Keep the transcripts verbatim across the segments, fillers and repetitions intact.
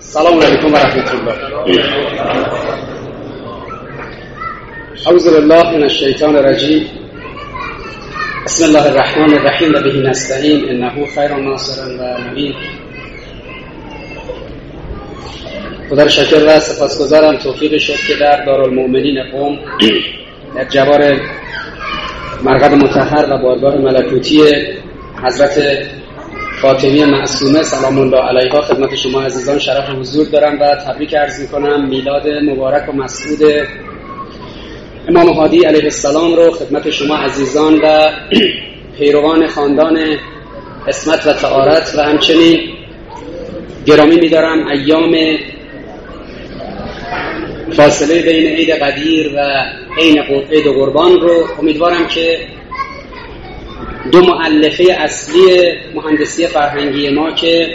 السلام علیکم و رحمت الله. اعوذ بالله من الشیطان الرجیم. بسم الله الرحمن الرحیم و به نستعین انه خیر ناصر و معین. خدا را شکر و سپاسگزارم توفیق شد که در دارالمؤمنین قم در جوار مرقد مطهر و بارگاه ملکوتی حضرت فاطمی معصومه سلام الله علیها خدمت شما عزیزان شرف حضور دارم و تبریک عرض می‌کنم. میلاد مبارک و مسعود امام هادی علیه السلام رو خدمت شما عزیزان و پیروان خاندان عصمت و طهارت و همچنین گرامی می‌دارم. ایام فاصله بین عید قدیر و عید قربان رو امیدوارم که دو مؤلفه اصلی مهندسی فرهنگی ما که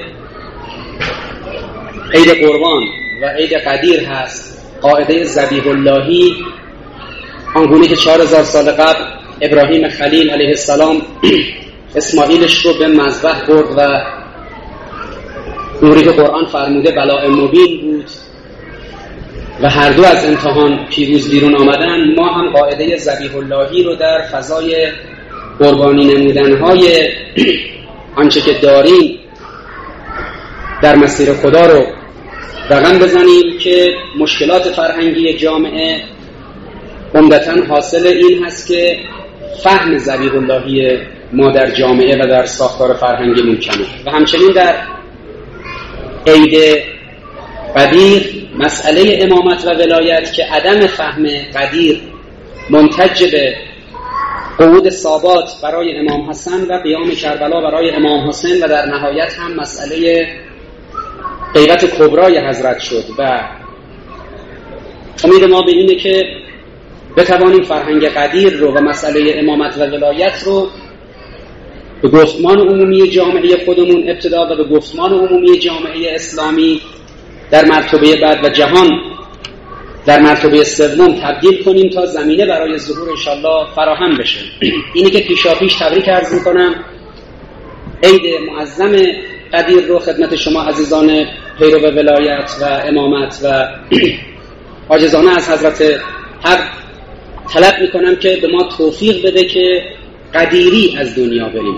عید قربان و عید قدیر هست، قاعده ذبیح اللهی، آنگونه که چهار هزار سال قبل ابراهیم خلیل علیه السلام اسماعیلش رو به مذبح برد و اونی که قرآن فرموده بلاء مبین بود و هر دو از امتحان پیروز بیرون آمدن، ما هم قاعده ذبیح اللهی رو در فضای قربانی نمودن‌های آنچه که داریم در مسیر خدا رو رقم بزنیم که مشکلات فرهنگی جامعه عمدتاً حاصل این هست که فهم ذبیح اللهی ما در جامعه و در ساختار فرهنگی ممکنه. و همچنین در عید قدیر مسئله امامت و ولایت که عدم فهم قدیر منتج به قعود ثابات برای امام حسن و قیام کربلا برای امام حسین و در نهایت هم مسئله غیبت کبرای حضرت شد و امید ما به اینه که بتوانیم فرهنگ قدیر رو و مسئله امامت و ولایت رو به گفتمان عمومی جامعه خودمون ابتدا و به گفتمان عمومی جامعه اسلامی در مرتبه بعد و جهان در مرتبه سوم تبدیل کنیم تا زمینه برای ظهور انشالله فراهم بشه. اینی که پیشاپیش تبریک عرض میکنم. عید معظم قدیر رو خدمت شما عزیزان پیرو ولایت و امامت و عاجزانه از حضرت حق طلب میکنم که به ما توفیق بده که قدیری از دنیا بریم.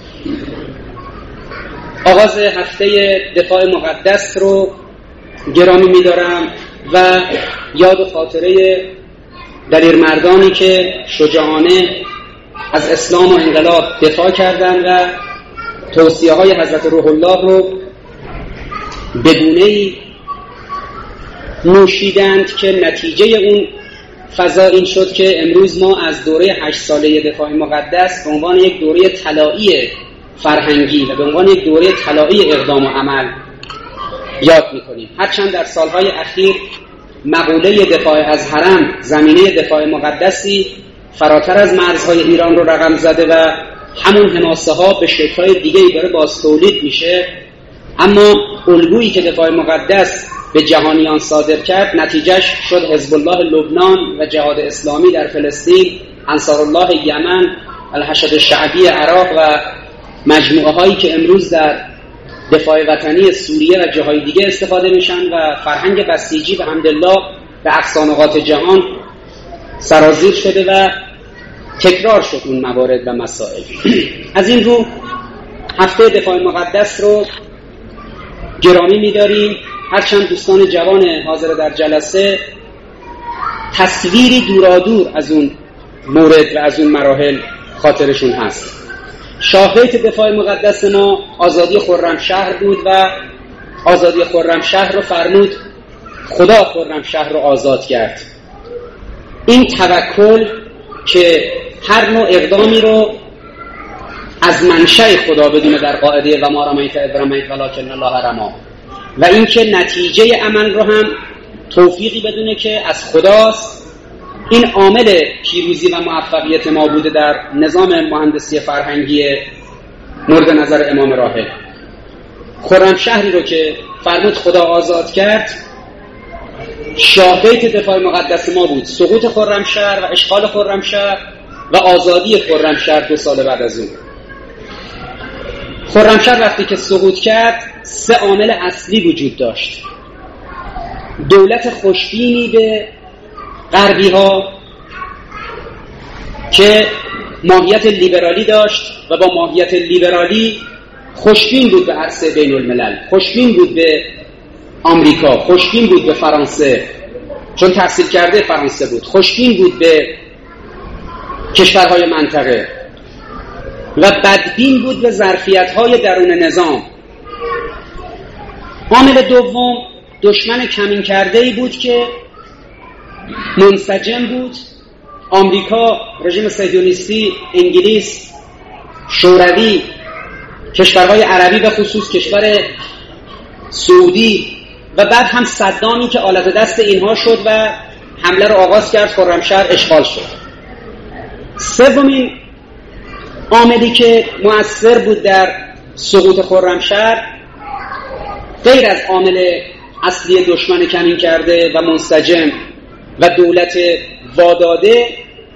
آغاز هفته دفاع مقدس رو گرامی میدارم و یاد و خاطره دلیر مردانی که شجاعانه از اسلام و انقلاب دفاع کردند و توصیه های حضرت روح الله رو بدونه‌ای نوشیدند که نتیجه اون فضا این شد که امروز ما از دوره هشت ساله دفاع مقدس به عنوان یک دوره طلایی فرهنگی و به عنوان یک دوره طلایی اقدام و عمل یاد میکنیم. هرچند در سالهای اخیر مقوله دفاع از حرم زمینه دفاع مقدسی فراتر از مرزهای ایران رو رقم زده و همون حماسه ها به شکل‌های دیگه‌ای داره باز تولید میشه، اما الگویی که دفاع مقدس به جهانیان صادر کرد نتیجهش شد حزب الله لبنان و جهاد اسلامی در فلسطین، انصار الله یمن، الحشد الشعبی عراق و مجموعه هایی که امروز در دفاع وطنی سوریه و جاهای دیگه استفاده میشن و فرهنگ بسیجی به حمدالله به اقصا نقاط جهان سرازیر شده و تکرار شد اون موارد و مسائل. از این رو هفته دفاع مقدس رو گرامی می‌داریم. هرچند دوستان جوان حاضر در جلسه تصویری دورادور از اون مورد و از اون مراحل خاطرشون هست. شاهد دفاع مقدس ما آزادی خرمشهر بود و آزادی خرمشهر رو فرمود خدا خرمشهر رو آزاد کرد. این توکل که هر نوع اقدامی رو از منشأ خدا بدونه در قاعده و ما رمیت اذ رمیت ولکن الله رمی و این که نتیجه عمل رو هم توفیقی بدونه که از خداست، این عامل پیروزی و موفقیت ما بوده در نظام مهندسی فرهنگی مورد نظر امام راهب. خرمشهری رو که فرمود خدا آزاد کرد شاهد دفاع مقدس ما بود. سقوط خرمشهر و اشغال خرمشهر و آزادی خرمشهر دو سال بعد از اون. خرمشهر وقتی که سقوط کرد سه عامل اصلی وجود داشت. دولت خوشبینی به غربی ها که ماهیت لیبرالی داشت و با ماهیت لیبرالی خوشبین بود به عرصه بین الملل، خوشبین بود به آمریکا، خوشبین بود به فرانسه چون تحصیل کرده فرانسه بود، خوشبین بود به کشورهای منطقه و بدبین بود به ظرفیت‌های درون نظام. عامل دوم دشمن کمین کرده‌ای بود که منسجم بود. آمریکا، رژیم صهیونیستی، انگلیس، شوروی، کشورهای عربی و خصوص کشور سعودی و بعد هم صدامی که آلت دست اینها شد و حمله رو آغاز کرد، خرمشهر اشغال شد. سومین عاملی که مؤثر بود در سقوط خرمشهر غیر از عامل اصلی دشمن کمین کرده و منسجم و دولت واداده،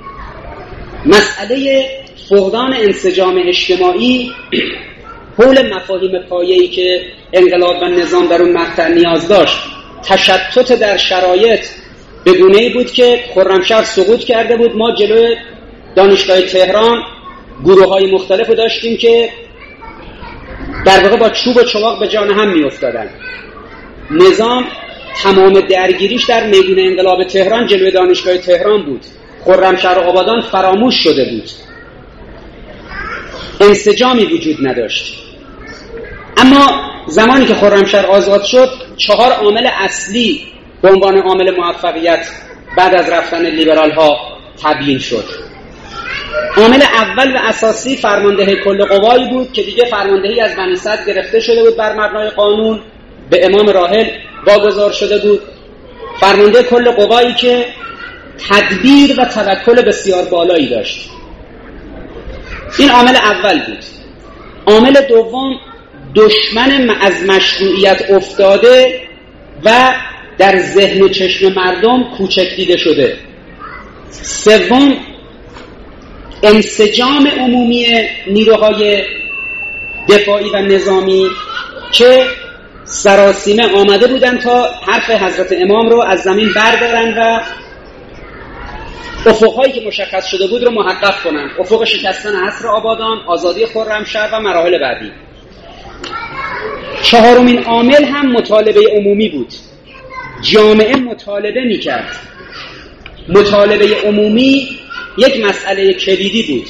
مسئله فقدان انسجام اجتماعی حول مفاهیم پایه‌ای که انقلاب و نظام در اون مقطع نیاز داشت، تشتت در شرایط به گونه‌ای بود که خرمشهر سقوط کرده بود. ما جلوی دانشگاه تهران گروه‌های مختلف داشتیم که در واقع با چوب و چواق به جان هم می‌افتادن. نظام تمام درگیریش در میدون انقلاب تهران جلوی دانشگاه تهران بود. خرمشهر و آبادان فراموش شده بود، انسجامی وجود نداشت. اما زمانی که خرمشهر آزاد شد، چهار عامل اصلی به عنوان عامل موفقیت بعد از رفتن لیبرال ها تبیین شد. عامل اول و اساسی فرماندهی کل قوایی بود که دیگه فرماندهی از بنی سعد گرفته شده بود، بر مبنای قانون به امام راحل واگذار شده بود. فرمانده کل قوایی که تدبیر و توکل بسیار بالایی داشت. این عامل اول بود. عامل دوم دشمن از مشروعیت افتاده و در ذهن و چشم مردم کوچک دیده شده. سوم انسجام عمومی نیروهای دفاعی و نظامی که سراسیمه آمده بودن تا حرف حضرت امام رو از زمین بردارن و افقهایی که مشخص شده بود رو محقق کنن. افق شکستن عصر آبادان، آزادی خرمشهر و مراحل بعدی. چهارمین عامل هم مطالبه عمومی بود. جامعه مطالبه میکرد. مطالبه عمومی یک مسئله کلیدی بود.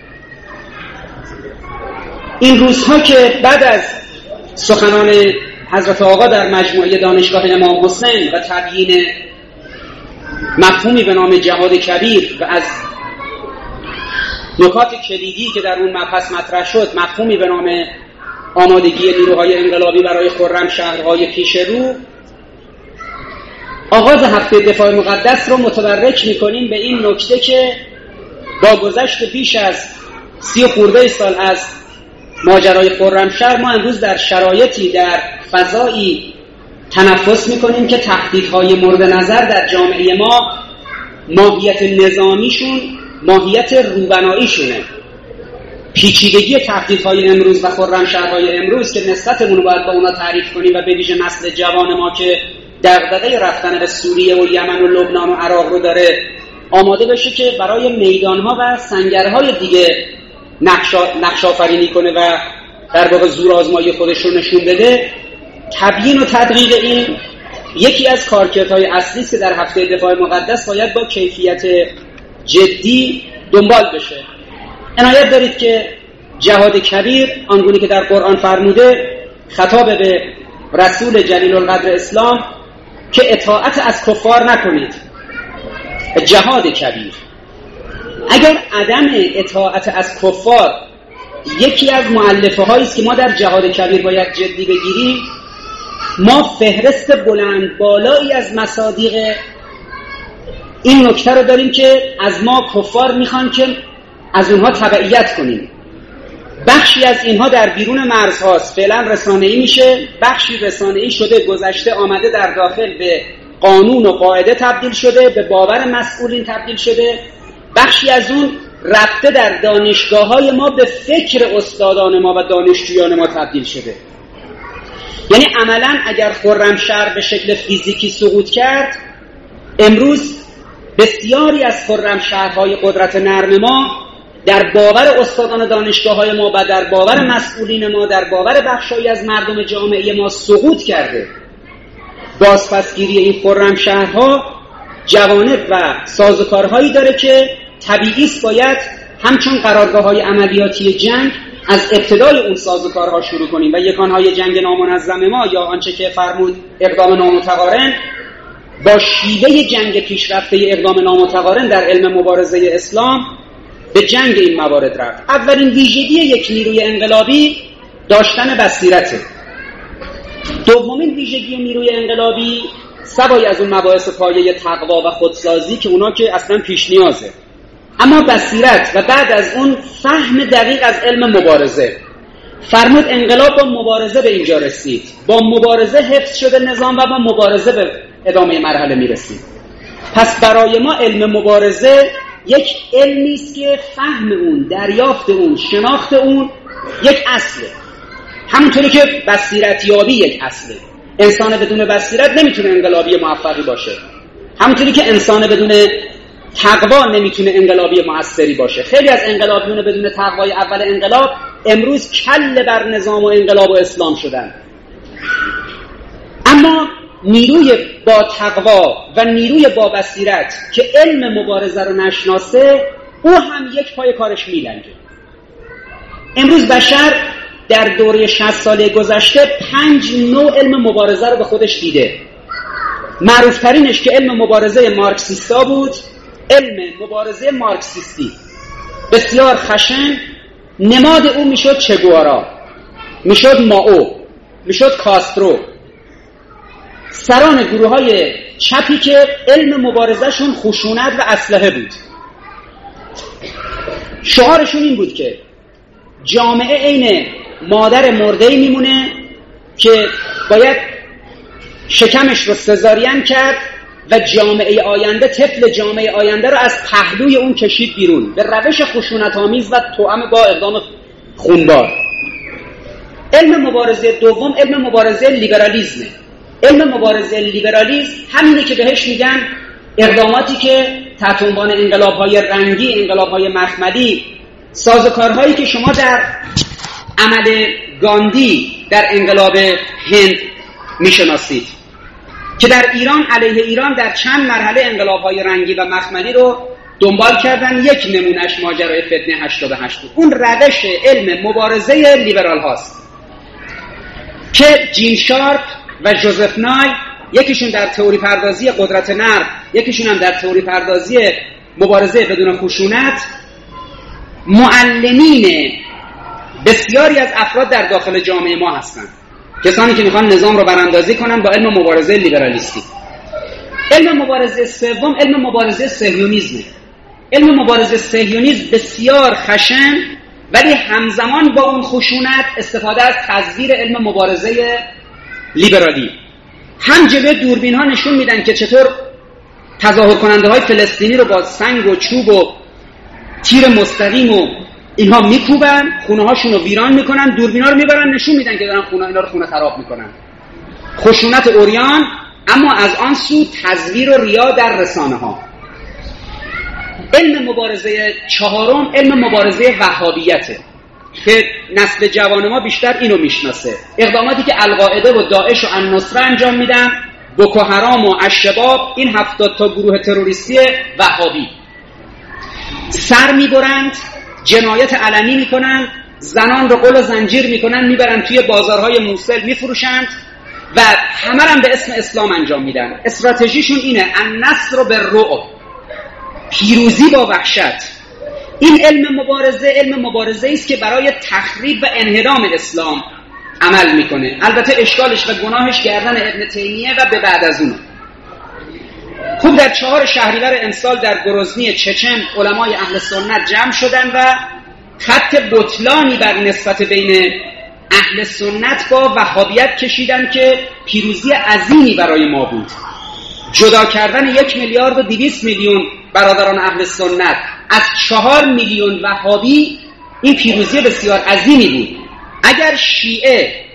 این روزها که بعد از سخنان حضرت آقا در مجموعه دانشگاه امام حسین و تبیین مفهومی به نام جهاد کبیر و از نکات کلیدی که در اون مبحث مطرح شد، مفهومی به نام آمادگی نیروهای انقلابی برای خرمشهرهای پیش رو، آغاز هفته دفاع مقدس رو متبرک می‌کنیم به این نکته که با گذشت بیش از سی و خورده سال از ماجرای خرمشهر ما امروز در شرایطی در فضایی تنفس میکنیم که تهدیدهای مورد نظر در جامعه ما ماهیت نظامیشون، ماهیت روبناییشونه. پیچیدگی تهدیدهای امروز و خرمشهرهای امروز که نسبتمون رو باید با اونا تعریف کنیم و به ویژه نسل جوان ما که دغدغه رفتن به سوریه و یمن و لبنان و عراق رو داره آماده بشه که برای میدانها و سنگرهای دیگه نقش آفرینی کنه و در واقع زور آزمایی خودش رو نشون بده. تبیین و تدقیق این یکی از کارکردهای اصلی است که در هفته دفاع مقدس باید با کیفیت جدی دنبال بشه. عنایت دارید که جهاد کبیر آنگونه که در قرآن فرموده خطاب به رسول جلیل القدر اسلام که اطاعت از کفار نکنید. جهاد کبیر، اگر عدم اطاعت از کفار یکی از مؤلفه هایی است که ما در جهاد کبیر باید جدی بگیریم، ما فهرست بلند بالایی از مصادیق این نکته رو داریم که از ما کفار میخوان که از اونها تبعیت کنیم. بخشی از اینها در بیرون مرزهاست، فعلا رسانه‌ای میشه، بخشی رسانه‌ای شده، گذشته آمده در داخل به قانون و قاعده تبدیل شده، به باور مسئولین تبدیل شده. بخشی از اون رفته در دانشگاه‌های ما به فکر استادان ما و دانشجویان ما تبدیل شده. یعنی عملاً اگر خرمشهر به شکل فیزیکی سقوط کرد، امروز بسیاری از خرمشهرهای قدرت نرم ما در باور استادان دانشگاه‌های ما و در باور مسئولین ما، در باور بخشایی از مردم جامعه ما سقوط کرده. بازپسگیری این خرمشهرها جوانب و سازوکارهایی داره که طبیعی است باید همچون قرارگاه‌های عملیاتی جنگ از ابتدای اون سازوکارها شروع کنیم و یکانهای جنگ نامنظم ما یا آنچه که فرمود اقدام نامتقارن با شیوه جنگ پیشرفته اقدام نامتقارن در علم مبارزه اسلام به جنگ این موارد رفت. اولین ویژگی یک نیروی انقلابی داشتن بصیرته. دومین ویژگی نیروی انقلابی سوای از اون مباحث پایه تقوا و خودسازی که اونا که اصلا پیش نیازه، اما بصیرت و بعد از اون فهم دقیق از علم مبارزه. فرمود انقلاب با مبارزه به اینجا رسید، با مبارزه حفظ شده نظام و با مبارزه به ادامه مرحله میرسید. پس برای ما علم مبارزه یک علمی است که فهم اون، دریافت اون، شناخت اون یک اصله، همونطوری که بصیرت یابی یک اصله. انسان بدون بصیرت نمیتونه انقلابی موفقی باشه، همونطوری که انسان بدون تقوا نمیتونه انقلابی موثری باشه. خیلی از انقلابیون بدون تقوای اول انقلاب امروز کل بر نظام و انقلاب و اسلام شدن. اما نیروی با تقوا و نیروی با بصیرت که علم مبارزه رو نشناسه، او هم یک پای کارش میلنگه. امروز بشر در دوره شصت ساله گذشته پنج نوع علم مبارزه رو به خودش دیده. معروفترینش که علم مبارزه مارکسیستا بود، علم مبارزه مارکسیستی بسیار خشن. نماد او میشد چگوارا، میشد مائو، میشد کاسترو، سران گروه های چپی که علم مبارزهشون خشونت و اسلحه بود. شعارشون این بود که جامعه عین مادر مرده‌ای میمونه که باید شکمش رو سزارین کرد و جامعه آینده، طفل جامعه آینده رو از پهلوی اون کشید بیرون به روش خشونت‌آمیز و توأم با اقدام خونبار. علم مبارزه دوم علم مبارزه لیبرالیسمه. علم مبارزه لیبرالیسم همینه که بهش میگن اقداماتی که تحت عنوان انقلاب‌های رنگی، انقلاب‌های مخملی، سازوکارهایی که شما در عمل گاندی در انقلاب هند میشناسید که در ایران علیه ایران در چند مرحله انقلاب‌های رنگی و مخملی رو دنبال کردن. یک نمونهش ماجرای فتنه هشتاد و هشت بود. اون روش علم مبارزه لیبرال هاست که جین شارپ و جوزف نای، یکیشون در تئوری پردازی قدرت نرم، یکیشون هم در تئوری پردازی مبارزه بدون خشونت، معلمین بسیاری از افراد در داخل جامعه ما هستند، کسانی که میخوان نظام رو براندازی کنن با علم مبارزه لیبرالیستی. علم مبارزه سوم علم مبارزه صهیونیسم. علم مبارزه صهیونیسم بسیار خشن ولی همزمان با اون خشونت استفاده از تزویر علم مبارزه لیبرالی. هم جلوی دوربین ها نشون میدن که چطور تظاهر کننده های فلسطینی رو با سنگ و چوب و تیر مستقیم و اینها میکوبن، خونه هاشون رو ویران میکنن، دوربین ها رو میبرن نشون میدن که دارن خونه اینا رو خونه خراب میکنن. خشونت اوریان، اما از آن سو تزویر و ریا در رسانه ها. علم مبارزه چهارم علم مبارزه وهابیته که نسل جوان ما بیشتر اینو میشناسه. اقداماتی که القاعده و داعش و النصره انجام میدن، بوکو حرام و الشباب، این هفتاد تا گروه تروریستی وهابی، سر میبرند، جنایت علنی میکنند، زنان رو قل و زنجیر میکنند، میبرند توی بازارهای موصل میفروشند و همه هم به اسم اسلام انجام میدن. استراتژیشون اینه النصر بالرعب، پیروزی با وحشت. این علم مبارزه علم مبارزه است که برای تخریب و انهدام اسلام عمل میکنه. البته اشکالش و گناهش گردن ابن تیمیه و به بعد از اون. خوب در چهار شهریور امسال در گروزنی چچن علمای اهل سنت جمع شدن و خط بطلانی بر نسبت بین اهل سنت با وهابیت کشیدن که پیروزی عظیمی برای ما بود. جدا کردن یک میلیارد و دویست میلیون برادران اهل سنت از چهار میلیون وهابی این پیروزی بسیار عظیمی بود. اگر شیعه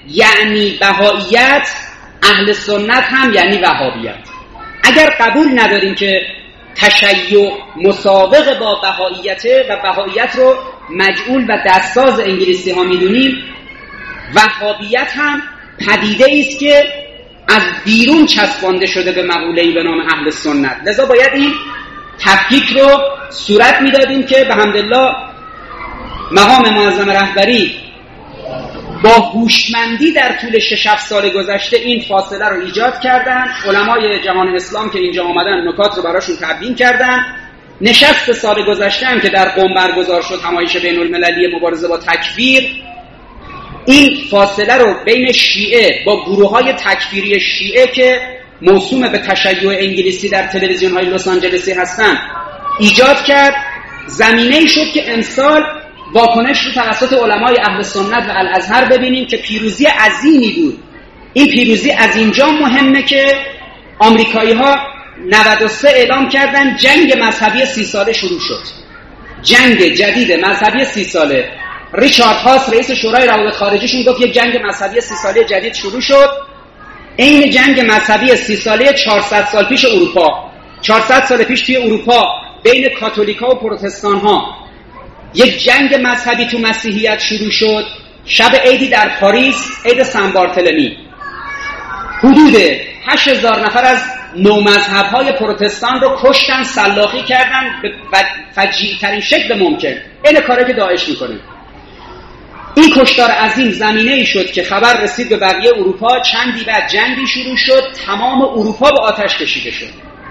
یعنی بهائیت، اهل سنت هم یعنی وهابیت. اگر قبول نداریم که تشیع مسابق با بهائیته و بهائیت رو مجعول و دستساز انگلیسی ها میدونیم، وهابیت هم پدیده است که از بیرون چسبانده شده به مقوله‌ای به نام اهل سنت. لذا باید این تفکیک رو صورت میدادیم که به حمدالله مقام معظم رهبری با هوشمندی در طول شش هفت سال گذشته این فاصله رو ایجاد کردن. علمای جهان اسلام که اینجا آمدن نکات رو براشون تبیین کردن. نشست سال گذشته هم که در قم برگزار شد، همایش بین المللی مبارزه با تکفیر، این فاصله رو بین شیعه با گروه‌های تکفیری شیعه که موسوم به تشیع انگلیسی در تلویزیون‌های لس آنجلسی هستن ایجاد کرد. زمینه‌ای شد که امسال واکنش رو توسط علمای اهل سنت و الازهر ببینیم که پیروزی عظیمی بود. این پیروزی از اینجا مهمه که آمریکایی‌ها نود و سه اعلام کردن جنگ مذهبی سی ساله شروع شد. جنگ جدید مذهبی سی ساله. ریچارد هاس رئیس شورای روابط خارجیشون گفت یک جنگ مذهبی سی ساله جدید شروع شد. این جنگ مذهبی سی ساله چهارصد سال پیش اروپا، چهارصد سال پیش توی اروپا بین کاتولیکا و پروتستان‌ها یک جنگ مذهبی تو مسیحیت شروع شد. شب عیدی در پاریس، عید سن بارتلمی، حدود هشت هزار نفر از نومذهب‌های پروتستان رو کشتن، سلاخی کردن به فجیع‌ترین شکل ممکن. این کاری که داعش میکنه. این کشتار عظیم زمینه‌ای شد که خبر رسید به بقیه اروپا. چندی بعد جنگی شروع شد، تمام اروپا به آتش کشیده شد.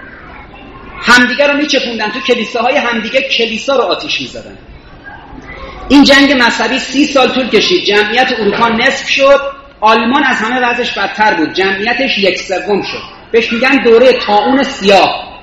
همدیگه رو میچپوندن تو کلیساهای همدیگه، کلیسا رو آتش میزدن. این جنگ مذهبی سی سال طول کشید. جمعیت اروپا نصف شد. آلمان از همه وضعش بدتر بود، جمعیتش یک سوم شد. بهش میگن دوره طاعون سیاه.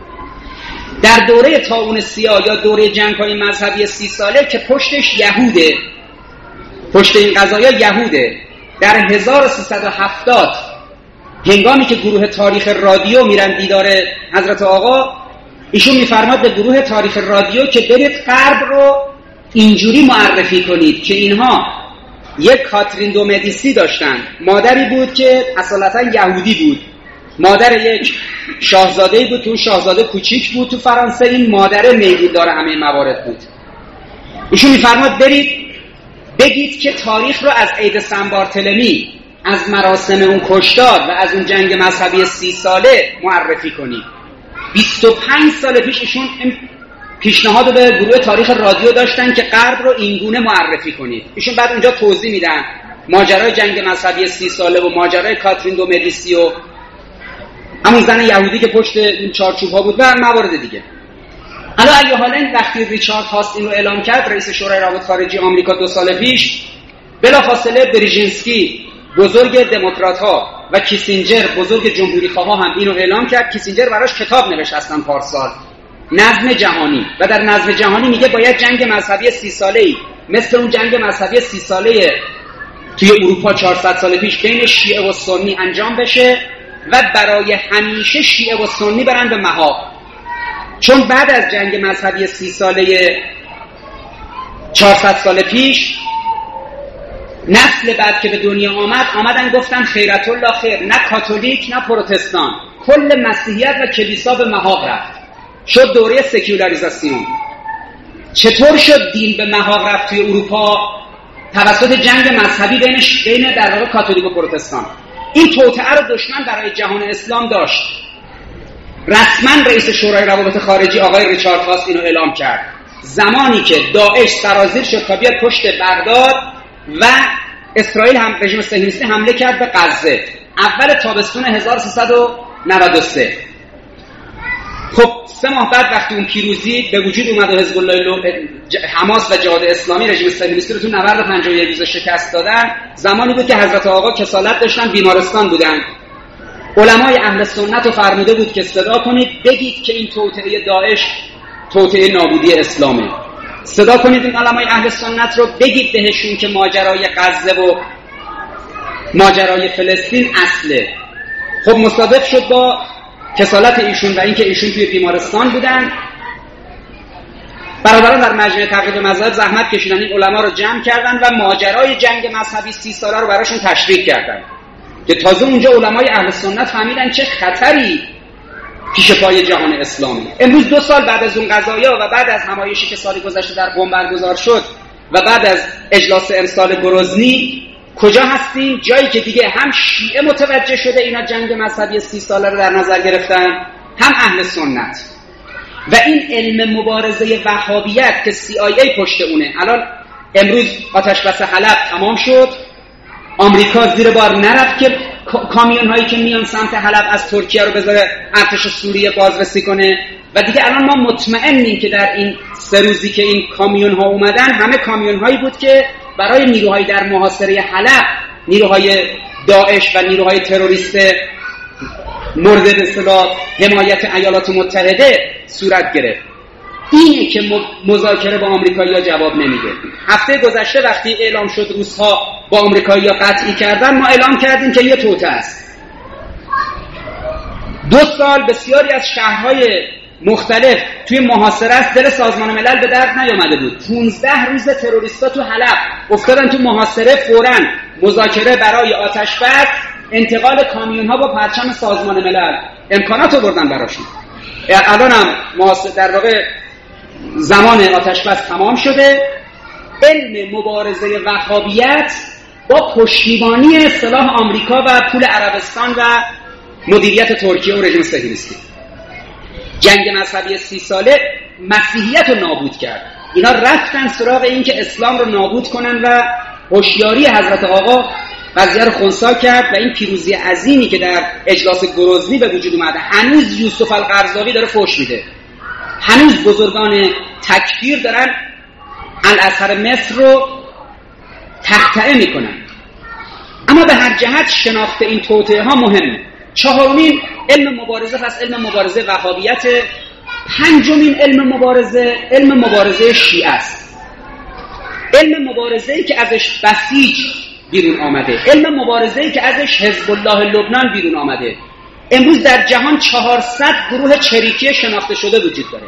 در دوره طاعون سیاه یا دوره جنگ‌های مذهبی سی ساله که پشتش یهوده، پشت این قضایا یهوده، در هزار و سیصد و هفتاد هنگامی که گروه تاریخ رادیو میرن دیدار حضرت آقا، ایشون میفرماد به گروه تاریخ رادیو که برید غرب رو اینجوری معرفی کنید که اینها یک کاترین دو مدیسی داشتن، مادری بود که اصالتا یهودی بود، مادر یک شاهزاده‌ای بود که اون شاهزاده کوچیک بود تو فرانسه، این مادر میگوندار همه موارد بود. ایشون میفرماد برید بگید که تاریخ رو از عید سن بارتلمی، از مراسم اون کشتار و از اون جنگ مذهبی سی ساله معرفی کنید. بیست و پنج سال پیش ایشون پیشنهاد به گروه تاریخ رادیو داشتن که غرب رو اینگونه معرفی کنید. ایشون بعد اونجا توضیح میدن ماجرای جنگ مذهبی سی ساله و ماجرای کاترین دو مدیسی و همون زن یهودی که پشت این چارچوب ها بود و موارد دیگه. حالا اگه حالا وقتی ریچارد هاست این رو اعلام کرد، رئیس شورای روابط خارجی آمریکا دو سال پیش، بلافاصله بریژینسکی بزرگ دموکرات ها و کیسینجر بزرگ جمهوری خواه ها هم اینو اعلام کرد. کیسینجر براش کتاب نوشت اصلا پارسال، نظم جهانی، و در نظم جهانی میگه باید جنگ مذهبی سی ساله‌ای مثل اون جنگ مذهبی سی ساله توی اروپا چهارصد سال پیش بین شیعه و سنی انجام بشه و برای همیشه شیعه و سنی برن به محاق. چون بعد از جنگ مذهبی سی ساله چهارصد سال پیش نسل بعد که به دنیا آمد آمدن گفتن خیرت الله خیر، نه کاتولیک نه پروتستان، کل مسیحیت و کلیسا به محاق رفت، شد دوره سکولاریزاسیون. چطور شد دین به محاق رفت توی اروپا؟ توسط جنگ مذهبی بین بین در واقع کاتولیک و پروتستان. این توطئه رو دشمن برای جهان اسلام داشت. رسما رئیس شورای روابط خارجی آقای ریچارد هاست اینو اعلام کرد. زمانی که داعش سرازیر شد تا بیاد پشت بغداد و اسرائیل هم رژیم صهیونیستی حمله کرد به غزه، اول تابستون هزار و سیصد و نود و سه. خب سه ماه بعد وقتی اون پیروزی به وجود اومد و حزب الله حماس و جهاد اسلامی رژیم صهیونیستی رو تو نبرد پنجاه و یک روزه شکست دادن، زمانی بود که حضرت آقا کسالت داشتن، بیمارستان بودن. علمای اهل سنت رو فرموده بود که صدا کنید بگید که این توطئه داعش توطئه نابودی اسلامه. صدا کنید این علمای اهل سنت رو، بگید بهشون که ماجرای غزه و ماجرای فلسطین اصله. خب مصادف شد با کسالت ایشون و اینکه ایشون توی بیمارستان بودن. برادران در مجمع تقریب مذاهب زحمت کشیدن، این علما رو جمع کردن و ماجرای جنگ مذهبی سی ساله رو براشون تشریح کردن که تازه اونجا علمای اهل سنت فهمیدن چه خطری پیش پای جهان اسلامی. امروز دو سال بعد از اون قضایا و بعد از همایشی که سالی گذشته در قم برگزار شد و بعد از اجلاس امسال گروزنی کجا هستیم؟ جایی که دیگه هم شیعه متوجه شده اینا جنگ مذهبی سی ساله رو در نظر گرفتن، هم اهل سنت. و این علم مبارزه وهابیت که سی آی ای پشت اونه، الان امروز آتش بس حلب تمام شد، آمریکا زیر بار نرفت که کامیون هایی که میان سمت حلب از ترکیه رو بذاره ارتش سوریه بازرسی کنه. و دیگه الان ما مطمئنیم که در این سه روزی که این کامیون ها اومدن همه کامیون هایی بود که برای نیروهای در محاصره حلب، نیروهای داعش و نیروهای تروریست مورد اصطلاح حمایت ایالات متحده صورت گرفت. اینه که مذاکره با آمریکایی‌ها جواب نمیده. هفته گذشته وقتی اعلام شد روس‌ها با آمریکایی‌ها قطعی کردن، ما اعلام کردیم که یه توطئه است. دو سال بسیاری از شهرهای مختلف توی محاصره است، دل سازمان ملل به درد نیامده بود. پانزده روز تروریستا تو حلب افتادن تو محاصره، فوراً مذاکره برای آتش بس، انتقال کامیون‌ها با پرچم سازمان ملل، امکانات آوردن براشون. الان هم در واقع زمان آتش بس تمام شده. علم مبارزه وهابیت با پشتیبانی اصطلاح آمریکا و پول عربستان و مدیریت ترکیه و رژیم صهیونیستی، جنگ مذهبی سی ساله مسیحیت رو نابود کرد. اینا رفتن سراغ این که اسلام رو نابود کنن و هوشیاری حضرت آقا قضیه رو خنثی کرد و این پیروزی عظیمی که در اجلاس گروزنی به وجود اومده. هنوز یوسف القرضاوی داره فحش میده، هنوز بزرگان تکفیر دارن الازهر مصر رو تقطیع میکنن. اما به هر جهت شناخت این توطئه ها مهمه. چهارمین علم مبارزه پس علم مبارزه وهابیت. پنجمین علم مبارزه علم مبارزه شیعه است. علم مبارزه‌ای که ازش بسیج بیرون آمده، علم مبارزه‌ای که ازش حزب الله لبنان بیرون آمده. امروز در جهان چهارصد گروه چریکی شناخته شده وجود داره.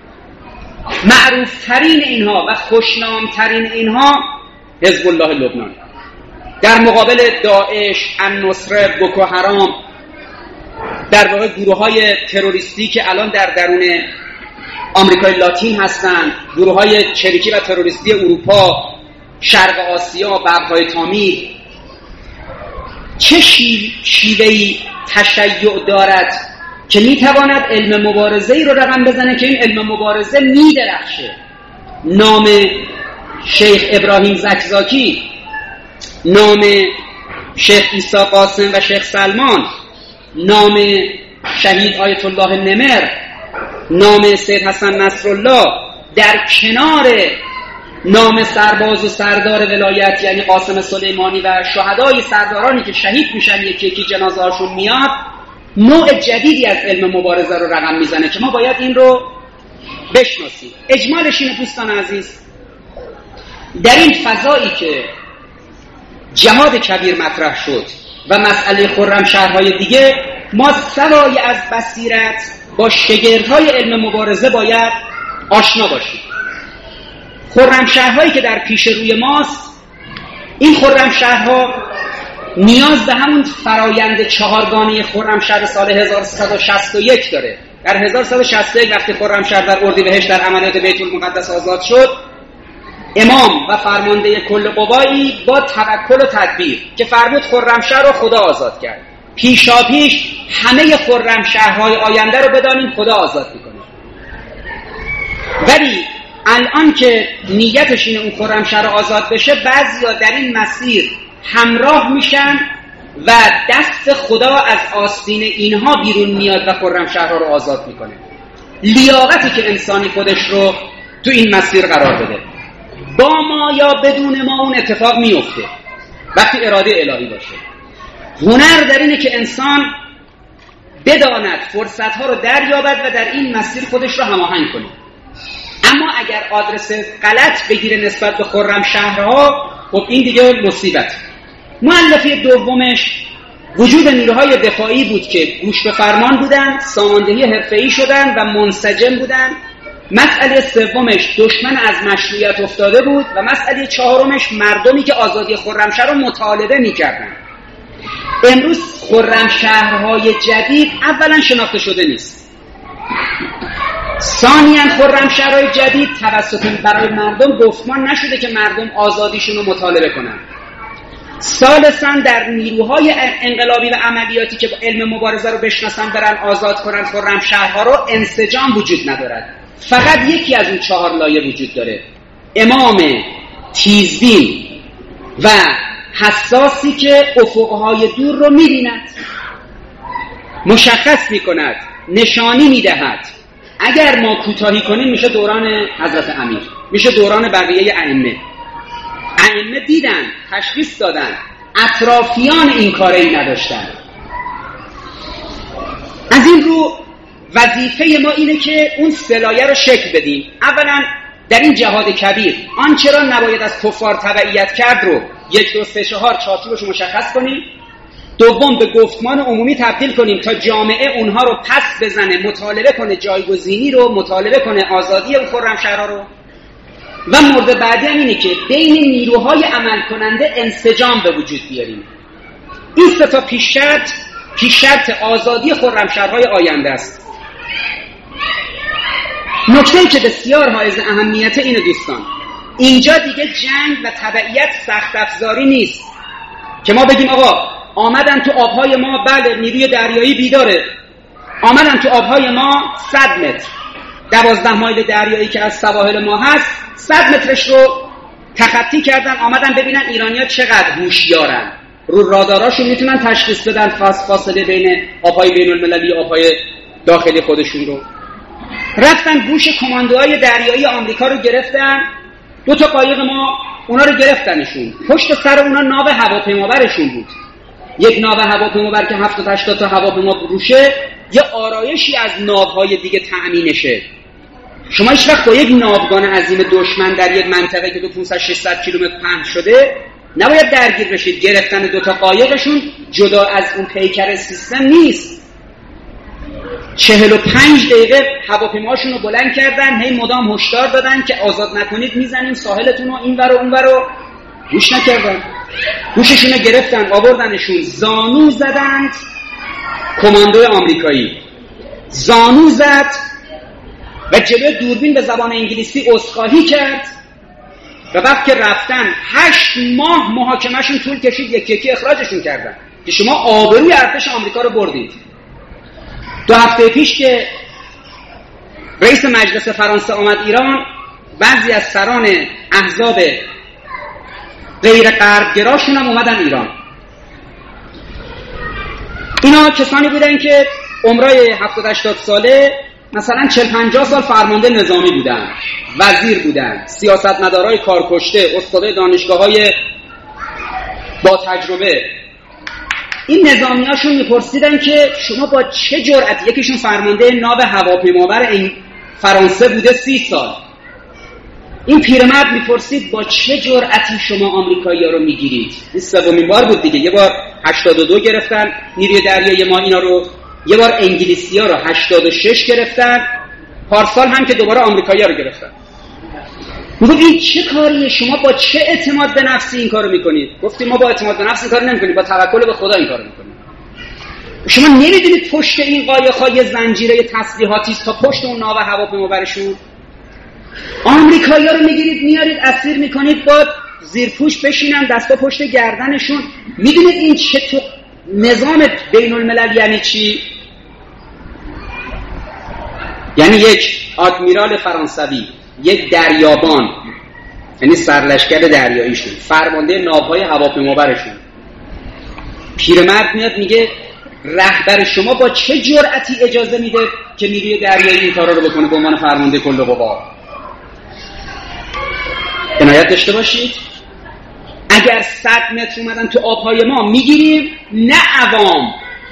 معروف ترین اینها و خوشنام ترین اینها حزب الله لبنان در مقابل داعش، النصره، بوکو حرام، در واقع گروه های تروریستی که الان در درون آمریکای لاتین هستند، گروه های چریکی و تروریستی اروپا، شرق آسیا، ببرهای تامیر. چه شیوهی تشیع دارد که میتواند علم مبارزه‌ای رو رقم بزنه که این علم مبارزه میدرخشه. نام شیخ ابراهیم زکزاکی، نام شیخ عیسی قاسم و شیخ سلمان، نام شهید آیت الله نمر، نام سید حسن نصرالله در کنار نام سرباز و سردار ولایت یعنی قاسم سلیمانی و شهدای سردارانی که شهید میشن یکی یکی جنازه هاشون میاد، نوع جدیدی از علم مبارزه رو رقم میزنه که ما باید این رو بشناسیم. اجمالش اینه دوستان عزیز، در این فضایی که جهاد کبیر مطرح شد و مسئله خرمشهرهای دیگه، ما سوای از بصیرت با شگردهای علم مبارزه باید آشنا باشیم. خرمشهرهایی که در پیش روی ماست، این خرمشهرها نیاز به همون فرایند چهارگانه خرمشهر سال هزار و سیصد و شصت و یک داره. در هزار و سیصد و شصت و یک وقتی خرمشهر در اردیبهشت در عملیات بیت المقدس آزاد شد، امام و فرمانده کل قوایی با توکل و تدبیر که فرمود خرمشهر رو خدا آزاد کرد، پیشا پیش همه خرمشهرهای آینده رو بدانیم خدا آزاد میکنه. ولی الان که نیتش اینه اون خرمشهر آزاد بشه، بعضیا در این مسیر همراه میشن و دست خدا از آستین اینها بیرون میاد و خرمشهرها رو آزاد میکنه. لیاقتی که انسانی خودش رو تو این مسیر قرار بده، با ما یا بدون ما اون اتفاق میفته وقتی اراده الهی باشه. هنر در اینه که انسان بداند فرصتها رو دریابد و در این مسیر خودش رو هماهنگ کنه. اما اگر آدرس غلط بگیره نسبت به خرمشهرها، خب این دیگه مصیبت. مؤلفه دومش وجود نیروهای دفاعی بود که گوش به فرمان بودن، ساماندهی حرفه‌ای شدن و منسجم بودن مسئله سومش دشمن از مشروعیت افتاده بود و مسئله چهارمش مردمی که آزادی خرمشهر رو مطالبه می‌کردن. امروز خرمشهرهای جدید اولا شناخته شده نیست، ثانیاً خرمشهرهای جدید توسط برای مردم گفتمان نشده که مردم آزادیشون رو مطالبه کنن. ثالثاً در نیروهای انقلابی و عملیاتی که با علم مبارزه رو بشناسن برن آزاد کنن خرمشهرها رو انسجام وجود ندارد. فقط یکی از اون چهار لایه وجود داره: امام تیزبین و حساسی که افقهای دور رو می‌بیند، مشخص می‌کند، نشانی می‌دهد. اگر ما کوتاهی کنیم میشه دوران حضرت امیر، میشه دوران بقیه ائمه. ائمه دیدن، تشخیص دادن، اطرافیان این کاری نداشتن. از این رو وظیفه ما اینه که اون سلایه رو شکل بدیم. اولا در این جهاد کبیر آنچه را نباید از کفار تبعیت کرد رو یک دو سه چهار چارچوبش رو مشخص کنیم. دوم به گفتمان عمومی تبدیل کنیم تا جامعه اونها رو پس بزنه، مطالبه کنه جایگزینی رو، مطالبه کنه آزادی اون خرمشهرها رو. و مورد بعدی هم اینه که بین نیروهای عمل کننده انسجام به وجود بیاریم. این سه تا پیش شرط پیش شرط آزادی خرمشهرهای آینده است. نکته‌ای که بسیار حائز اهمیت اینه دوستان، اینجا دیگه جنگ و تبعیت سخت افزاری نیست که ما بگیم آقا آمدن تو آبهای ما، بله نیروی دریایی بیداره، آمدن تو آبهای ما صد متر، دوازده مایل دریایی که از سواحل ما هست صد مترش رو تخطی کردن، آمدن ببینن ایرانی‌ها چقدر هوشیارن، رو راداراشون میتونن تشخیص بدن فاصله بین آبهای بین المللی و آبهای داخلی خودشون رو. رفتن گوش کماندوهای دریایی آمریکا رو گرفتن، دو تا قایق ما اونا رو گرفتنشون، پشت سر اونا ناو هواپیمابرشون بود، یک ناو هواپیمابر که هفتاد هشتاد تا هواپیما روشه، یه آرایشی از ناوهای دیگه تأمینشه. شما هیچ وقت با یک ناوگان عظیم دشمن در یک منطقه که دو پانصد ششصد کیلومتر پهن شده نباید درگیر بشید. گرفتن دو تا قایقشون جدا از اون پیکر سیستم نیست. چهل و پنج دقیقه هواپیماشون رو بلند کردن، هی مدام هشدار دادن که آزاد نکنید میزنیم ساحلتون رو، این ور و اون ور رو. گوش نکردن، گوششون رو گرفتن آوردنشون، زانو زدند. کماندوی آمریکایی زانو زد و جلوی دوربین به زبان انگلیسی عذرخواهی کرد و وقتی که رفتن هشت ماه محاکمهشون طول کشید، یک یکی اخراجشون کردن که شما آبروی ارتش آمریکا رو بردید. دو هفته پیش که رئیس مجلس فرانسه آمد ایران، بعضی از سران احزاب غیر غربگراشون هم اومدن ایران. اینا کسانی بودن که عمرای هفتاد هشتاد ساله، مثلا چهل پنجاه سال فرمانده نظامی بودن، وزیر بودن، سیاستمدارای کارکشته، استادای دانشگاه‌های با تجربه. این نظامیاشون میپرسیدن که شما با چه جرأت، یکیشون فرمانده ناو هواپیمابر این فرانسه بوده سی سال، این پیرمرد میپرسید با چه جرأتی شما آمریکایی‌ها رو میگیرید؟ این سومین بار بود دیگه، یه بار هشتاد و دو گرفتن نیروی دریایی ما اینا رو، یه بار انگلیسی‌ها رو هشتاد و شش گرفتن، پارسال هم که دوباره آمریکایی‌ها رو گرفتن. میگم این چه کاریه؟ شما با چه اعتماد به نفسی این کارو میکنید؟ گفتیم ما با اعتماد به نفس این کارو نمیکنیم، با توکل به خدا این کارو میکنیم. شما نمیدونید پشت این قایق‌ها یه زنجیره تسلیحاتی است تا پشت اون ناو هواپیمابرشون. آمریکایی‌ها رو میگیرید میارید اسیر میکنید، با زیرپوش بشینن دستا پشت گردنشون. میدونید این چه تو نظام بین الملل یعنی چی؟ یعنی یک آدمیرال فرانسوی، یک دریابان، یعنی سرلشکر دریاییشون، فرمانده ناوهای هواپیمابرشون، پیرمرد میاد میگه رهبر شما با چه جرأتی اجازه میده که نیروی دریایی این کارا رو بکنه به عنوان فرمانده کل قوا؟ عنایت داشته باشید اگر صد متر اومدن تو آبهای ما میگیریم، نه عوام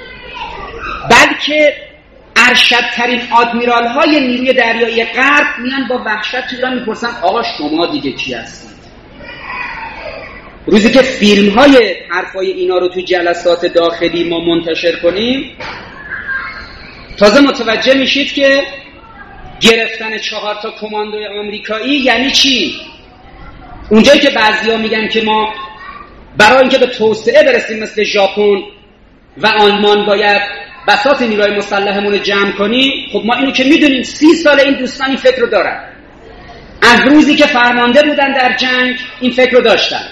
بلکه ارشدترین آدمیرال های نیروی دریایی غرب میان با وحشت تو ایران میپرسن آقا شما دیگه کی هستید؟ روزی که فیلم های حرفای اینا رو تو جلسات داخلی ما منتشر کنیم، تازه متوجه میشید که گرفتن چهار تا کماندوی آمریکایی یعنی چی؟ اونجایی که بعضیا میگن که ما برای اینکه به توسعه برسیم مثل ژاپن و آلمان باید بساط نیروهای مسلحمون رو جمع کنیم، خب ما اینو که میدونیم، سی سال این دوستان این فکر رو دارن. از روزی که فرمانده بودن در جنگ این فکر رو داشتن.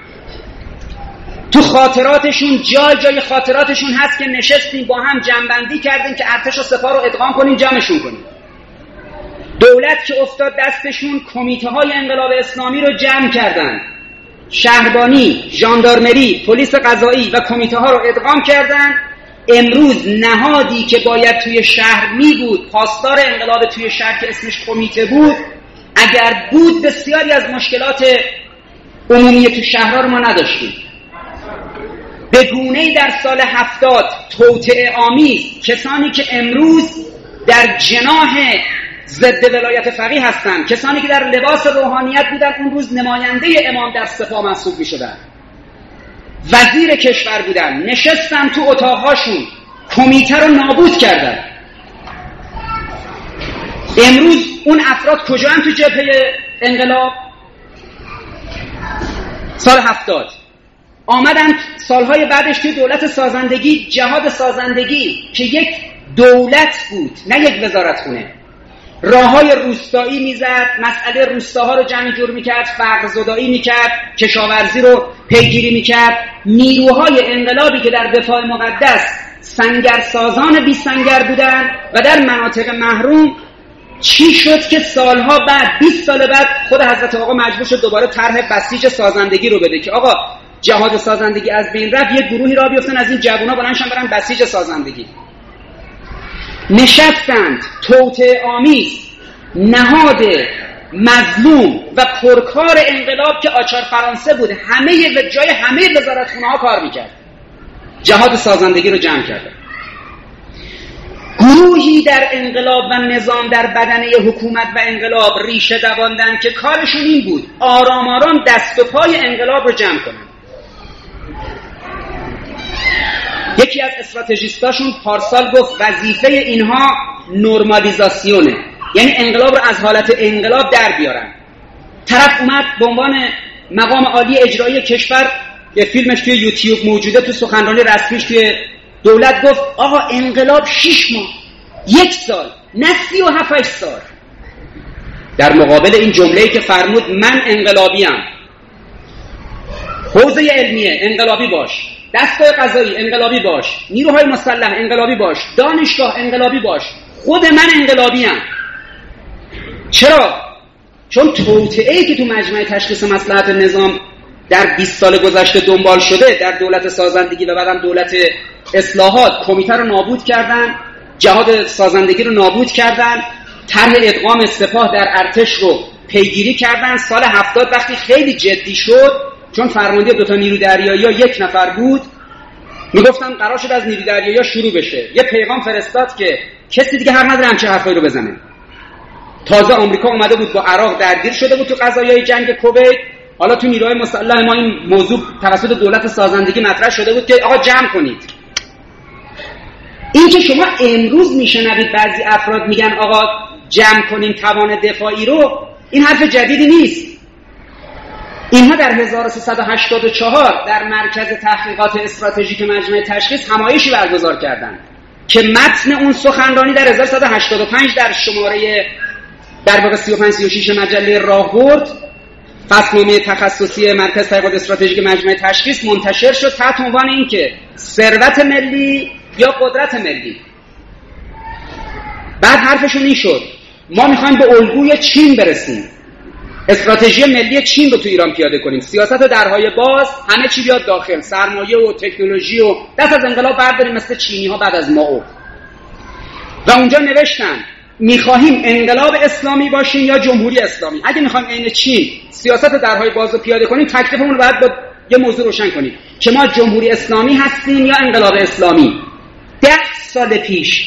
تو خاطراتشون جای جای خاطراتشون هست که نشستیم با هم جمع‌بندی کردیم که ارتش و سپاه رو ادغام کنیم، جمعشون کنیم. دولت که افتاد دستشون، کمیته های انقلاب اسلامی رو جمع کردن، شهربانی، ژاندارمری، پلیس قضایی و کمیته ها رو ادغام کردن. امروز نهادی که باید توی شهر می بود، پاسدار انقلاب توی شهر که اسمش کمیته بود، اگر بود بسیاری از مشکلات عمومی تو شهرها رو ما نداشتیم. به گونه‌ای در سال هفتاد توطئه آمیز کسانی که امروز در جناح ضد ولایت فقیه هستن، کسانی که در لباس روحانیت بودن، اون روز نماینده امام در سپاه محسوب می شدن، وزیر کشور بودن، نشستن تو اتاقهاشون، کمیته رو نابود کردن. امروز اون افراد کجا هم تو جبهه انقلاب؟ سال هفتاد آمدن سالهای بعدش توی دولت سازندگی، جهاد سازندگی که یک دولت بود نه یک وزارتخونه، راههای روستایی میزد، مسئله روستاها رو جمع جور میکرد، فقر زدایی میکرد، کشاورزی رو پیگیری میکرد. نیروهای انقلابی که در دفاع مقدس سنگرسازان بی سنگر بودن و در مناطق محروم، چی شد که سالها بعد، بیست سال بعد، خود حضرت آقا مجبور شد دوباره طرح بسیج سازندگی رو بده که آقا جهاد سازندگی از بین رفت، یک گروهی را بیفتن از این جوونا بلندشن برن بسیج سازندگی. نشستند توطئه آمیز، نهاد مظلوم و پرکار انقلاب که آچار فرانسه بود، همه جای همه وزارتخونه ها کار میکرد، جهاد سازندگی رو جمع کرد. گروهی در انقلاب و نظام در بدنه حکومت و انقلاب ریشه دواندن که کارشون این بود آرام آرام دست و پای انقلاب رو جمع کنن. یکی از استراتژیستاشون پارسال گفت وظیفه اینها نورمالیزاسیونه، یعنی انقلاب رو از حالت انقلاب در بیارن. طرف اومد به عنوان مقام عالی اجرایی کشور، یه فیلمش توی یوتیوب موجوده، تو سخنرانی رسمیش توی دولت گفت آقا انقلاب شش ماه، یک سال، نه سی و هفت سال. در مقابل این جمله‌ای که فرمود من انقلابیم، حوزه علمیه انقلابی باش، دستگاه قضایی انقلابی باش، نیروهای مسلح انقلابی باش، دانشگاه انقلابی باش، خود من انقلابیم. چرا؟ چون توطئه‌ای که تو مجمع تشخیص مصلحت نظام در بیست سال گذشته دنبال شده، در دولت سازندگی و بعدم دولت اصلاحات، کمیته رو نابود کردن، جهاد سازندگی رو نابود کردن، طرح ادغام سپاه در ارتش رو پیگیری کردن. سال هفتاد وقتی خیلی جدی شد، چون فرمانده دوتا نیرو دریایی ها یک نفر بود، میگفتن قرار شد از نیرو دریایی ها شروع بشه، یه پیغام فرستاد که کسی دیگه حق نداره همچه حرفایی رو بزنه. تازه آمریکا اومده بود با عراق درگیر شده بود تو قضایای جنگ کویت، حالا تو نیروهای مسلح ما این موضوع توسط دولت سازندگی مطرح شده بود که آقا جمع کنید. این که شما امروز میشنوید بعضی افراد میگن آقا جمع کنین توان دفاعی رو، این حرف جدیدی نیست. اینها در هزار و سیصد و هشتاد و چهار در مرکز تحقیقات استراتژیک مجمع تشخیص همایشی برگزار کردند که متن اون سخنرانی در هزار و سیصد و هشتاد و پنج در شماره در واقع سی و پنج سی و شش مجله راهبرد، فصلنامه تخصصی مرکز تحقیقات استراتژیک مجمع تشخیص منتشر شد تحت عنوان این که ثروت ملی یا قدرت ملی. بعد حرفشون این شد ما میخوایم به الگوی چین برسیم، استراتژی ملی چین رو تو ایران پیاده کنیم، سیاست درهای باز، همه چی بیاد داخل، سرمایه و تکنولوژی و دست از انقلاب برداریم مثل چینی ها بعد از مائو. و اونجا نوشتن میخواهیم انقلاب اسلامی باشیم یا جمهوری اسلامی. اگه میخوایم عین چین سیاست درهای باز رو پیاده کنیم، تکلیفمون رو باید با یه موضوع روشن کنیم که ما جمهوری اسلامی هستیم یا انقلاب اسلامی. ده سال پیش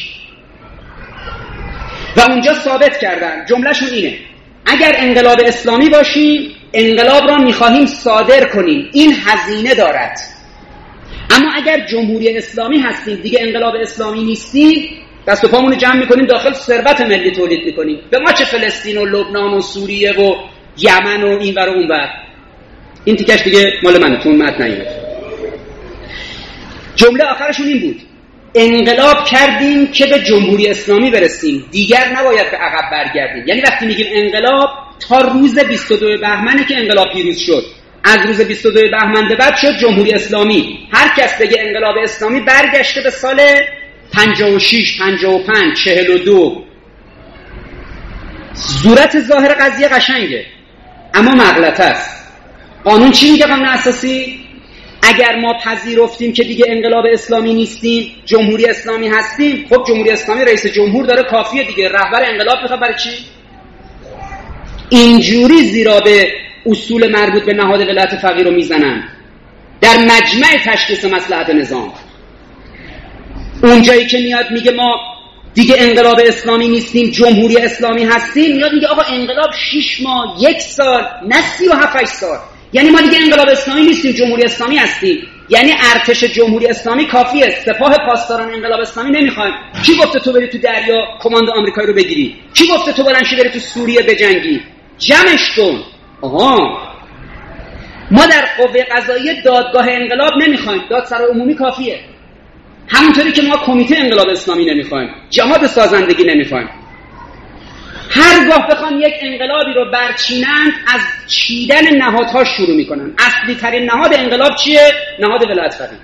و اونجا ثابت کردن، جملهشون اینه اگر انقلاب اسلامی باشیم انقلاب را میخواهیم صادر کنیم، این هزینه دارد. اما اگر جمهوری اسلامی هستیم دیگه انقلاب اسلامی نیستیم، دست و پامون رو جمع میکنیم داخل ثروت ملی تولید میکنیم. به ما چه فلسطین و لبنان و سوریه و یمن و این ور و اون ور. این تیکش دیگه مال منه، تو متن نیومد. جمله آخرشون این بود: انقلاب کردیم که به جمهوری اسلامی برسیم، دیگر نباید به عقب برگردیم. یعنی وقتی میگیم انقلاب، تا روز بیست و دو بهمن که انقلاب پیروز شد، از روز بیست و دو بهمن به بعد شد جمهوری اسلامی. هر کس بگه انقلاب اسلامی برگشته به سال پنجاه و شش، پنجاه و پنج، چهل و دو. صورت ظاهر قضیه قشنگه اما مغلطه است. قانون چی میگه؟ قانون اساسی اگر ما پذیرفتیم که دیگه انقلاب اسلامی نیستیم، جمهوری اسلامی هستیم، خب جمهوری اسلامی رئیس جمهور داره، کافیه دیگه. رهبر انقلاب میخواد برای چی؟ اینجوری زیرا به اصول مربوط به نهاد ولایت فقیه رو میزنن در مجمع تشخیص مصلحت نظام. اونجایی که میاد میگه ما دیگه انقلاب اسلامی نیستیم، جمهوری اسلامی هستیم، میاد میگه آقا انقلاب شش ماه، یک سال، نه سی و هفت سال. یعنی ما دیگه انقلاب اسلامی نیستیم، جمهوری اسلامی هستیم. یعنی ارتش جمهوری اسلامی کافیه، سپاه پاسداران انقلاب اسلامی نمیخوایم. کی گفته تو بری تو دریا کماندو آمریکایی رو بگیری؟ کی گفته تو بلند شی بری تو سوریه بجنگی؟ جمعش کن. آها، ما در قوه قضاییه دادگاه انقلاب نمیخوایم، دادسرای عمومی کافیه. همونطوری که ما کمیته انقلاب اسلامی نمیخوایم، جهاد سازندگی نمیخوایم. هرگاه بخوان یک انقلابی رو برچینند، از چیدن نهادها شروع میکنن. اصلی ترین نهاد انقلاب چیه؟ نهاد ولایت فقیه.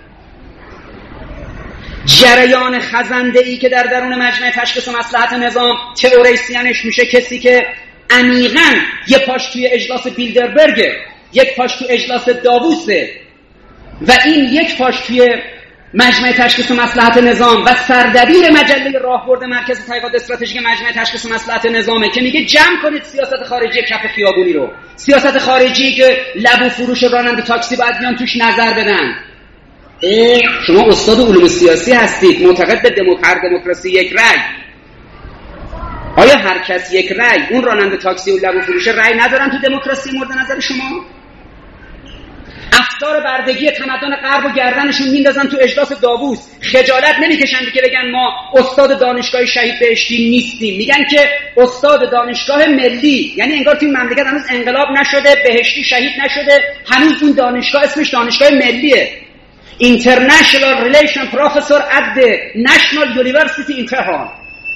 جریان خزنده ای که در درون مجمع تشخیص مصلحت نظام تئوریسینش میشه کسی که عمیقاً یک پاش توی اجلاس بیلدربرگه، یک پاش توی اجلاس داووسه و این یک پاش توی مجمع تشخیص مصلحت نظام و سردبیر مجله راهبرد مرکز تحقیقات استراتژیک مجمع تشخیص مصلحت نظامه که میگه جمع کنید سیاست خارجی کف خیابونی رو، سیاست خارجی که لب و فروش راننده تاکسی باید بیان توش نظر بدن. شما استاد علوم سیاسی هستید، معتقد به دموکر دموکراسی یک رأی. آیا هر کس یک رأی، اون راننده تاکسی و لب و فروش رأی ندارن تو دموکراسی مورد نظر شما؟ افکار بردگی تمدن غرب و گردنشون میندازن تو اجلاس داووس، خجالت نمیکشن که بگن ما استاد دانشگاه شهید بهشتی نیستیم، میگن که استاد دانشگاه ملی. یعنی انگار تو این مملکت هنوز انقلاب نشده، بهشتی شهید نشده، هنوز اون دانشگاه اسمش دانشگاه ملیه. International Relation Professor at the National University in Tehran.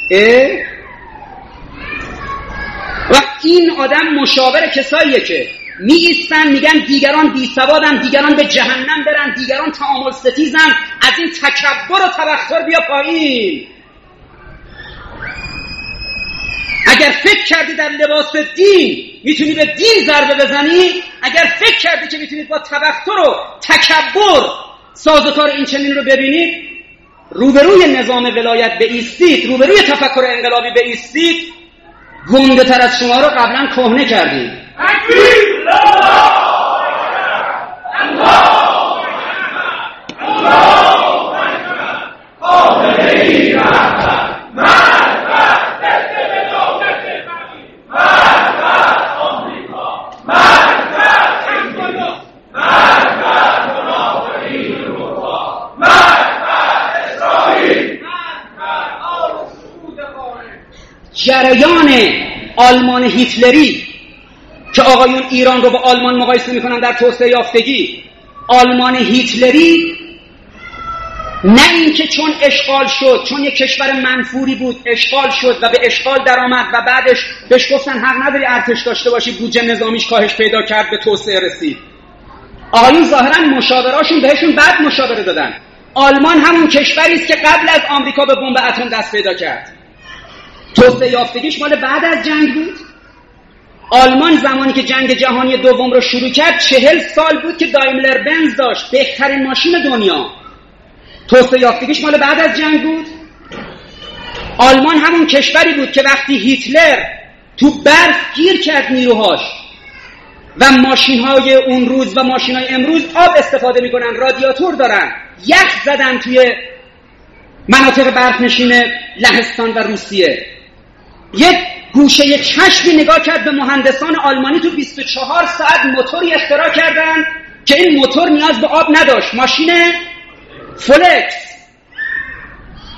و این آدم مشاور کساییه که می ایستن میگن دیگران بی سوادن، دیگران به جهنم برن، دیگران تعامل ستیزن، از این تکبر و تبختر بیا پایین. اگر فکر کردی در لباس دین میتونی به دین ضربه بزنی، اگر فکر کردی که میتونید با تبختر و تکبر سازوکار این چنین رو ببینید، روبروی نظام ولایت بایستید، روبروی تفکر انقلابی بایستید. گنده تر از شما رو قبلا کهنه کردیم. جریان آلمان هیتلری که آقایون ایران رو با آلمان مقایسه میکنن در توسعه یافتگی، آلمان هیتلری نه اینکه چون اشغال شد، چون یک کشور منفوری بود اشغال شد و به اشغال درآمد و بعدش بهش گفتن حق نداری ارتش داشته باشی، بودجه نظامیش کاهش پیدا کرد، به توسعه رسید. آقایون ظاهرا مشاوراشون بهشون بعد مشاوره دادن. آلمان همون کشوری است که قبل از آمریکا به بمب اتم دست پیدا کرد. توسعه یافتگیش مال بعد از جنگ بود. آلمان زمانی که جنگ جهانی دوم رو شروع کرد چهل سال بود که دایملر بنز داشت، بهترین ماشین دنیا. توسعه یافتگیش مال بعد از جنگ بود. آلمان همون کشوری بود که وقتی هیتلر تو برف گیر کرد نیروهاش و ماشین‌های اون روز و ماشین‌های امروز آب استفاده می‌کنن، رادیاتور دارن، یخ زدن توی مناطق برفنشین لهستان و روسیه. یک گوشه چشمی نگاه کرد به مهندسان آلمانی، تو بیست و چهار ساعت موتوری اختراع کردن که این موتور نیاز به آب نداشت، ماشین فولکس.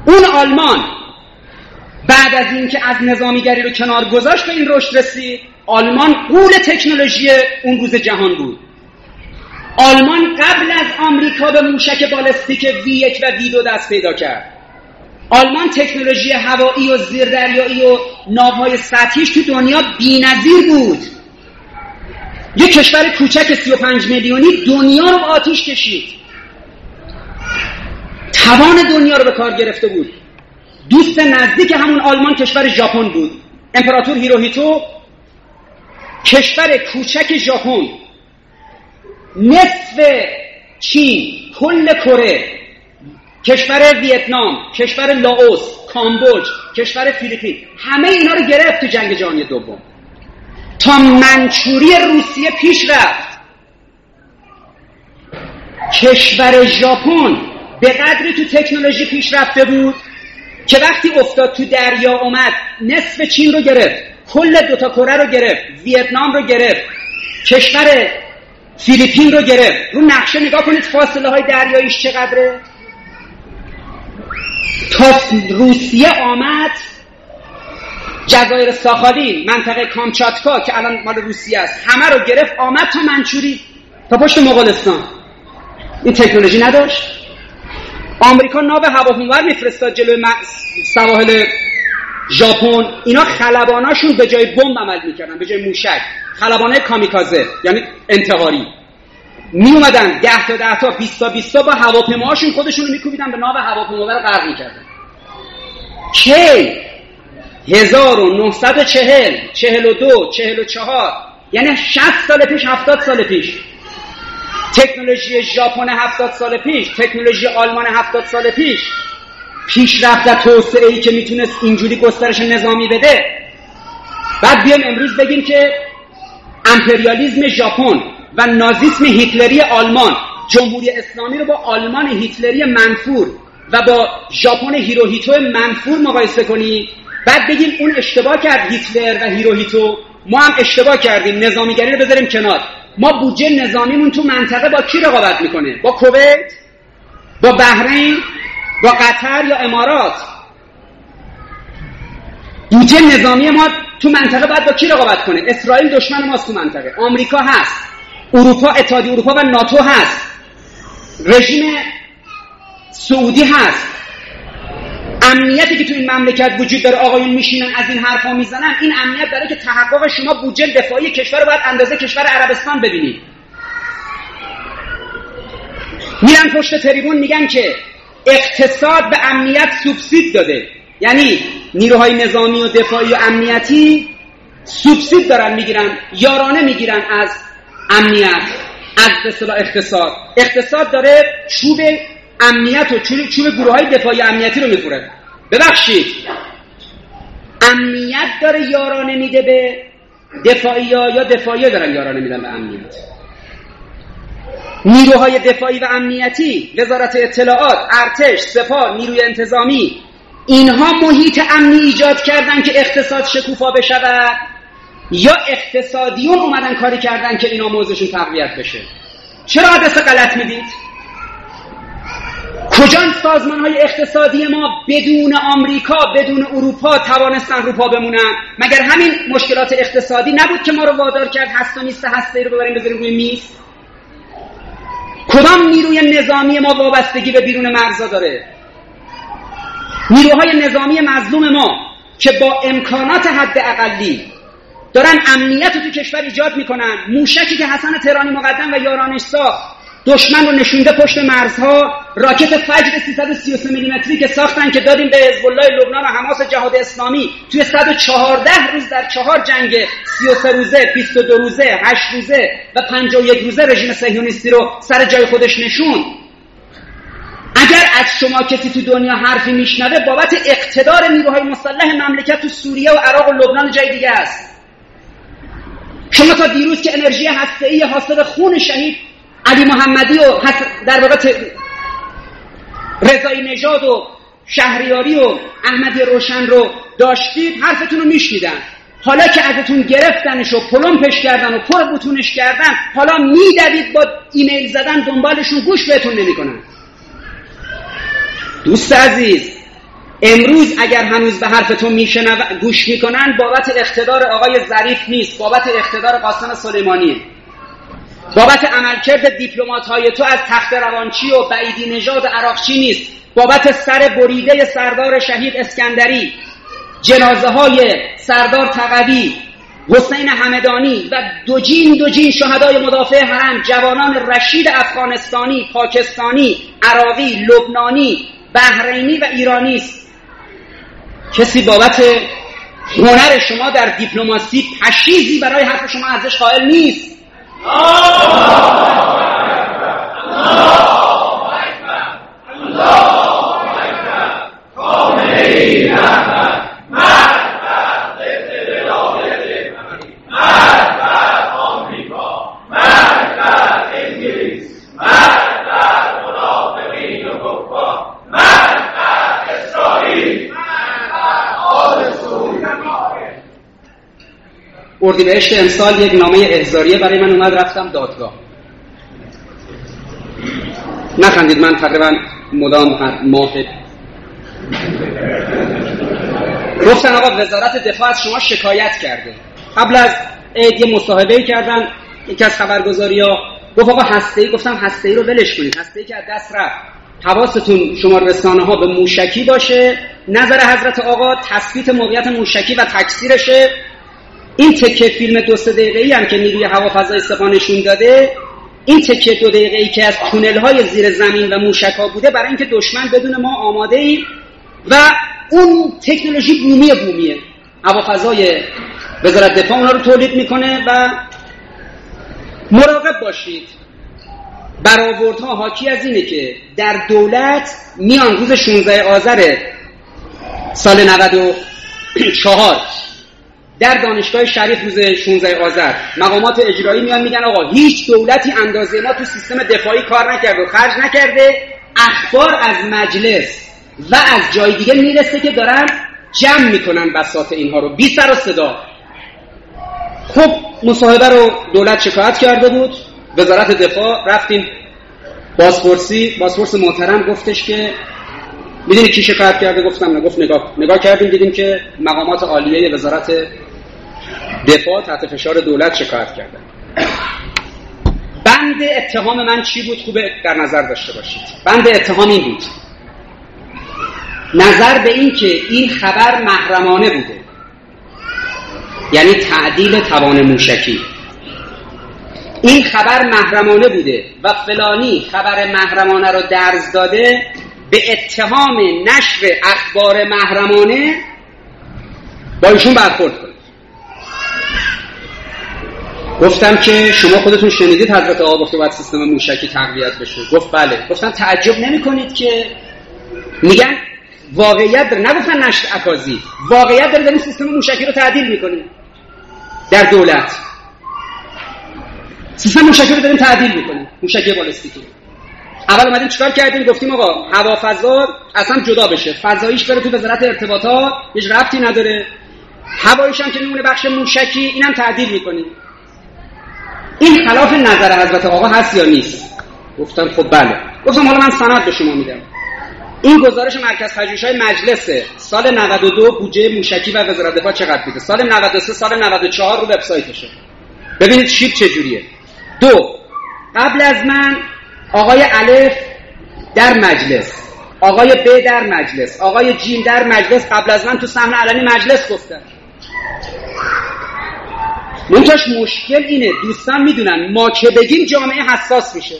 اون آلمان بعد از این که از نظامیگری رو کنار گذاشت به این رشد رسید. آلمان غول تکنولوژی اون روز جهان بود. آلمان قبل از آمریکا به موشک بالستیک وی یک و وی دو دست پیدا کرد. آلمان تکنولوژی هوایی و زیردریایی و ناوهای سطحیش تو دنیا بی‌نظیر بود. یک کشور کوچک سی و پنج میلیونی دنیا رو آتیش کشید. توان دنیا رو به کار گرفته بود. دوست نزدیک همون آلمان کشور ژاپن بود. امپراتور هیروهیتو کشور کوچک ژاپن، نصف چین، کل کره، کشور ویتنام، کشور لاوس، کامبوج، کشور فیلیپین، همه اینا رو گرفت تو جنگ جهانی دوم. تا منچوری روسیه پیش رفت. کشور ژاپن به قدری تو تکنولوژی پیش رفته بود که وقتی افتاد تو دریا اومد نصف چین رو گرفت، کل دوتا کره رو گرفت، ویتنام رو گرفت، کشور فیلیپین رو گرفت. رو نقشه نگاه کنید فاصله های دریاییش چقدره. تا روسیه آمد جزایر ساخالین، منطقه کامچاتکا که الان مال روسیه است، همه رو گرفت آمد تا منچوری، تا پشت مغولستان. این تکنولوژی نداشت. آمریکا ناو هواپیمابر میفرستاد جلوی سواحل ژاپن، اینا خلباناشون به جای بمب عمل میکردن، به جای موشک، خلبانای کامیکازه یعنی انتحاری، می اومدن ده تا ده تا بیست تا بیست تا با هواپیماهاشون خودشون رو میکوبیدن به ناو هواپیمابر غرق میکردن. کی هزار و نهصد و چهل، چهل و دو، چهل و چهار، یعنی شصت سال پیش، هفتاد سال پیش، تکنولوژی ژاپن هفتاد سال پیش، تکنولوژی آلمان هفتاد سال پیش پیشرفت و توسعه‌ای که میتونست اینجوری گسترش نظامی بده. بعد بیایم امروز بگیم که امپریالیسم ژاپن و نازیسم هیتلری آلمان، جمهوری اسلامی رو با آلمان هیتلری منفور و با ژاپن هیروهیتو منفور مقایسه کنیم، بعد بگیم اون اشتباه کرد هیتلر و هیروهیتو، ما هم اشتباه کردیم، نظامیگری رو بذاریم کنار. ما بودجه نظامیمون تو منطقه با کی رقابت میکنه؟ با کویت، با بحرین، با قطر یا امارات؟ بودجه نظامی ما تو منطقه باید با کی رقابت کنه؟ اسرائیل دشمن ماست تو منطقه، آمریکا هست، اروپا، اتحادیه اروپا و ناتو هست، رژیم سعودی هست. امنیتی که تو این مملکت وجود داره، آقایون میشینن از این حرفا میزنن، این امنیت برای که تحقق شما بودجه دفاعی کشور رو باید اندازه کشور عربستان ببینید. میرن پشت تریبون میگن که اقتصاد به امنیت سوبسید داده، یعنی نیروهای نظامی و دفاعی و امنیتی سوبسید دارن میگیرن، یارانه میگیرن از امنیت، از به اصطلاح اقتصاد. اقتصاد داره چوب امنیت و چوب, چوب گروه های دفاعی امنیتی رو میخوره. ببخشید، امنیت داره یارانه میده به دفاعی ها یا دفاعی ها دارن یارانه میدن به امنیت؟ نیروهای دفاعی و امنیتی، وزارت اطلاعات، ارتش، سپاه، نیروی انتظامی، اینها محیط امنی ایجاد کردن که اقتصاد شکوفا بشود یا اقتصادیون اومدن کاری کردن که اینا موضوعشون تقویت بشه؟ چرا عدس غلط میدید؟ کجا سازمان‌های اقتصادی ما بدون آمریکا، بدون اروپا توانستن رو پا بمونن؟ مگر همین مشکلات اقتصادی نبود که ما رو وادار کرد هست و نیست هسته رو ببریم بذاریم روی میز؟ کدام نیروی نظامی ما وابستگی به بیرون مرزها داره؟ نیروهای نظامی مظلوم ما که با امکانات حد اقلی دارن امنیت رو تو کشور ایجاد میکنن، موشکی که حسن تهرانی مقدم و یارانش ساخت دشمن رو نشونده پشت مرزها، راکت فجر سیصد و سی و سه میلیمتری که ساختن که دادیم به حزب الله لبنان و حماس جهاد اسلامی، توی صد و چهارده روز در چهار جنگ سی و سه روزه، بیست و دو روزه، هشت روزه و پنجاه و یک روزه رژیم صهیونیستی رو سر جای خودش نشون. اگر از شما کسی تو دنیا حرفی میشنوه بابت اقتدار نیروهای مسلح مملکت تو سوریه و عراق و لبنان و جای دیگه است. شما تا دیروز که انرژی هسته‌ای حاصل خون شهید علی محمدی و در واقع رضایی نژاد و شهریاری و احمدی روشن رو داشتید، حرفتون رو میشنیدن. حالا که ازتون گرفتنش و پلمپش کردن و پر بتونش کردن، حالا میدوید با ایمیل زدن دنبالشون، گوش بهتون نمیکنن. دوست عزیز، امروز اگر هنوز به حرف تو میشنو گوش میکنن بابت اقتدار آقای ظریف نیست، بابت اقتدار قاسم سلیمانیه، بابت عملکرد دیپلمات‌های تو از تخت روانچی و بعیدی نژاد عراقچی نیست، بابت سر بریده سردار شهید اسکندری، جنازه های سردار تقوی، حسین همدانی و دوجین دوجین شهدای مدافع حرم، جوانان رشید افغانستانی، پاکستانی، عراقی، لبنانی، بحرینی و ایرانی است. کسی بابت هنر شما در دیپلماسی پشیزی برای حرف شما ارزش قائل نیست. اردیبهشت امسال یک نامه احضاریه برای من اومد، رفتم دادگاه. نخندید، من تقریبا مدام هر ماه گفتن آقا وزارت دفاع از شما شکایت کرده. قبل از عید یه مصاحبه کردن یکی از خبرگزاری‌ها گفت آقا هسته‌ای، گفتم هسته‌ای رو ولش کنید، هسته‌ای که از دست رفت، حواستون شما رسانه‌ها به موشکی باشه، نظر حضرت آقا تثبیت موقعیت موشکی و تکثیرشه. این تکه فیلم دو سه دقیقه‌ای هم که نیروی هوافضای سپاه نشون داده، این تکه دو دقیقه‌ای که از تونل‌های زیر زمین و موشک‌ها بوده برای اینکه دشمن بدون ما آماده‌ایم و اون تکنولوژی بومیه بومیه هوافضای وزارت دفاع اونا رو تولید میکنه و مراقب باشید. برآوردها حاکی از اینه که در دولت میان روز شانزده آذر سال نود و چهار در دانشگاه شریف روز شانزده آذر مقامات اجرایی میان میگن آقا هیچ دولتی اندازه ما تو سیستم دفاعی کار نکرده و خرج نکرده. اخبار از مجلس و از جای دیگه میرسه که دارن جمع میکنن بساط اینها رو بی سر و صدا. خب مصاحبه رو دولت شکایت کرده بود، وزارت دفاع رفتیم بازپرسی، بازپرس محترم گفتش که میدونی کی شکایت کرده؟ گفتم نه. گفت نگاه نگاه کردیم دیدیم که مقامات عالیه وزارت دفاع تحت فشار دولت شکایت کردن. بند اتهام من چی بود؟ خوبه در نظر داشته باشید. بند اتهام این بود، نظر به این که این خبر محرمانه بوده، یعنی تعدیل توان موشکی، این خبر محرمانه بوده و فلانی خبر محرمانه رو درز داده، به اتهام نشر اخبار محرمانه با ایشون برخورد کنید. گفتم که شما خودتون شنیدید حضرت آقا گفته باید سیستم موشکی تقویت بشه. گفت بله. گفتم تعجب نمی کنید که میگن واقعیت داره، نگفتن نشر اکاذیب، واقعیت داره، داریم سیستم موشکی رو تعدیل میکنیم در دولت، سیستم موشکی رو داریم تعدیل میکنیم، موشکی بالستیکی. اول اومدیم چیکار کردیم؟ گفتیم آقا هوافضا اصلا جدا بشه، فضاییش بره تو وزارت ارتباطات، هیچ ربطی نداره، هواییش هم که میمونه بخش موشکی، اینم تعدیل میکنیم. این خلاف نظر حضرت آقا هست یا نیست؟ گفتم خب بله. گفتم حالا من سند به شما میدم. این گزارش مرکز پژوهش‌های مجلس سال نود و دو بودجه موشکی و وزارت دفاع چقدر بوده، سال نود و سه سال نود و چهار رو وبسایتشه، ببینید شیب چجوریه. دو، قبل از من آقای الف در مجلس، آقای ب در مجلس، آقای جیم در مجلس قبل از من تو صحنه علنی مجلس گفتن. منتاش مشکل اینه، دوستان میدونن ما که بگیم جامعه حساس میشه.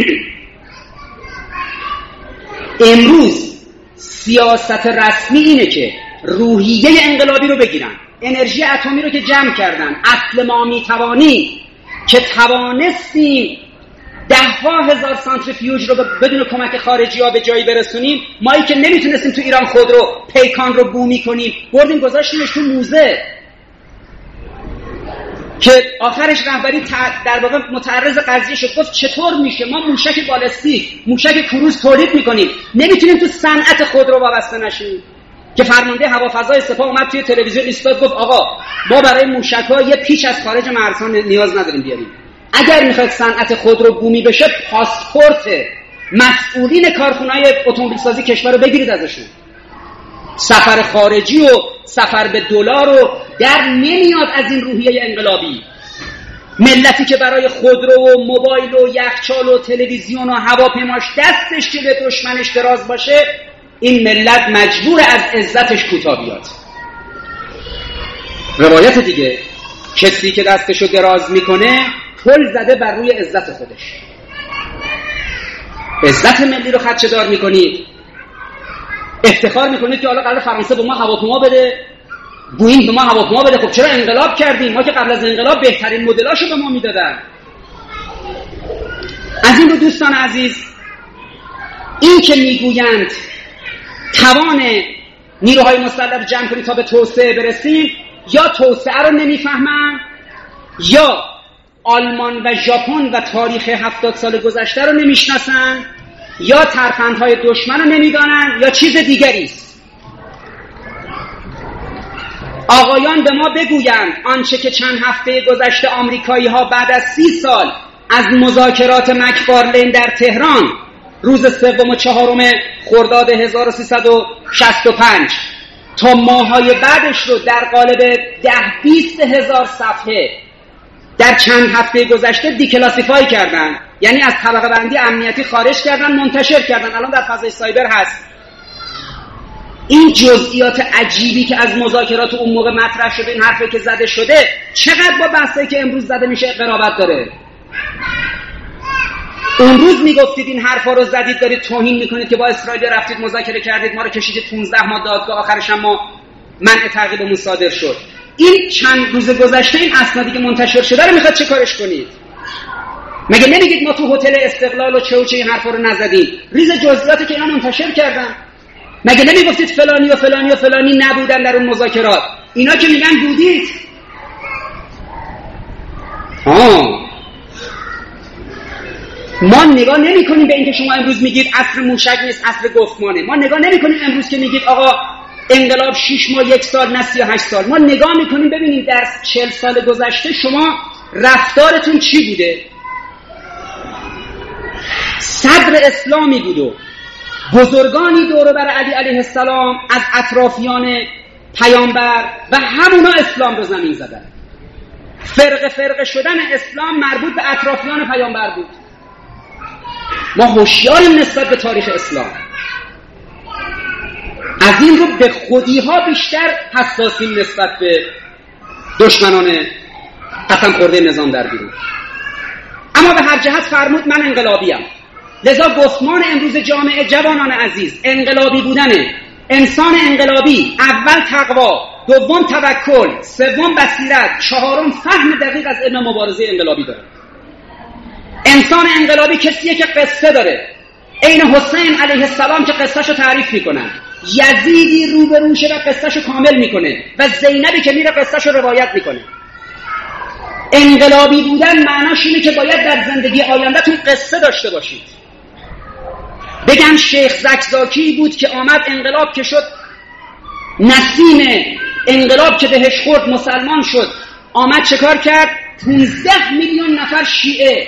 امروز سیاست رسمی اینه که روحیه انقلابی رو بگیرن، انرژی اتمی رو که جمع کردن، اصل ما میتوانی که توانستیم ده ها هزار سانتریفیوژ رو بدون کمک خارجی ها به جایی برسونیم، مایی که نمیتونستیم تو ایران خود رو پیکان رو بومی کنیم، بردیم گذاشتیمش تو موزه که آخرش رهبری در واقع متعرض قضیه شد. گفت چطور میشه ما موشک بالستیک، موشک کروز تولید میکنیم، نمیتونیم تو صنعت خود رو وابسته نشیم؟ که فرمانده هوافضای سپاه اومد توی تلویزیون ایستاد گفت آقا ما برای موشک‌ها یه پیچ از خارج مرزها نیاز نداریم بیاریم، اگر میخواید صنعت خود رو بومی بشه پاسپورت مسئولین کارخونه‌های اتومبیل سازی کشور رو بگیرید ازشون. سفر خارجی و سفر به دلار و در نمیاد از این روحیه انقلابی. ملتی که برای خودرو و موبایل و یخچال و تلویزیون و هواپیماش دستش که به دشمنش دراز باشه، این ملت مجبور از عزتش کوتاه بیاد. روایت دیگه، کسی که دستشو دراز میکنه پل زده بر روی عزت خودش. عزت ملی رو خدشه دار میکنید، افتخار میکنید که حالا قرار فرانسه به ما هواپیما بده، بوئینگ به ما هواپیما بده. خب چرا انقلاب کردیم؟ ما که قبل از انقلاب بهترین مدلاشو به ما میدادن. از این رو دوستان عزیز، این که میگویند توان نیروهای مسلح رو جمع کنید تا به توسعه برسیم، یا توسعه رو نمیفهمن، یا آلمان و ژاپن و تاریخ هفتاد سال گذشته رو نمیشناسن، یا ترفندهای دشمن رو نمیدانن، یا چیز دیگری است. آقایان به ما بگویند آنچه که چند هفته گذشته آمریکایی ها بعد از سی سال از مذاکرات مکفارلین در تهران روز سوم و چهارم خرداد هزار و سیصد و شصت و پنج تا ماهای بعدش رو در قالب ده بیست هزار صفحه در چند هفته گذشته دیکلاسیفای کردن، یعنی از طبقه بندی امنیتی خارج کردن، منتشر کردن، الان در فضای سایبر هست. این جزئیات عجیبی که از مذاکرات اون موقع مطرح شده، این حرفی که زده شده، چقدر با بحثی که امروز زده میشه قرابت داره. اون روز میگفتید این حرفا رو زدید، دارید توهین میکنید که با اسرائیل رفتید مذاکره کردید، ما رو کشیدید پانزده ماه دادگاه، آخرش هم ما منع تعقیبمون صادر شد. این چند روز گذشته این اسنادی که منتشر شده رو میخواد چه کارش کنید؟ مگه نمیگید ما تو هتل استقلال و چه و چه این حرفا رو نزدید؟ ریز جزئیاتی که اینا منتشر کردن. مگه نمیگفتید فلانی و فلانی و فلانی نبودن در اون مذاکرات؟ اینا که میگن بودید. آه ما نگاه نمی کنیم به اینکه شما امروز میگید عصر موشک نیست، عصر گفتمانه. ما نگاه نمی کنیم امروز که میگید آقا انقلاب شش ماه یک سال نه سی و هشت سال. ما نگاه میکنیم ببینیم در چهل سال گذشته شما رفتارتون چی بوده. صدر اسلامی بود و بزرگانی دور بر علی علیه السلام از اطرافیان پیامبر و همونا اسلام رو زمین زدن. فرق فرق شدن اسلام مربوط به اطرافیان پیامبر بود. ما هوشیاریم نسبت به تاریخ اسلام. از این رو به خودی ها بیشتر حساسیم نسبت به دشمنان قسم خورده نظام در بیرون. اما به هر جهت فرمود من انقلابیم. لذا گفتمان امروز جامعه جوانان عزیز انقلابی بودنه. انسان انقلابی اول تقوا، دوم توکل، سوم بصیرت، چهارم فهم دقیق از علم مبارزه انقلابی داره. انسان انقلابی کسیه که قصه داره. عین حسین علیه السلام که قصهشو تعریف میکنن، یزیدی روبروشه و قصهشو کامل میکنه و زینبی که میره قصهشو روایت میکنه. انقلابی بودن معناش اینه که باید در زندگی آیندهتون قصه داشته باشید. بگن شیخ زکزاکی بود که آمد انقلاب که شد، نسیم انقلاب که بهش خورد مسلمان شد، آمد چه کار کرد؟ پونزده میلیون نفر شیعه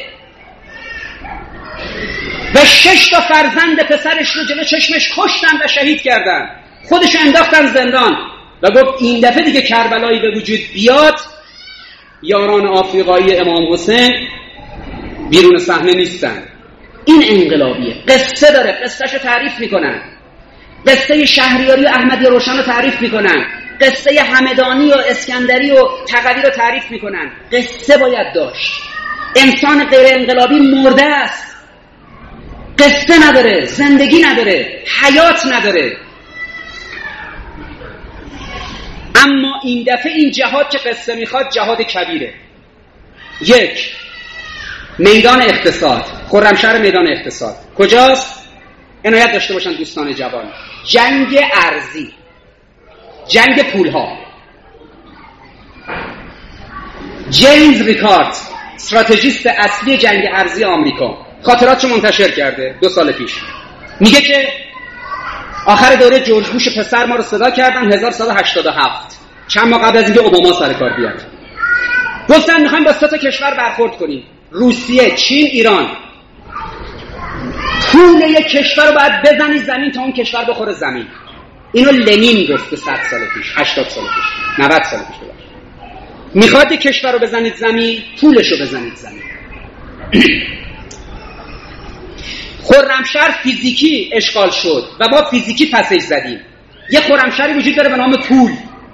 و شش تا فرزند پسرش رو جلو چشمش کشتن و شهید کردن، خودش انداختن زندان و گفت این دفعه دیگه کربلایی به وجود بیاد یاران آفریقایی امام حسین بیرون صحنه نیستن. این انقلابیه. قصه داره، قصهشو تعریف میکنن. قصه شهریاری و احمدی روشن رو تعریف میکنن. قصه همدانی و اسکندری و تقوی رو تعریف میکنن. قصه باید داشت. انسان غیر انقلابی مرده است، قصه نداره، زندگی نداره، حیات نداره. اما این دفعه این جهاد که قصه میخواد جهاد کبیره. یک، میدان اقتصاد. خرمشهر میدان اقتصاد کجاست؟ عنایت داشته باشن دوستان جوان. جنگ ارزی، جنگ پولها. جیمز ریکارد استراتژیست اصلی جنگ ارزی آمریکا خاطراتشو منتشر کرده دو سال پیش. میگه که آخر دوره جورج بوش پسر ما رو صدا کردن هزار و سیصد و هشتاد و هفت، چند ماه قبل از اینکه اوباما سر کار بیاد. گفتن میخوایم با سه تا کشور برخورد کنیم، روسیه، چین، ایران. پول یک کشور رو باید بزنی زمین تا اون کشور بخوره زمین. اینو لنین گفت صد سال پیش، هشتاد سال پیش، نود سال پیش. ببخشید میخواد کشور رو بزنید زمین، پولش رو بزنید زمین. خرمشهر فیزیکی اشغال شد و ما فیزیکی پسش زدیم. یه خرمشهری وجود داره به نام پول.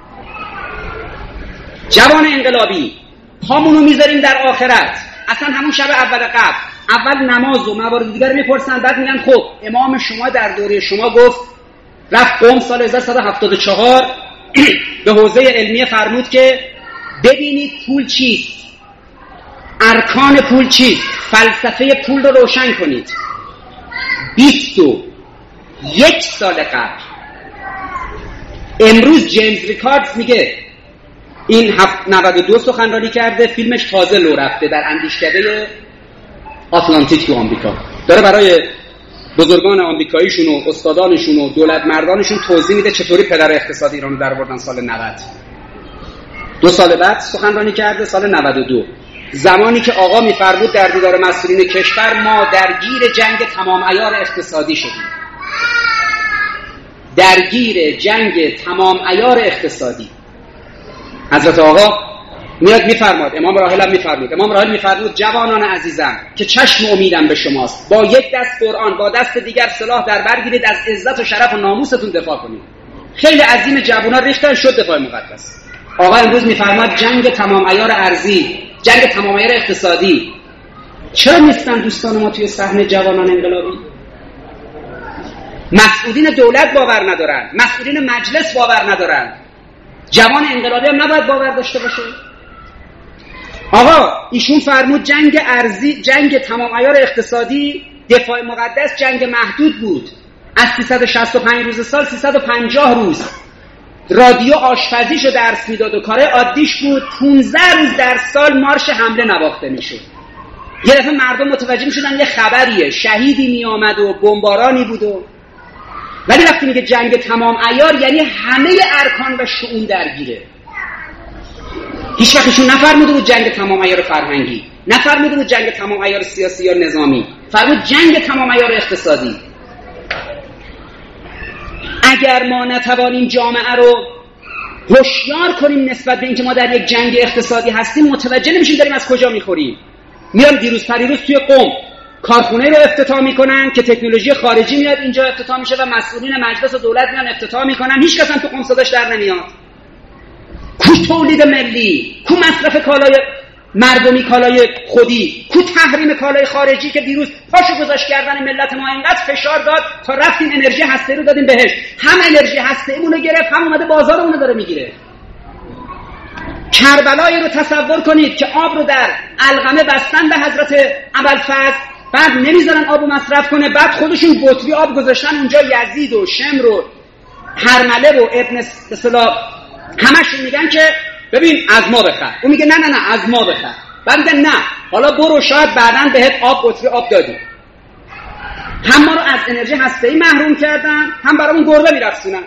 جوان انقلابی پامونو میذاریم در آخرت. اصلا همون شب اول قبل اول نماز و موارد دیگر میپرسن، بعد میگن خب امام شما در دوره شما گفت، رفت قم سال هزار و سیصد و هفتاد و چهار به حوزه علمیه فرمود که ببینید پول چیست، ارکان پول چیست، فلسفه پول رو روشن کنید. بیست و یک سال قبل امروز جیمز ریکاردز میگه، این نود و دو سخنرانی کرده، فیلمش تازه لو رفته در اندیشکده آتلانتیک تو آمریکا، داره برای بزرگان آمریکاییشون و استادانشون و دولت مردانشون توضیح میده چطوری پدر اقتصاد ایرانو در آوردن سال نود. دو سال بعد سخنرانی کرده، سال نود و دو، زمانی که آقا میفرمود در دیدار مسئولین کشور ما درگیر جنگ تمام عیار اقتصادی شدیم. درگیر جنگ تمام عیار اقتصادی. حضرت آقا میاد میفرماد، امام راحل هم میفرمود، امام راحل میفرمود جوانان عزیزم که چشم امیدم به شماست، با یک دست قرآن با دست دیگر سلاح در بر گیرید، از عزت و شرف و ناموستون دفاع کنید. خیلی عظیم جوونا ریختن شد دفاع مقدس. آقا امروز میفرماد جنگ تمام عیار ارضی، جنگ تمام عیار اقتصادی. چرا نیستن دوستان ما توی صحنه جوانان انقلابی؟ مسئولین دولت باور ندارن، مسئولین مجلس باور ندارن، جوان انقلابی هم نباید باور داشته باشه. آقا ایشون فرمود جنگ ارضی، جنگ تمام عیار اقتصادی، دفاع مقدس جنگ محدود بود، از سیصد و شصت و پنج روز سال سیصد و پنجاه روز رادیو آشپزیشو درس میداد و کار عادیش بود، پانزده روز در سال مارش حمله نواخته میشد. یه دفعه مردم متوجه میشدن یه خبریه، شهیدی میآمد و بمبارانی بود و ولی وقتی میگه جنگ تمام عیار یعنی همه ارکان و شؤون درگیره. هیچ وقتشون نفرموده بود جنگ تمام عیار فرهنگی، نفرموده بود جنگ تمام عیار سیاسی یا نظامی، فرمود جنگ تمام عیار اقتصادی. اگر ما نتوانیم جامعه رو هوشیار کنیم نسبت به اینکه ما در یک جنگ اقتصادی هستیم، متوجه نمیشیم داریم از کجا میخوریم. میان دیروز پریروز توی قم کارخونه رو افتتاح میکنن که تکنولوژی خارجی میاد اینجا افتتاح میشه و مسئولین مجلس و دولت میان افتتاح میکنن، هیچ کس هم تو قم صداش در نمیاد. کو تولید ملی، کو مصرف کالای مردمی، کالای خودی، کو تحریم کالای خارجی که دیروز پاشو گذاشت کردن ملت ما اینقدر فشار داد تا رفتیم انرژی هسته‌ای رو دادیم بهش، هم انرژی هسته‌ایمون رو گرفت، هم اومده بازارمون رو داره میگیره. کربلایی رو تصور کنید که آب رو در علقمه بستن به حضرت ابوالفضل، بعد نمیذارن آبو مصرف کنه، بعد خودشون بطری آب گذاشتن اونجا، یزید و شمر و هرمله و ابن اصطلاح همشون میگن که ببین از ما بخر، اون میگه نه نه نه از ما بخر، بعد میگن نه حالا برو شاید بعداً بهت آب بطری آب دادیم. هم ما رو از انرژی هسته‌ای محروم کردن، هم برامون گربه میرقصونن.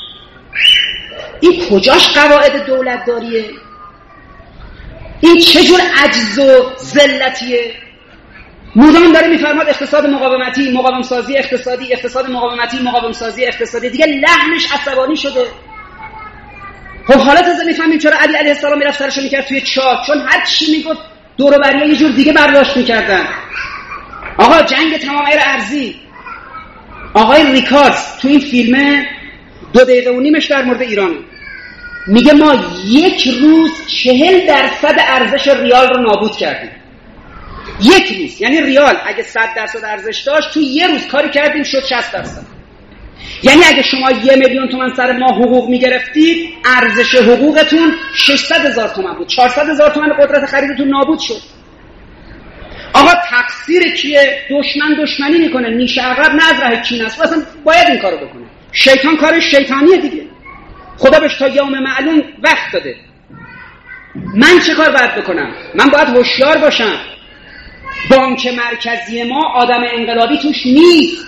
این کجاش قواعد دولت داریه؟ این چجور عجز و ذلتیه؟ مدام داره میفرماد اقتصاد مقاومتی، مقاوم سازی اقتصادی، اقتصاد مقاومتی، مقاوم سازی اقتصادی. دیگه لحنش عصبانی شده. خب حالا تازه میفهمیم چرا علی علیه السلام میرفت سرشو میکرد توی چاه، چون هر چی میگفت دور و بریا یه جور دیگه برداشت میکردن. آقا جنگ تمام عیار ارضی، آقای ریکاردز تو این فیلم دو دقیقه و نیمش در مورد ایران میگه ما یک روز چهل درصد ارزش ریال رو نابود کردیم. یک روز، یعنی ریال اگه صد درصد ارزش داشت تو یه روز کاری کردیم شد شصت درصد. یعنی اگه شما یه میلیون تومان سر ما حقوق میگرفتید، ارزش حقوقتون ششصد هزار تومان بود، چهارصد هزار تومان قدرت خریدتون نابود شد. آقا تقصیر کیه؟ دشمن دشمنی میکنه، نیش عقب نه از راه کین است، اصلا باید این کارو بکنه. شیطان کارش شیطانیه دیگه، خدا بهش تا یوم معلوم وقت داده. من چه کار باید بکنم؟ من باید هوشیار باشم. بانک مرکزی ما آدم انقلابی توش نیست.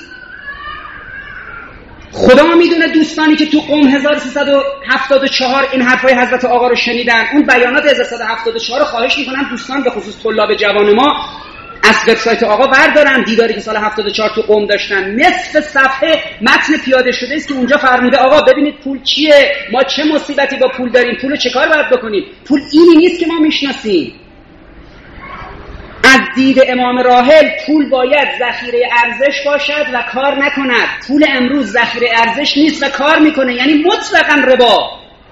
خدا میدونه دوستانی که تو قم هزار و سیصد و هفتاد و چهار این حرفای حضرت آقا رو شنیدن، اون بیانات هزار و سیصد و هفتاد و چهار رو خواهش میکنم دوستان به خصوص طلاب جوان ما از وبسایت آقا بردارن، دیداری که سال هفتاد و چهار تو قم داشتن، نصف صفحه متن پیاده شده است که اونجا فرموده آقا ببینید پول چیه، ما چه مصیبتی با پول داریم، پول چه کار باید بکنیم، پول اینی نیست که ما میشناسیم. از دید امام راحل پول باید ذخیره ارزش باشد و کار نکند. پول امروز ذخیره ارزش نیست و کار میکنه، یعنی مطلقاً ربا.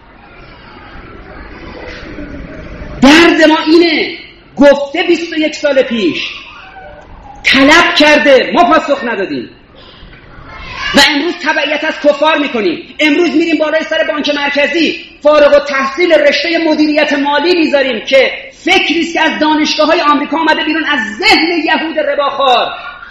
درد ما اینه، گفته بیست و یک سال پیش، طلب کرده، ما پاسخ ندادیم و امروز تبعیت از کفار میکنیم. امروز میریم بالای سر بانک مرکزی فارغ التحصیل رشته مدیریت مالی میذاریم که فکری است که از دانشگاه های آمریکا آمده بیرون، از ذهن یهود رباخوار.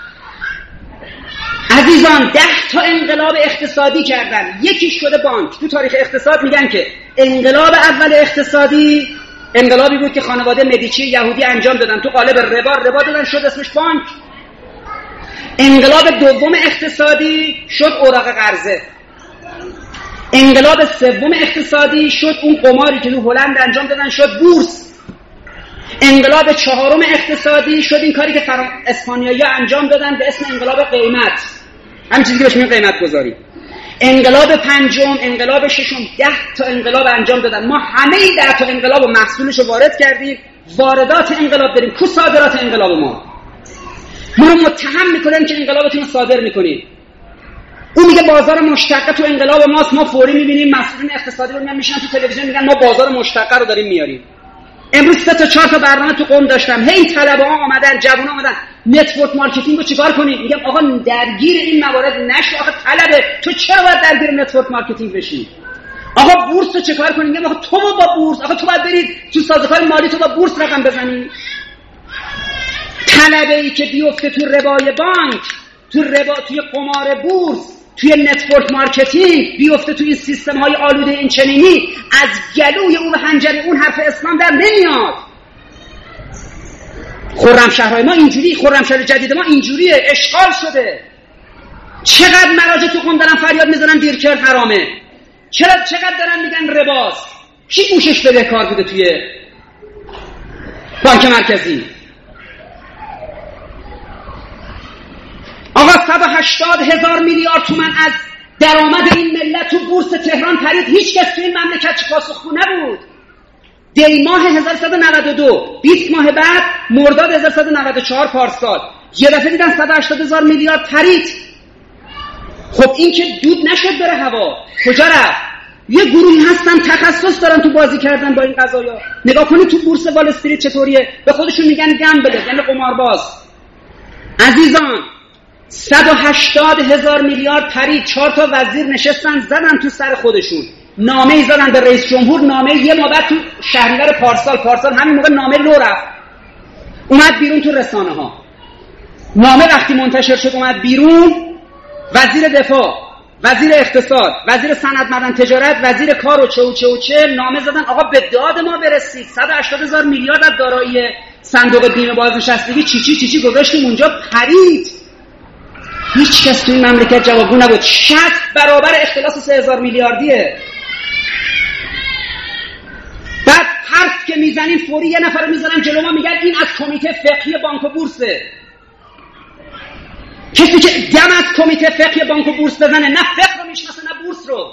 عزیزان ده تا انقلاب اقتصادی کردن، یکی شده بانک. تو تاریخ اقتصاد میگن که انقلاب اول اقتصادی انقلابی بود که خانواده مدیچی یهودی انجام دادن، تو قالب ربا ربا دادن، شد اسمش بانک. انقلاب دوم اقتصادی شد اوراق قرضه. انقلاب سوم اقتصادی شد اون قماری که تو هلند انجام دادن، شد بورس. انقلاب چهارم اقتصادی شد این کاری که فرام اسپانیایی‌ها انجام دادن به اسم انقلاب قیمت، همین چیزی که بهش میگن قیمت گذاری. انقلاب پنجم، انقلاب ششم، ده تا انقلاب انجام دادن. ما همه این ده تا انقلاب و محصولش رو وارد کردیم، واردات انقلاب داریم. کو صادرات انقلاب ما؟ ما رو متهم میکنن که انقلابتون رو صادر میکنید. اون میگه بازار مشتقه تو انقلاب ماست. ما فوری میبینیم مسئولین اقتصادی رو میان میشن تو تلویزیون میگن ما بازار مشتقه رو داریم میاریم. امروز سه تا چهار تا برنامه تو قم داشتم، هی طلبه ها آمدن، جوونا آمدن، نتورک مارکتینگ رو چیکار کنیم؟ میگم آقا درگیر این موارد نشو. آقا طلبه تو چرا باید درگیر نتورک مارکتینگ بشی؟ آقا بورس رو چیکار کنیم؟ میگم آقا تو با بورس، آقا تو باید برید تو سازوکار مالی، تو با بورس رقم بزنی. طلبه ای که بیفته تو ربای بانک، تو ربا، توی قمار بورس، توی نتورک مارکتینگ، بیفته توی سیستم های آلوده این چنینی، از گلوی اون و حنجره اون حرف اسلام در نمیاد. خرمشهرهای ما اینجوری، خرمشهر جدید ما اینجوریه، اشغال شده. چقدر مراجع تو قم دارن فریاد میزنن دیرکر حرامه، چرا چقدر دارن میگن رباست. کی گوشش بده کار بوده توی بانک مرکزی؟ آقا صد و هشتاد هزار میلیارد تومان از درآمد این ملت تو بورس تهران پرید. هیچ کس تو این مملکت چه پاسخگو نبود. دی ماه هزار و سیصد و نود و دو، بیست ماه بعد مرداد هزار و سیصد و نود و چهار پارسال، یه دفعه دیدن صد و هشتاد هزار میلیارد پرید. خب این که دود نشد بره هوا، کجا رفت؟ یه گروهی هستن تخصص دارن تو بازی کردن با این قضایا. نگاه کنید تو بورس وال استریت چطوریه، به خودشون میگن گمبلر، یعنی قمارباز. عزیزان صد و هشتاد هزار میلیارد پرید. چهار تا وزیر نشستن زدن تو سر خودشون، نامه ای زدن به رئیس جمهور، نامه یه ما بعد تو شهریور پارسال پارسال همین موقع نامه لو رفت، اومد بیرون تو رسانه ها. نامه وقتی منتشر شد اومد بیرون، وزیر دفاع، وزیر اقتصاد، وزیر صنعت معدن تجارت، وزیر کار و چه و چه و چه نامه زدن آقا به داد ما برسید. صد و هشتاد هزار میلیارد از دارایی صندوق بیمه بازنشستگی چی چی چی چی گذاشتیم اونجا، پرید. هیچ کس تو این مملکت جوابگو نبود. شصت برابر اختلاس سه هزار میلیاردیه. بعد حرف که میزنیم فوری یه نفر رو میزنن جلو ما، میگن این از کمیته فقهی بانک و بورسه. کسی که دم از کمیته فقهی بانک و بورس بزنه نه فقه رو میشناسه نه بورس رو.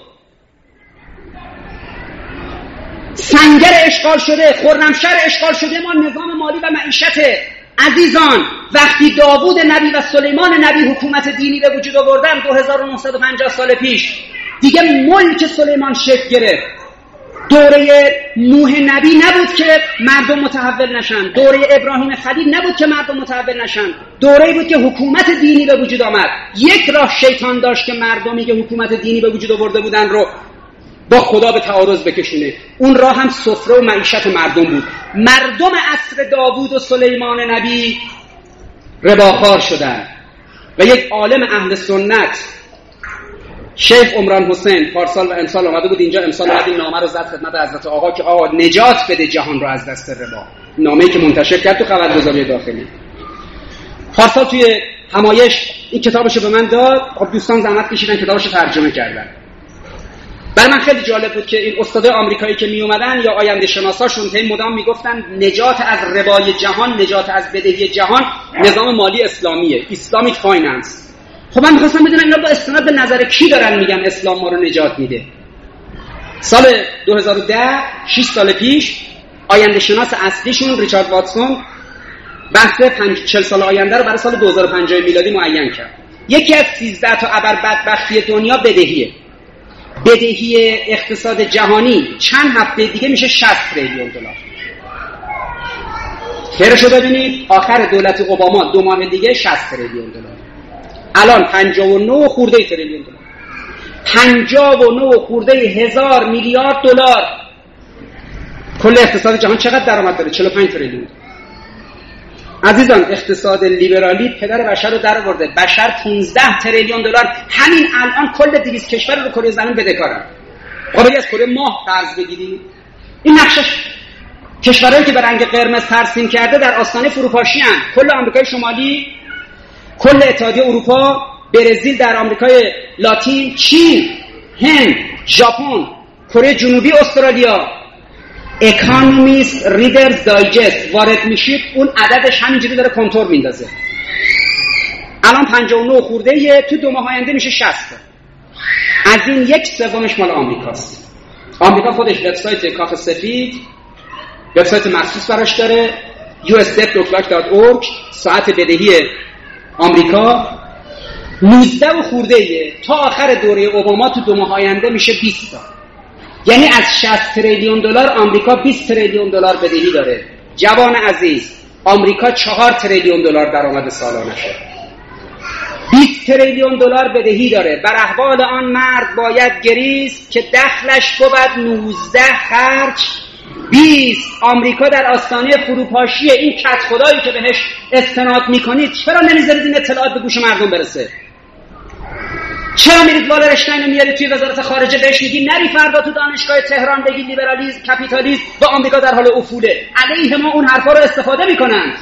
سنگر اشغال شده، خرمشهر اشغال شده ما نظام مالی و معیشته. عزیزان وقتی داوود نبی و سلیمان نبی حکومت دینی به وجود آوردن دو هزار و نهصد و پنجاه سال پیش، دیگه ملک سلیمان شکل گرفت. دوره نوح نبی نبود که مردم متحول نشن، دوره ابراهیم خلیل نبود که مردم متحول نشن، دوره‌ای بود که حکومت دینی به وجود آمد. یک راه شیطان داشت که مردمی که حکومت دینی به وجود آورده بودن رو با خدا به تعارض بکشونه. اون راه هم سفره و معیشت مردم بود. مردم عصر داوود و سلیمان نبی رباخوار شدن و یک عالم اهل سنت شیخ عمران حسین پارسال و امسال آمده بود اینجا، امسال اومد این نامه رو زد خدمت حضرت آقا که آقا نجات بده جهان رو از دست ربا. نامه‌ای که منتشر کرد تو خبرگزاری داخلی. پارسال توی همایش این کتابشو به من داد. خب دوستان زحمت کشیدن کتابشو ترجمه کردن. برای من خیلی جالب بود که این استادای آمریکایی که می اومدن یا آینده شناساشون هی مدام میگفتن نجات از ربای جهان، نجات از بدهی جهان نظام مالی اسلامیه، اسلامیک فایننس. خب من می‌خواستم بدونم اینا با استناد به نظر کی دارن میگن اسلام ما رو نجات میده. سال دو هزار و ده، شش سال پیش، آینده شناس اصلیشون ریچارد واتسون بحث چهل سال آینده رو برای سال دو هزار و پنجاه میلادی معین کرد. یکی از سیزده تا ابر بدبختی دنیا بدهیه. بدهی اقتصاد جهانی چند هفته دیگه میشه شصت تریلیون دلار. خیرشو ببینید، آخر دولت اوباما دو ماه دیگه شصت تریلیون دلار. الان پنجاه و نه خورده تریلیون دلار. پنجاه و نه خورده هزار میلیارد دلار. کل اقتصاد جهان چقدر درآمد داره؟ چهل و پنج تریلیون. عزیزان، اقتصاد لیبرالی پدر بشر رو در آورده. بشر پانزده تریلیون دلار همین الان کل دویست کشور رو کره زمین بدهکارن. قابلی از کره ماه قرض بگیرید. این نقشش کشورهایی که به رنگ قرمز ترسیم کرده در آستانه فروپاشی ان. کل آمریکای شمالی، کل اتحادیه اروپا، برزیل در آمریکای لاتین، چین، هند، ژاپن، کره جنوبی، استرالیا. اکانومیست ریدرز دایجست وارد میشید اون عددش همینجوری داره کنتور میندازه. الان پنجاه و نه خورده یه، تو دو ماه آینده میشه شصت. از این یک سومش مال آمریکاست. آمریکا خودش وبسایت کاخ سفید، وبسایت مخصوص براش داره، یو اس دبت لوک لاک دات اورگ. ساعت بدهی آمریکا نوزده و خورده یه، تا آخر دوره اوباما تو دو ماه آینده میشه بیست تا. یعنی از شصت تریلیون دلار آمریکا بیست تریلیون دلار بدهی داره. جوان عزیز، آمریکا چهار تریلیون دلار درآمد سالانه شه. بیست تریلیون دلار بدهی داره. بر احوال آن مرد باید گریست که دخلش بود نوزده خرج بیست. آمریکا در آستانه فروپاشی. این کت خدایی که بهش استناد میکنید چرا نمیذارید این اطلاعات به گوش مردم برسه؟ چرا میرید والا رشتین میارید توی وزارت خارجه بهش میگی نری فردا تو دانشگاه تهران بگی لیبرالیسم، کپیتالیسم و آمریکا در حال افوله؟ علیه ما اون حرفا رو استفاده میکنن.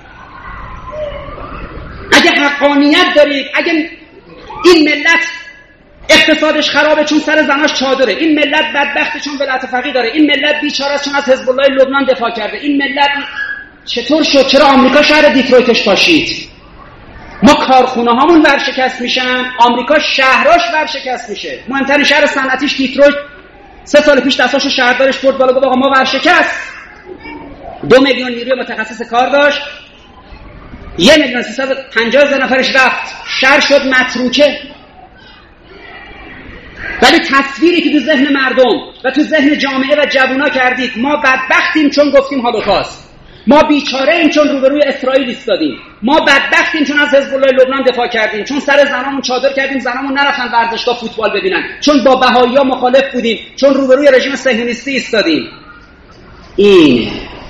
اگه حقانیت دارید، اگه این ملت اقتصادش خرابه چون سر زناش چادره، این ملت بدبخته چون ولایت فقیه داره، این ملت بیچاره است چون از حزب الله لبنان دفاع کرده، این ملت چطور شد؟ چرا آمریکا شهر دیترویتش پاشید؟ ما کارخونه هامون ورشکست میشن، آمریکا شهراش ورشکست میشه. مهمترین شهر صنعتیش دیترویت سه سال پیش دستاشو شهردارش برد بالا گفت آقا ما ورشکست. دو میلیون نیروی متخصص کار داشت، یه میلیون سیصد و پنجاه هزار نفرش رفت، شهر شد متروکه. ولی تصویری که تو ذهن مردم و تو ذهن جامعه و جوونا کردید، ما بدبختیم چون گفتیم هولوکاست، ما بیچاره ایم چون روبروی اسرائیل ایستادیم، ما بدبختیم چون از حزب الله لبنان دفاع کردیم، چون سر زنامون چادر کردیم زنامون نرفتن ورزشگاه فوتبال ببینن، چون با بهائی‌ها مخالف بودیم، چون روبروی رژیم صهیونیستی ایستادیم. این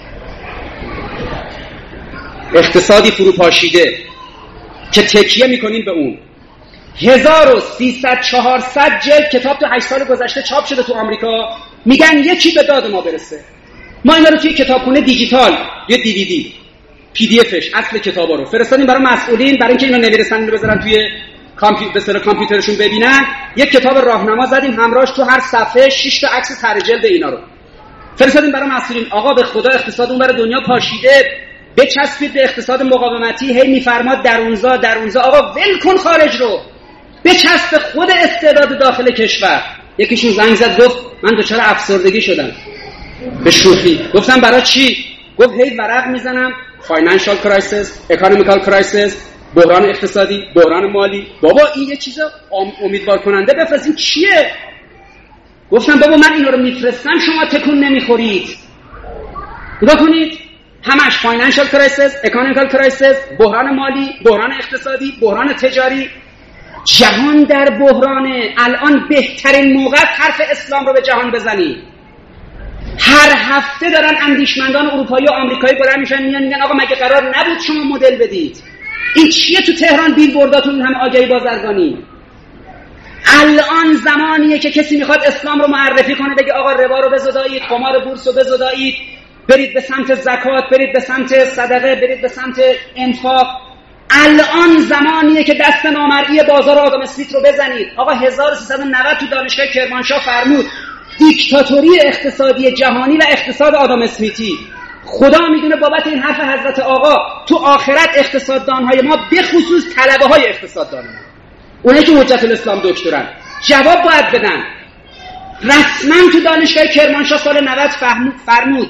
اقتصادی فروپاشیده که تکیه میکنیم به اون. هزار و سیصد چهارصد جلد کتاب تو هشت سال گذشته چاپ شده تو آمریکا، میگن یکی به داد ما برسه. ما اینا رو توی کتابخونه دیجیتال، یه دی وی دی، پی دی افش، اصل کتابا رو فرستادیم برای مسئولین، برای اینکه اینا نمیرسن اینو بذارن توی کامپیوتر، به سر کامپیوترشون ببینن. یک کتاب راهنما زدیم همراهش، تو هر صفحه شش تا عکس طرح جلد اینا رو فرستادیم برای مسئولین. آقا به خدا اقتصاد اون برای دنیا پاشیده، بچسبید به اقتصاد مقاومتی. هی میفرماد درونزا درونزا، آقا ول کن خارج رو، بچسب خود استعداد داخل کشور. یکیشون زنگ زد گفت من دچار افسردگی شدم. به شوخی گفتم برای چی؟ گفت هی ورق میزنم، فاینانشال کرایسیس، اکونومیکال کرایسیس، بحران اقتصادی، بحران مالی. بابا این یه چیز امیدوار کننده بفرستین چیه؟ گفتم بابا من اینا رو میفرستم شما تکون نمیخورید. نگاه کنید، همش فاینانشال کرایسیس، اکونومیکال کرایسیس، بحران مالی، بحران اقتصادی، بحران تجاری. جهان در بحرانه. الان بهترین موقع حرف اسلام رو به جهان بزنید. هر هفته دارن اندیشمندان اروپایی و آمریکایی بلند میشن میان میگن آقا مگه قرار نبود شما مدل بدید؟ این چیه تو تهران بیلبورداتون هم آگهی بازرگانی؟ الان زمانیه که کسی میخواد اسلام رو معرفی کنه، بگه آقا ربا رو بزدایید، قمار بورس رو بزدایید، برید به سمت زکات، برید به سمت صدقه، برید به سمت انفاق. الان زمانیه که دست نامرئی بازار آدم اسمیت رو بزنید. آقا هزار و سیصد و نود تو دانشگاه کرمانشاه فرمود دیکتاتوری اقتصادی جهانی و اقتصاد آدم اسمیتی. خدا میدونه بابت این حرف حضرت آقا تو آخرت اقتصاددانهای ما به خصوص طلبه های اقتصاددان ما، اونایی که حجت الاسلام دکترن، جواب باید بدن. رسما تو دانشگاه کرمانشاه سال نود فرمود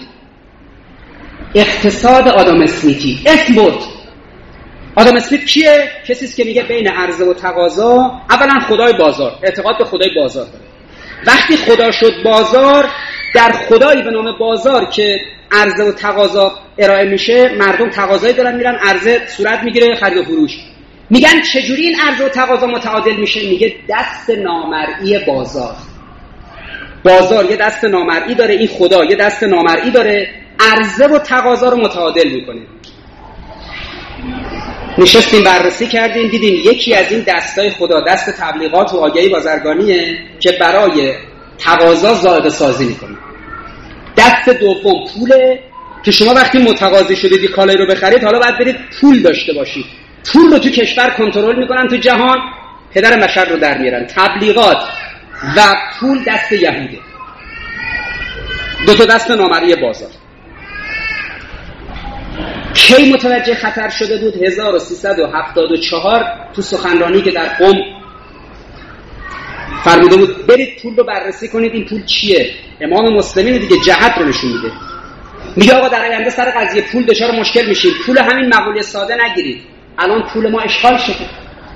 اقتصاد آدم اسمیتی. اسم برد. آدم اسمیت کیه؟ کسی است که میگه بین عرضه و تقاضا، اولا خدای بازار، اعتقاد به خدای بازار داره. وقتی خدا شد بازار، در خدایی به نام بازار که عرضه و تقاضا ارائه میشه، مردم تقاضایی دارن میرن، عرضه صورت میگیره، خرید و فروش. میگن چجوری این عرضه و تقاضا متعادل میشه؟ میگه دست نامرئی بازار. بازار یه دست نامرئی داره، این خدا یه دست نامرئی داره، عرضه و تقاضا رو متعادل میکنه. نشستیم بررسی کردیم، دیدیم یکی از این دستای خدا دست تبلیغات و آگهی بازرگانیه که برای تقاضا زائده سازی میکنه. دست دوم پوله که شما وقتی متقاضی شدید کالایی رو بخرید، حالا باید برید پول داشته باشید. پول رو تو کشور کنترل میکنن، تو جهان پدر بشر رو در میارن. تبلیغات و پول دست یهوده، دو تا دست نامرئی بازار. کی متوجه خطر شده بود؟ هزار و سیصد و هفتاد و چهار تو سخنرانی که در قم فرموده بود برید پول رو بررسی کنید، این پول چیه؟ امام مسلمین دیگه جهت رو نشون میده. میگه آقا در آینده سر قضیه پول دچار مشکل میشید، پول همین مقوله ساده نگیرید، الان پول ما اشغال شده.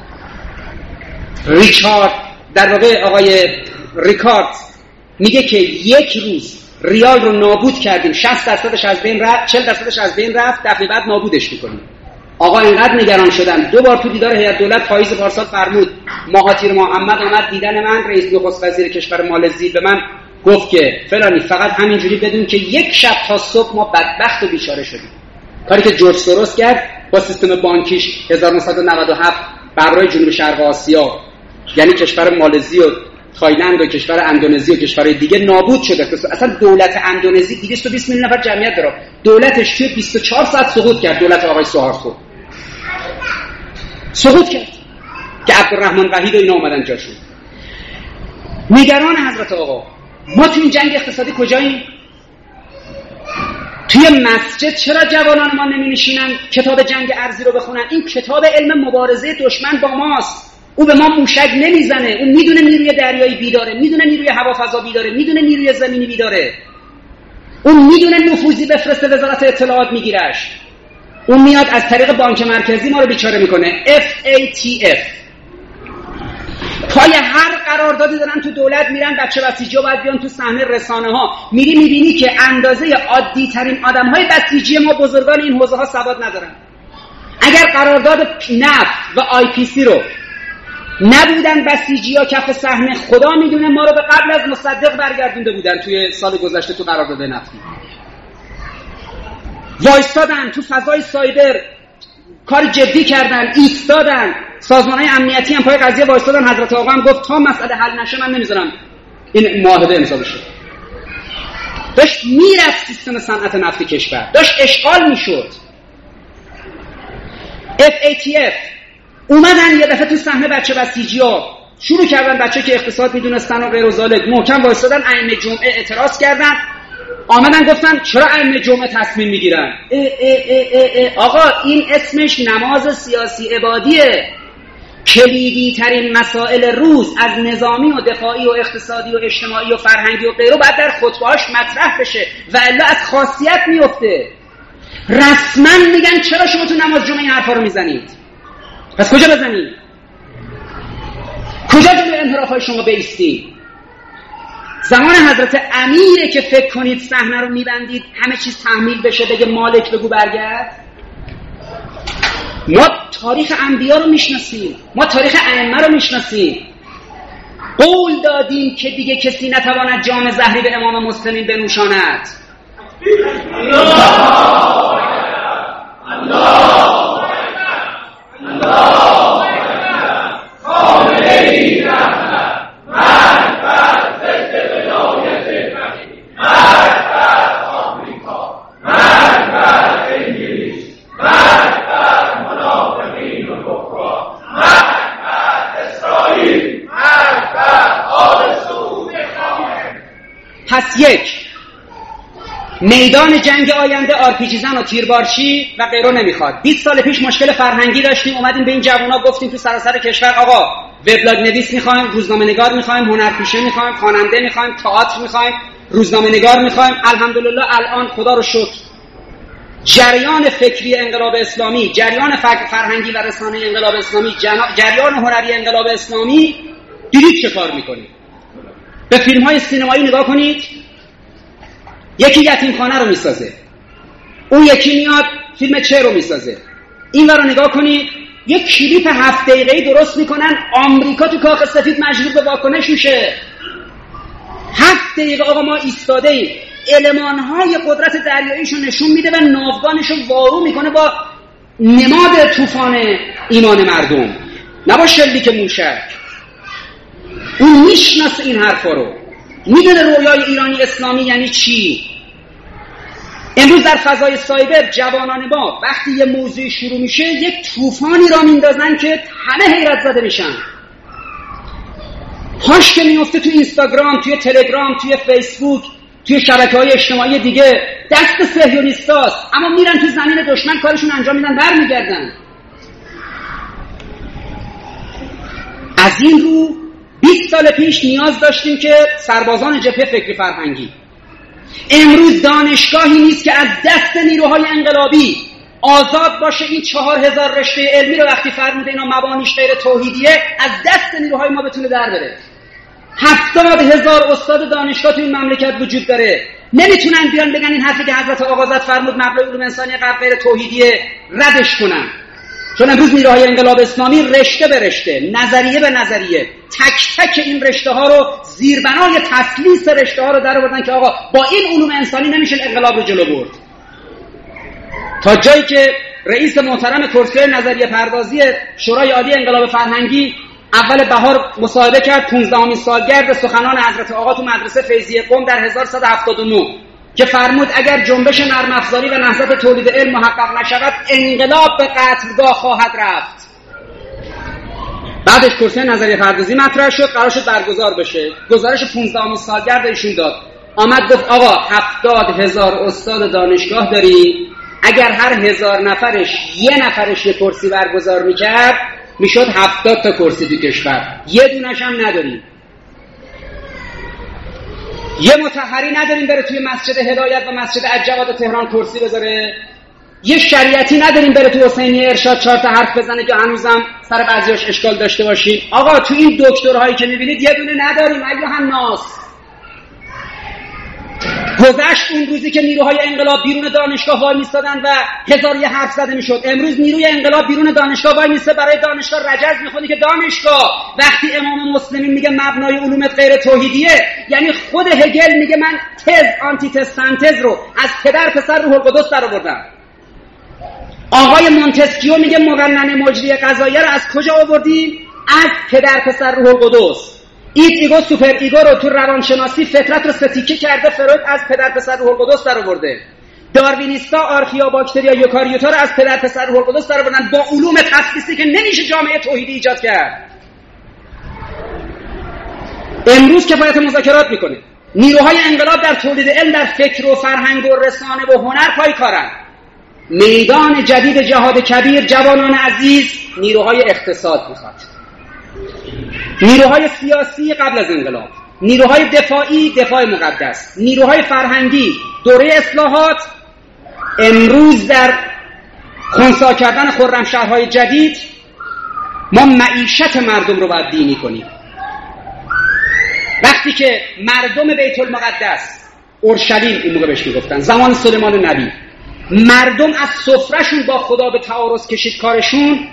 ریچارد در واقع آقای ریکارد میگه که یک روز ریال رو نابود کردیم، شصت درصدش از بین رفت، چهل درصدش از بین رفت، دفعه بعد نابودش میکنیم. آقا اینقدر نگران شدن، دو بار تو دیدار هیئت دولت پاییز پارسال فرمود مهاتیر محمد آمد دیدن من، رئیس نخست وزیر کشور مالزی، به من گفت که فلانی فقط همینجوری بدون که یک شب تا صبح ما بدبخت و بیچاره شدیم. کاری که جورج سوروس کرد با سیستم بانکیش هزار و نهصد و نود و هفت برای جنوب شرق آسیا، یعنی کشور مالزی و تایلند و کشور اندونزی و کشورهای دیگه نابود شده. اصلا دولت اندونزی دویست و بیست میلیون نفر جمعیت داره، دولتش توی بیست و چهار ساعت سقوط کرد. دولت آقای سوهارتو سقوط کرد که عبدالرحمن وحید و اینا اومدن جاشون. نگران حضرت آقا ما تو این جنگ اقتصادی کجاییم؟ توی مسجد چرا جوانان ما نمی نشینن کتاب جنگ ارضی رو بخونن؟ این کتاب علم مبارزه دشمن با ماست. او به ما موشک نمیزنه، اون میدونه نیروی دریایی بیداره، میدونه نیروی هوافضا بیداره، میدونه نیروی زمینی بیداره، اون میدونه نفوذی بفرسته وزارت اطلاعات میگیرش، اون میاد از طریق بانک مرکزی ما رو بیچاره میکنه. اف ای تی اف پای هر قراردادی دارن تو دولت میرن، بچه بسیجی ها باید بیان تو صحنه رسانه ها، میری میبینی که اندازه عادی ترین آدم های بسیجی ما بزرگان این حوزه ها سواد ندارن. اگر قرارداد نفت و آی پی سی رو نبودن بسیجی ها کف صحنه، خدا میدونه ما رو به قبل از مصدق برگردونده بودن توی سال گذشته تو قرارداد نفتی. وایستادن تو فضای سایبر، کار جدی کردن، ایستادن، سازمان‌های امنیتی هم پای قضیه وایستادن. حضرت آقا هم گفت تا مسئله حل نشه من نمیذارم این معاهده امضا بشه. داشت میرفت سیستم صنعت نفتی کشور، داشت اشغال میشد. اف ای تی اف اومدن یه دفعه تو صحنه بچه بسیجی‌ها شروع کردن، بچه که اقتصاد میدونستن و غیر و ذالک، محکم وایستادن. ائمه جمعه اعتراض کردن، آمدن گفتن چرا ائمه جمعه تصمیم میگیرن؟ اه اه اه اه اه. آقا این اسمش نماز سیاسی عبادیه. کلیدی ترین مسائل روز از نظامی و دفاعی و اقتصادی و اجتماعی و فرهنگی و غیره باید در خطبه‌هاش مطرح بشه و الا از خاصیت میفته. رسما میگن چرا شما تو نماز جمعه این حرفا رو میزنید؟ پس کجا بزنید؟ کجا جلوی انحراف‌های شما بایستید؟ زمان حضرت امیره که فکر کنید صحنه رو میبندید همه چیز تحمیل بشه، بگه مالک بگو برگرد. ما تاریخ انبیا رو میشناسیم، ما تاریخ ائمه رو میشناسیم. قول دادیم که دیگه کسی نتواند جام زهری به امام مسلمین بنوشاند. الله الله الله خامنه‌ای رحمت مرد بر ضد ولایت فقیه، مرد بر آمریکا، مرد بر انگلیس، مرد بر منافقین. پس یک میدان جنگ آینده آرپیجی زن و تیربارچی و غیره نمیخواد. بیست سال پیش مشکل فرهنگی داشتیم، اومدیم به این جوونا گفتیم تو سراسر کشور آقا وبلاگ نویس میخوایم، روزنامه نگار میخوایم، هنرپیشه میخوایم، خواننده میخوایم، تئاتر میخوایم، روزنامه نگار میخوایم. الحمدلله الان خدا رو شکر جریان فکری انقلاب اسلامی، جریان فرهنگی و رسانه انقلاب اسلامی، جریان هنری انقلاب اسلامی دیدید چه کار میکنه. به فیلم های سینمایی نگاه کنید، یکی یتیمخانه رو میسازه، اون یکی میاد فیلم چه رو میسازه. این رو نگاه کنید، یک کلیپ هفت دقیقه‌ای درست میکنن، آمریکا تو کاخ سفید مجبور به واکنش میشه. هفت دقیقه آقا ما ایستاده ایم، المانهای قدرت دریاییشو نشون میده و ناوگانشو وارو میکنه با نماد طوفان ایمان مردم، نه با شلیک موشک. اون میشناسه این حرفا رو، میدونه رویای ایرانی اسلامی یعنی چی. امروز در فضای سایبر جوانان ما وقتی یه موضوع شروع میشه یک طوفانی را میندازن که همه حیرت زده میشن. پاش که میفته تو اینستاگرام، توی تلگرام، توی فیسبوک، توی شبکه‌های اجتماعی دیگه دست صهیونیستاست، اما میرن تو زمین دشمن کارشون انجام میدن، برمیگردن. از این رو بیست سال پیش نیاز داشتیم که سربازان جبهه فکری فرهنگی، امروز دانشگاهی نیست که از دست نیروهای انقلابی آزاد باشه این چهار هزار رشته علمی رو وقتی فرموده اینا مبانیش غیر توحیدیه از دست نیروهای ما بتونه در بره. هفتاد هزار استاد دانشگاه تو این مملکت وجود داره، نمیتونن بیان بگن این حرفی که حضرت آقا زاد فرمود مبلغ علوم انسانی غیر توحیدیه ردش کنن. چون امروز نیروهای انقلاب اسلامی رشته به رشته، نظریه به نظریه، تک تک این رشته ها رو زیربنای تسلیس رشته ها رو در آوردن که آقا با این علوم انسانی نمیشه انقلاب رو جلو برد. تا جایی که رئیس محترم کرسی نظریه پردازی شورای عالی انقلاب فرهنگی اول بهار مصاحبه کرد پانزدهمین سالگرد سخنان حضرت آقا تو مدرسه فیضیه قم در هزار و سیصد و هفتاد و نه که فرمود اگر جنبش نرم افزاری و نهضت تولید علم محقق نشود انقلاب به قتلگاه خواهد رفت. بعدش کرسی نظریه پردازی مطرح شد، قرار شد برگزار بشه. گزارش پانزدهمین سالگرد ایشون داد، آمد گفت آقا هفتاد هزار استاد دانشگاه داریم، اگر هر هزار نفرش یه نفرش یه کرسی برگزار میکرد میشد هفتاد تا کرسی تو کشور، یه دونش هم نداریم. یه مطهری نداریم بره توی مسجد هدایت و مسجد الجواد تهران کرسی بذاره، یه شریعتی نداریم بره توی حسینیه ارشاد چهار تا حرف بزنه که هنوزم سر بعضیاش اشکال داشته باشیم. آقا تو این دکترهایی که میبینید یه دونه نداریم. ایها الناس، گذشت اون روزی که نیروهای انقلاب بیرون دانشگاه وای میستادن و هزار یه حرف زده میشد. امروز نیروی انقلاب بیرون دانشگاه وای میسته، برای دانشگاه رجز میخونه که دانشگاه وقتی امام مسلمین میگه مبنای علومت غیر توحیدیه، یعنی خود هگل میگه من تز آنتی تز سنتز رو از پدر پسر روح القدس در آوردم. آقای مونتسکیو میگه مقننه مجری قضاییه رو از کجا آوردیم؟ از پدر پسر روح القدس. ایت ایگو سوپر ایگو رو تو روانشناسی فطرت رو ستیکه کرده، فروید از پدر پسر روح القدس در آورده. داروینیستا آرخیا باکتریا یوکاریوتا رو از پدر پسر روح القدس در آوردن با علوم تسلیسی که نمیشه جامعه توحیدی ایجاد کرد. امروز کفایت مذاکرات میکنه. نیروهای انقلاب در تولید علم، در فکر و فرهنگ و رسانه و هنر پایکارن. میدان جدید جهاد کبیر جوانان عزیز نیروهای اقتصاد میخواد، نیروهای سیاسی قبل از انقلاب، نیروهای دفاعی دفاع مقدس، نیروهای فرهنگی دوره اصلاحات. امروز در خنثی کردن خرمشهرهای جدید ما معیشت مردم رو باید دینی کنیم. وقتی که مردم بیت المقدس، اورشلیم اون موقع بهش میگفتن زمان سلیمان نبی، مردم از سفرهشون با خدا به تعارض کشید کارشون،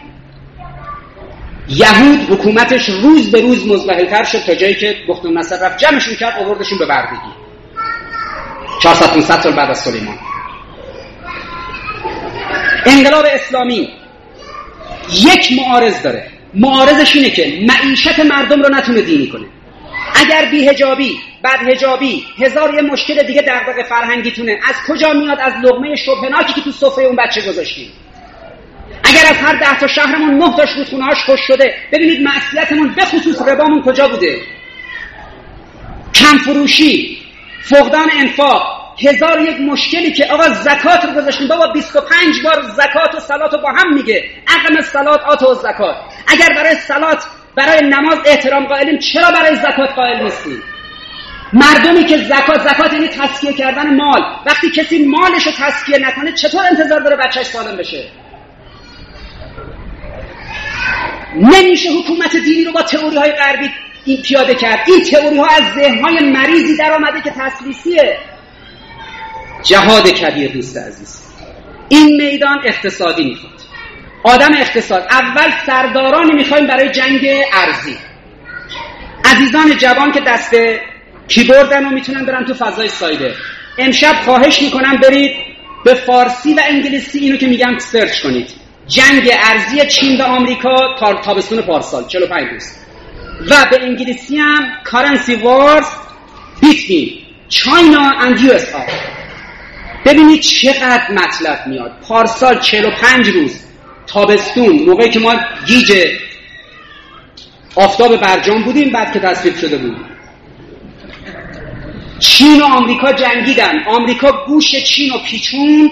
یهود حکومتش روز به روز مزمحل‌تر شد تا جایی که گفت نصر رفت جمعشون کرد آوردشون به بردگی چهارصد پانصد سال بعد از سلیمان. انقلاب اسلامی یک معارض داره، معارضش اینه که معیشت مردم رو نتونه دینی کنه. اگر بی حجابی، بعد حجابی، هزار یه مشکل دیگه دغدغه فرهنگیتونه، از کجا میاد؟ از لقمه شبهناکی که تو سفره اون بچه گذاشتیم. اگر از هر ده تا شهرمون نه تاش رودخونه‌هاش خوش شده، ببینید معصیتمون به خصوص ربامون کجا بوده. کم فروشی، فقدان انفاق، هزار یک مشکلی که آقا زکات رو گذاشتیم، بابا بیست و پنج بار زکات و صلات رو با هم میگه، اقم الصلات آتوا الزکات. اگر برای صلات، برای نماز احترام قائلیم، چرا برای زکات قائل نیستیم؟ مردمی که زکات، زکات یعنی تزکیه کردن مال، وقتی کسی مالش رو تزکیه نکنه چطور انتظار داره بچهش سالم بشه؟ نمیشه حکومت دینی رو با تئوری های غربی این پیاده کرد. این تئوری ها از ذهن های مریضی در آمده که تسلیسیه. جهاد کبیر دوست عزیز، این میدان اقتصادی میخواد، آدم اقتصاد. اول سردارانی میخوایم برای جنگ ارضی. عزیزان جوان که دست کیبوردن و میتونن برن تو فضای سایبر، امشب خواهش میکنم برید به فارسی و انگلیسی اینو که میگم سرچ کنید. جنگ ارضی چین و آمریکا تا تابستون پارسال چهل و پنج روز، و به انگلیسی هم currency wars between China and یو اس آر. ببینید چقدر مطلب میاد. پارسال چهل و پنج روز تابستون، موقعی که ما گیج آفتاب برجام بودیم بعد که تصویب شده بود، چین و آمریکا جنگیدن. آمریکا گوش چین رو پیچوند،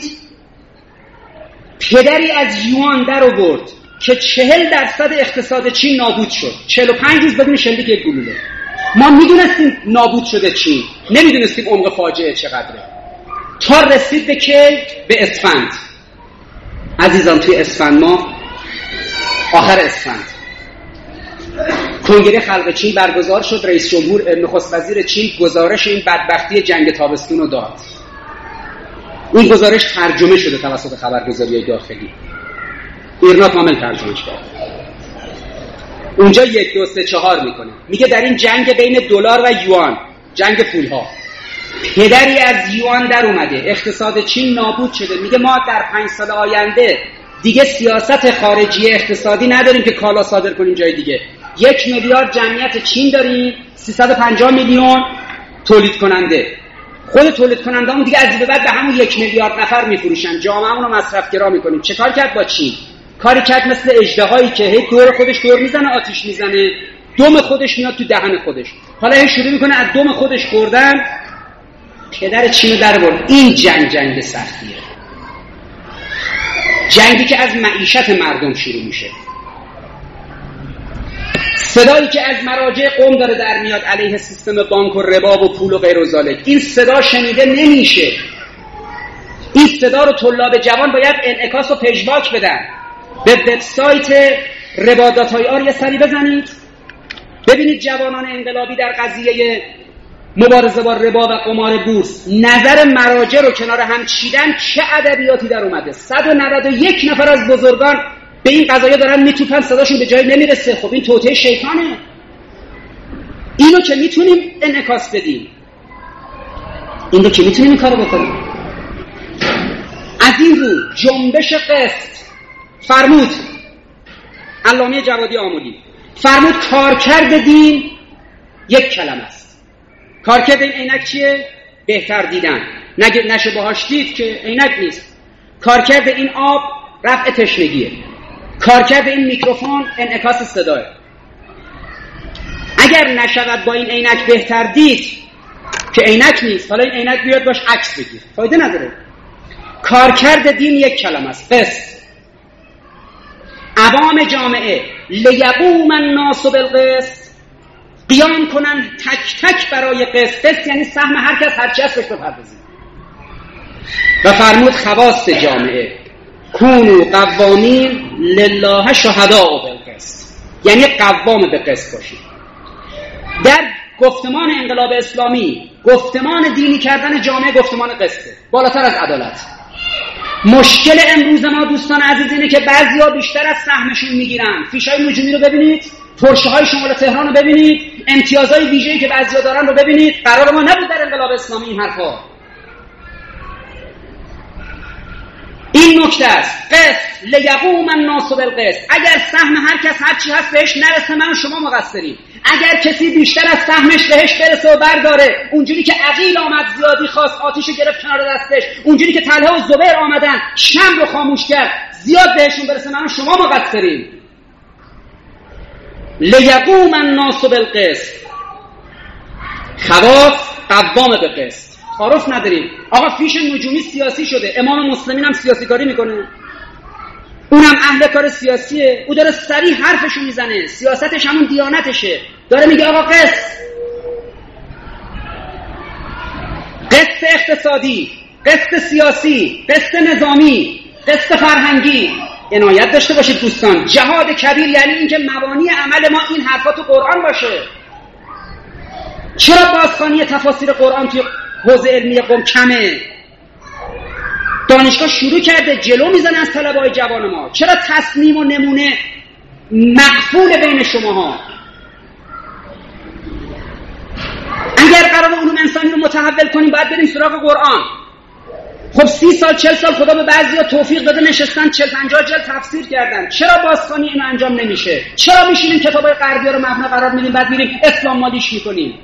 پدری از یوان در آورد که چهل درصد اقتصاد چین نابود شد. چهل و پنج روز بدون شلیک یک گلوله. ما میدونستیم نابود شده چین، نمیدونستیم عمق فاجعه چقدره، تا رسید به که به اسفند. عزیزان توی اسفند، ما آخر اسفند کنگره خلق چین برگزار شد. رئیس جمهور، نخست وزیر چین گزارش این بدبختی جنگ تابستون رو داد. این گزارش ترجمه شده توسط خبرگزاری داخلی، ایرنا کامل ترجمهش کرد. اونجا یک دو سه چهار میکنه، میگه در این جنگ بین دلار و یوان، جنگ پولها، پدری از یوان در اومده، اقتصاد چین نابود شده. میگه ما در پنج سال آینده دیگه سیاست خارجی اقتصادی نداریم که کالا صادر کنیم جای دیگه. یک میلیارد جمعیت چین داریم، سیصد و پنجاه میلیون تولید کننده. خود تولید کننده همون دیگه از این بعد به همون یک میلیارد نفر میفروشن. جامعه‌مون رو مصرفگرا میکنیم. چه کار کرد با چین؟ کاری کرد مثل اژدهایی که هی دور خودش دور میزنه، آتش میزنه، دم خودش میاد تو دهن خودش. حالا هی شروع میکنه از دم خودش خوردن. پدر چین رو در برد. این جنگ جنگ سختیه، جنگی که از معیشت مردم شروع میشه. صدایی که از مراجع قوم داره در میاد علیه سیستم بانک و ربا و پول و غیر و ذالک، این صدا شنیده نمیشه. این صدا رو طلاب جوان باید انعکاس و پژواک بدن. به وبسایت رباداتای آر یه سری بزنید، ببینید جوانان انقلابی در قضیه مبارزه با ربا و قمار بورس نظر مراجع رو کنار هم چیدن، چه ادبیاتی در اومده. صد و نود و یک نفر از بزرگان به این قضایا دارن میتوپن، صداشون به جای نمیرسه. خب این توطئه شیطانه. اینو که میتونیم انعکاس بدیم، اینو که میتونیم این کارو بکنیم. از این رو جنبش قسط فرمود علامه جوادی آملی، فرمود کارکرد دین یک کلمه است. کارکرد این عینک چیه؟ بهتر دیدن. نگه نشه باهاش دید که عینک نیست. کارکرد این آب رفع تشنگیه. کارکرد این میکروفون انعکاس صداه. اگر نشود با این عینک بهتر دید که عینک نیست، حالا این عینک بیاد باش عکس بگیر، فایده نداره. کارکرد دین یک کلمه است، قسط. عوام جامعه لیقوم الناس بالقسط، قیام کنن تک تک برای قسط. قسط یعنی سهم هر کس هر چی هست بهش بپردازه. و فرمود خواص جامعه کونوا قوامین لله شهداء بالقسط، یعنی قوام به قسط باشید. در گفتمان انقلاب اسلامی گفتمان دینی کردن جامعه گفتمان قسطه، بالاتر از عدالت. مشکل امروز ما دوستان عزیز اینه که بعضیا بیشتر از سهمشون میگیرن. فیشای نجومی رو ببینید، پرشه های شمال تهران رو ببینید، امتیازهای ویژه‌ای که بعضیا دارن رو ببینید. قرار ما نبود در انقلاب اسلامی این حرفا. این نکته است. قسط لیقوم الناس بالقسط. اگر سهم هر کس هر چی هست بهش نرسه، من و شما مقصریم. اگر کسی بیشتر از سهمش بهش برسه و برداره، اونجوری که عقیل آمد زیادی خواست آتیش گرفت کنار دستش، اونجوری که طلحه و زبیر آمدن شمع رو خاموش کرد زیاد بهشون برسه، من و شما مقصریم. لیقوم الناس بالقسط. خواص قوام به قسط. تعارف نداریم. آقا فیش نجومی سیاسی شده، امام مسلمین هم سیاسی کاری میکنه، اونم اهل کار سیاسیه، او داره صریح حرفشو میزنه، سیاستش همون دیانتشه، داره میگه آقا قسط، قسط اقتصادی، قسط سیاسی، قسط نظامی، قسط فرهنگی. عنایت داشته باشید دوستان، جهاد کبیر یعنی اینکه مبانی عمل ما این حرفا تو قرآن باشه. چرا بازخوانی تفاسیر قرآن توی حوزه علمی قم کمه؟ دانشگاه شروع کرده جلو میزنه از طلبه‌های جوان ما. چرا تصمیم و نمونه مقفول بین شماها؟ اگر قرار علوم انسانی رو متحول کنیم باید بریم سراغ قرآن. خب سی سال چل سال خدا به بعضیا توفیق داده نشستن چل پنجاه جلد تفسیر کردن، چرا بازخوانی اینو انجام نمیشه؟ چرا میشینیم کتابای غربی‌ها رو مبنا قرار میدیم بعد میریم اسلام مالیش میکنیم؟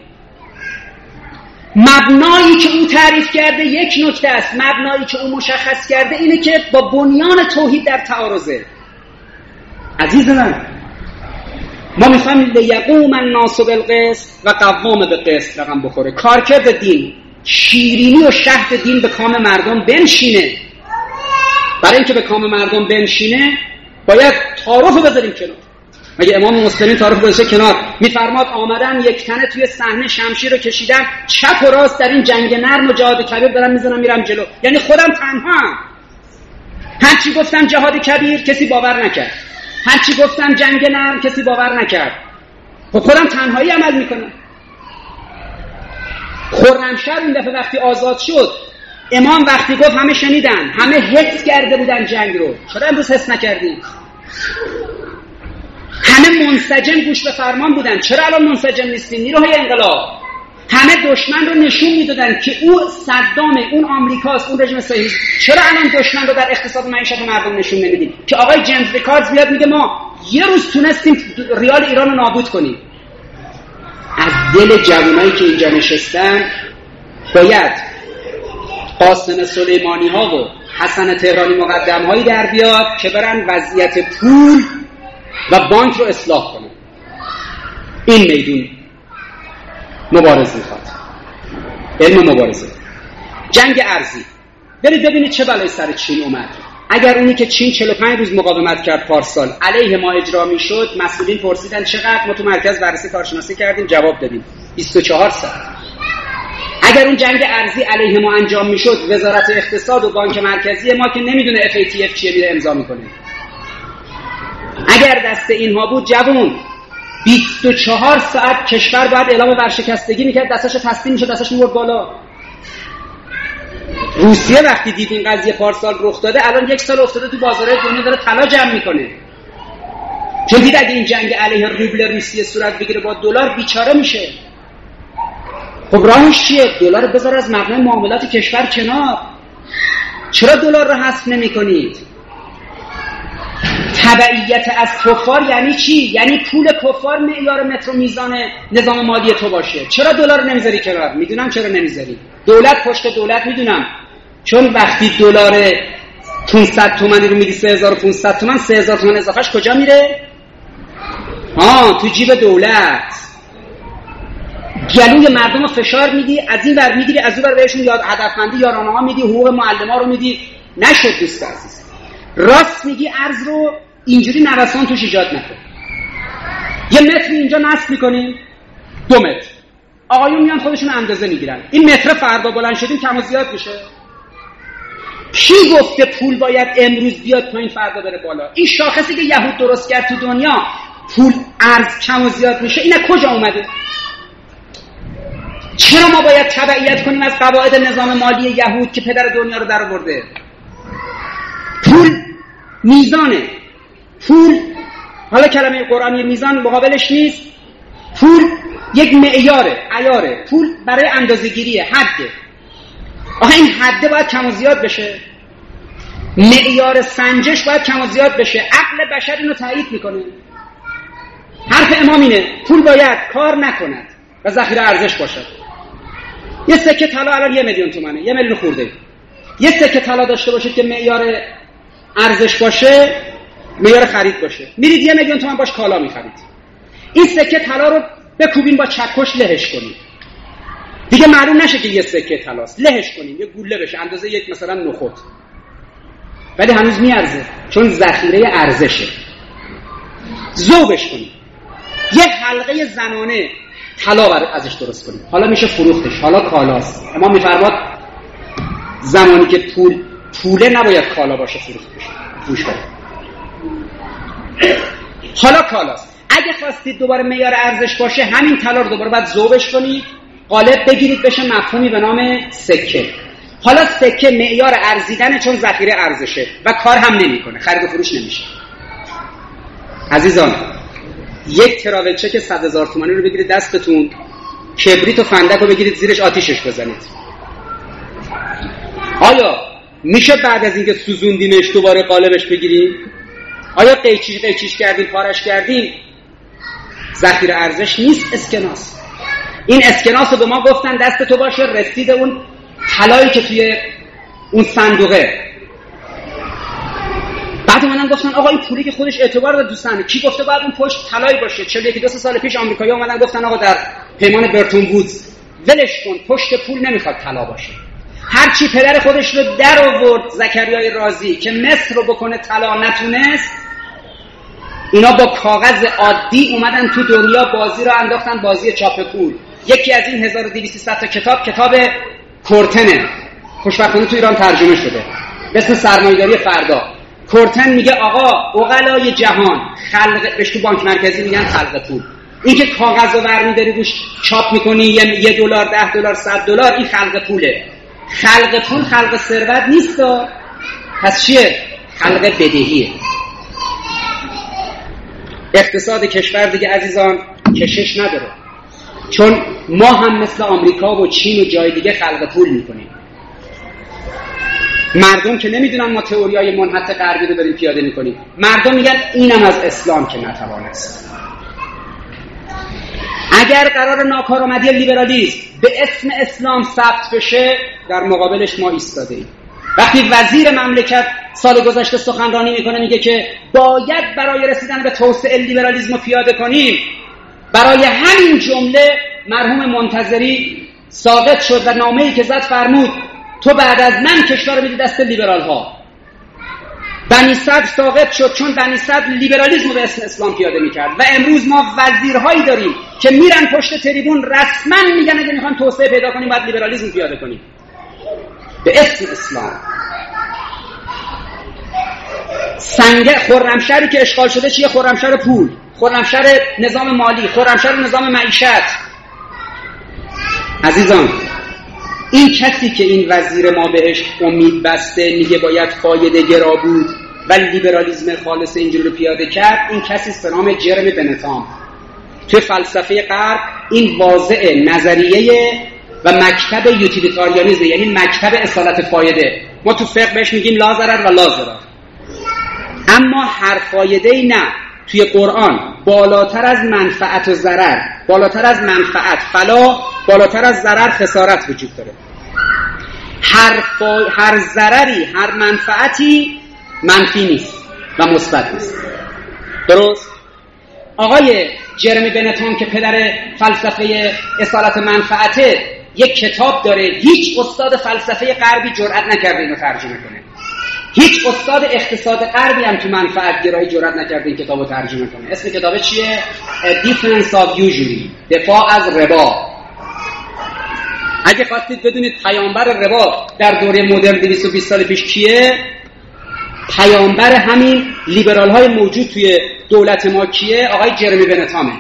مبنایی که او تعریف کرده یک نکته است، مبنایی که او مشخص کرده اینه که با بنیان توحید در تعارضه. عزیز من، ما میخوایم لیقوم الناس بالقسط و قوام بالقسط رقم بخوره. کارکرد دین، شیرینی و شهد دین به کام مردم بنشینه. برای اینکه به کام مردم بنشینه باید تعارف رو بذاریم کنار. مگه امام مسلمین تعارف گذاشته کنار؟ میفرماد آمدن یک تنه توی صحنه شمشیر رو کشیدن، چپ و راست در این جنگ نرم و جهاد کبیر دارم میزنم میرم جلو، یعنی خودم تنها. هرچی گفتم جهاد کبیر کسی باور نکرد، هرچی گفتم جنگ نرم کسی باور نکرد، خب خودم تنهایی عمل میکنم. خرمشهر این دفعه وقتی آزاد شد، امام وقتی گفت همه شنیدن، همه حس کرده بودن جنگ رو، چرا امروز حس نکردیم؟ همه منسجم گوش به فرمان بودن، چرا الان منسجم نیستیم؟ نیروهای انقلاب همه دشمن رو نشون میدادن که او صدامه، اون آمریکاست، اون رژیم صهیونیست. چرا الان دشمن رو در اقتصاد و معیشت مردم نشون نمیدیم؟ که آقای جیمز ریکاردز میاد میگه ما یه روز تونستیم ریال ایران رو نابود کنیم. از دل جوانایی که اینجا نشستن باید قاسم سلیمانی ها و حسن تهرانی مقدم هایی در بیاد که برن وضعیت پول و بانک رو اصلاح کنن. این میدون مبارزه میخواد، علم مبارزه. جنگ ارضی، برید ببینید چه بلایی سر چین اومد. اگر اونی که چین چهل و پنج روز مقاومت کرد پارسال علیه ما اجرا میشد، مسئولین پرسیدن چقدر؟ ما تو مرکز بررسی کارشناسی کردیم، جواب دادیم بیست و چهار ساعت. اگر اون جنگ ارضی علیه ما انجام میشد، وزارت اقتصاد و بانک مرکزی ما که نمیدونه اف ای تی اف چیه میره امضا میکنه. اگر دست اینها بود جوون بیست و چهار ساعت کشور باید اعلام ورشکستگی میکرد، دستش تسلیم میشد، دستش میورد بالا. روسیه وقتی دید این قضیه پارسال رخ داده، الان یک سال افتاده تو بازارهای دنیا داره طلا جمع میکنه، چون دید اگه این جنگ علیه روبل روسیه صورت بگیره با دلار بیچاره میشه. خب راهش چیه؟ دلار رو بذار از مبنای معاملات کشور کنار. چرا دلار رو حذف نمی‌کنید؟ تبعیت از کفار یعنی چی؟ یعنی پول کفار معیار متر و میزان نظام مالی تو باشه. چرا دلار رو نمیذاری کنار؟ میدونم چرا نمیذاری. دولت پشت دولت میدونم، چون وقتی دلار پانصد تومانی رو میدی سه هزار و پانصد تومان، سه هزار تومان اضافهش کجا میره؟ ها، تو جیب دولت. گلوی مردم رو فشار میدی، از این ور میگیری، از اون ور بهشون یاد هدفمندی یارانه ها میدی، حقوق معلما رو میدی. نشد دوست عزیز. راست میگی، ارز رو اینجوری نوسان توش ایجاد نکن. یه متر اینجا نصب میکنیم دو متر، آقایون میان خودشون اندازه میگیرن، این متر فردا بلند شدیم کم و زیاد میشه. کی گفته پول باید امروز بیاد پایین فردا بره بالا؟ این شاخصی که یهود درست کرد تو دنیا، پول ارز کم و زیاد میشه، این کجا اومده؟ چرا ما باید تبعیت کنیم از قواعد نظام مالی یهود که پدر دنیا رو در آورده؟ پول میزانه، پول حالا کلمه قرآنی میزان مقابلش نیست، پول یک معیاره، عیاره، پول برای اندازه‌گیریه، حده. آها این حده باید کم و زیاد بشه، معیار سنجش باید کم و زیاد بشه. عقل بشر اینو تایید میکنه. حرف امام اینه، پول باید کار نکند و ذخیره ارزش باشد. یه سکه طلا الان یه میلیون تومنه، یه میلیون خورده. یه سکه طلا داشته باشید که معیار ارزش باشه، معیار خرید باشه، میرید یه میلیون تومن باش کالا میخرید. این سکه طلا رو بکوبین با چکش لهش کنید، دیگه معلوم نشه که یه سکه طلاست، لهش کنیم یه گوله بشه اندازه یک مثلا نخود، ولی هنوز میارزه چون ذخیره ارزشه. ذوبش کنیم، یه حلقه زنانه طلا ازش درست کنیم، حالا میشه فروختش، حالا کالاست. اما میفرماد زمانی که پول پوله نباید کالا باشه فروخته بشه، فروش کنیم. حالا کالاست. اگه خواستید دوباره معیار ارزش باشه همین طلا رو دوباره باید ذوبش کنید، قالب بگیرید بشه مفهومی به نام سکه. حالا سکه معیار ارزیدنه چون ذخیره ارزشه و کار هم نمیکنه، خرید و فروش نمیشه. عزیزان یک تراول چک صد هزار تومانی رو بگیرید دستتون، کبریت و فندک رو بگیرید زیرش آتیشش بزنید. آیا میشه بعد از اینکه سوزوندیمش دوباره قالبش بگیریم؟ آیا قیچیش قیچیش کردیم پارش کردیم؟ ذخیره ارزش نیست، اسکناس. این اسکناس رو به ما گفتن دست تو باشه رسید اون طلایی که توی اون صندوقه. بعد اومدن گفتن آقا این پولی که خودش اعتبار داره دوستانه، کی گفته باید اون پشت طلایی باشه؟ چهل و یک دو سال پیش آمریکایی‌ها اومدن گفتن آقا در پیمان برتون وودز ولش کن، پشت پول نمیخواد طلا باشه. هرچی پدر خودش رو در آورد زکریای رازی که مصر رو بکنه طلا نتونست، اینا با کاغذ عادی اومدن تو دنیا بازی رو انداختن، بازی چاپ پول. یکی از این هزار و دویست تا کتاب کتاب کورتنه، خوشبختانه تو ایران ترجمه شده، به اسم سرمایه‌داری فردا. کورتن میگه آقا عقلای جهان خلق، بهش تو بانک مرکزی میگن خلق پول. این که کاغذ رو برمی‌داری روش چاپ می‌کنی یه یه دلار، ده دلار، صد دلار، این خلق پوله. خلق پول خلق ثروت نیست. پس چیه؟ خلق بدهیه. اقتصاد کشور دیگه عزیزان کشش نداره، چون ما هم مثل آمریکا و چین و جای دیگه خلق پول میکنیم. مردم که نمیدونن ما تئوریای منحط غربی رو داریم پیاده میکنیم. مردم میگن اینم از اسلام که نتوانست. اگر قرار ناکارآمدی لیبرالیسم به اسم اسلام ثبت بشه، در مقابلش ما ایستاده‌ایم. وقتی وزیر مملکت سال گذشته سخنرانی میکنه میگه که باید برای رسیدن به توسعه لیبرالیسم رو پیاده کنیم، برای همین جمله مرحوم منتظری ساقط شد و نامه‌ای که زد فرمود تو بعد از من کشور رو میدی دست لیبرال ها. بنی صدر ساقط شد چون بنی صدر لیبرالیسم رو به اسم اسلام پیاده میکرد و امروز ما وزیرهایی داریم که میرن پشت تریبون رسما میگن اگه میخوان توسعه پیدا کنیم باید لیبرالیسم پیاده کنیم به اسم اسلام. سنگ خرمشهری که اشغال شده چیه؟ خرمشهر پول، خرمشهر نظام مالی، خرمشهر نظام معیشت. عزیزان این کسی که این وزیر ما بهش امید بسته میگه باید فایده گرا بود و لیبرالیسم خالص اینجور رو پیاده کرد، این کسی است به نام جرمی بنتام. توی فلسفه غرب این واضع نظریه و مکتب یوتیلیتاریانیسم، یعنی مکتب اصالت فایده. ما تو فقه بهش میگیم لا ضرر و لا ضرر. اما هر فایده‌ای نه. توی قرآن بالاتر از منفعت و ضرر، بالاتر از منفعت فلا، بالاتر از ضرر خسارت وجود داره. هر فا... هر ضرری، هر منفعتی منفی نیست و مثبت نیست. درست؟ آقای جرمی بنتام که پدر فلسفه اصالت منفعته یک کتاب داره، هیچ استاد فلسفه غربی جرئت نکرده اینو ترجمه کنه. هیچ استاد اقتصاد غربی هم تو منفعت گرایی جرئت نکرده این کتابو ترجمه کنه. اسم کتاب چیه؟ A Defense of Usury، دفاع از ربا. اگه خواستید بدونید پیامبر ربا در دوره مدرن دویست و بیست سال پیش کیه، پیامبر همین لیبرال های موجود توی دولت ما کیه؟ آقای جرمی بنتامه.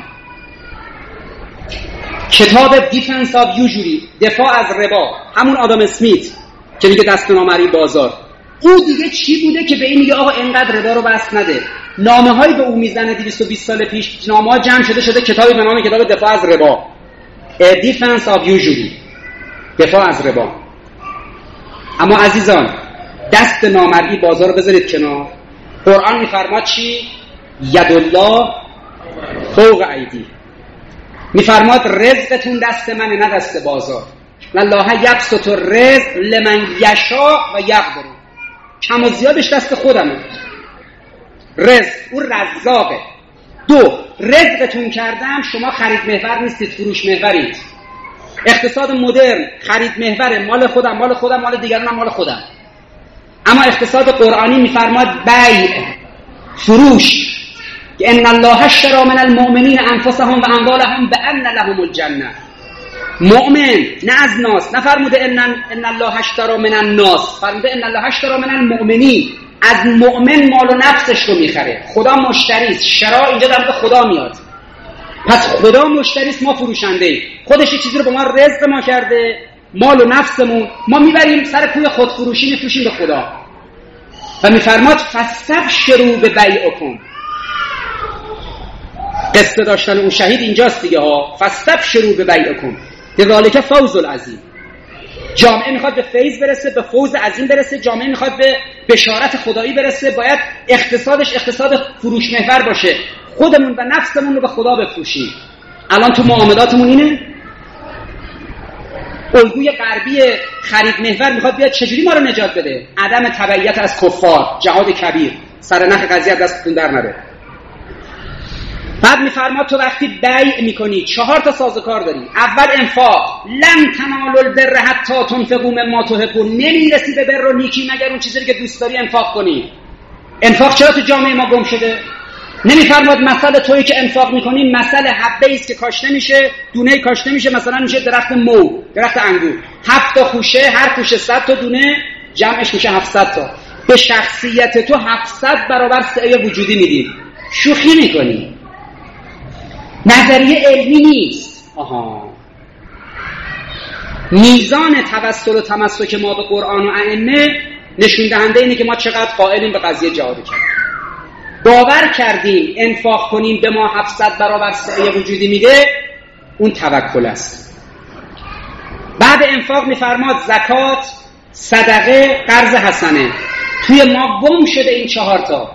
کتاب Defense of Usury، دفاع از ربا، همون آدم اسمیت که میگه دست نامری بازار. او دیگه چی بوده که به این میگه آقا اینقدر ربا رو بس نده؟ نامه هایی به او میزنه دویست و بیست سال پیش، نامه ها جمع شده شده کتابی به نام کتاب دفاع از ربا، A Defense of Usury، دفاع از ربا. اما عزیزان دست نامرئی بازار رو بذارید کنار. قرآن میفرماد چی؟ ید الله فوق ایدی. میفرماد رزقتون دست منه نه دست بازار. الله یبسط الرزق لمن یشاء و یقدر. کم و زیادش دست خودمه. رزق اون رزاقه. دو، رزقتون کردم، شما خرید محور نیستید، فروش محورید. اقتصاد مدرن خرید محور، مال خودم مال خودم مال دیگرانم مال خودم. اما اقتصاد قرآنی میفرماد بیع، فروش، که ان الله اشتری من المؤمنین انفسهم و اموالهم بان لهم الجنه. مؤمن نه از ناس، نفرموده ان ان الله اشتری من الناس، فرموده ان الله اشتری من المؤمنین. از مؤمن مال و نفسش رو میخره. خدا مشتریست. شرا اینجا در خدا میاد. پس خدا مشتریست، ما فروشنده ایم. خودش یه چیزی رو به ما رزق ما کرده، مال و نفسمون، ما میبریم سر کوی خودفروشی میفروشیم به خدا. و میفرماد فاستبشروا ببیعکم. قصه داشتن اون شهید اینجاست دیگه ها. فاستبشروا ببیعکم ذالک فوز العظیم. جامعه میخواد به فیض برسه، به فوز عظیم برسه، جامعه میخواد به بشارت خدایی برسه، باید اقتصادش اقتصاد فروش محور باشه. خودمون و نفسمون رو به خدا بفروشیم. الان تو معاملاتمون اینه. الگوی غربی خرید محور میخواد بیاد چجوری ما رو نجات بده؟ عدم تبعیت از کفار، جهاد کبیر، سر نخ قضیه دستتون در نره. بعد میفرماد تو وقتی بیع میکنی چهار تا سازوکار داری. اول انفاق، لن تنالوا البر حتی تنفقوا مما تحبون. نمیرسی به بر و نیکی مگر اون چیزی که دوست داری انفاق کنی. انفاق چرا تو جامعه ما گم شده؟ نمیفرماد مثلا تویی که انفاق میکنی مثلا حبه ایست که کاشته میشه، دونه کاشته میشه، مثلا میشه درخت مو، درخت انگور، هفت تا خوشه، هر خوشه صد تا دونه، جمعش میشه هفتصد تا. به شخصیت تو هفتصد برابر سعی وجودی میدی. شوخی میکنی. نظریه علمی نیست. آها. میزان توسل و تمسک ما به قرآن و ائمه نشون دهنده اینه که ما چقدر قائلیم به قضیه جهاد کردن. باور کردیم انفاق کنیم به ما هفتصد برابر سعی وجودی میده، اون توکل است. بعد انفاق میفرماد زکات، صدقه، قرض حسنه. توی ما گم شده این چهار تا.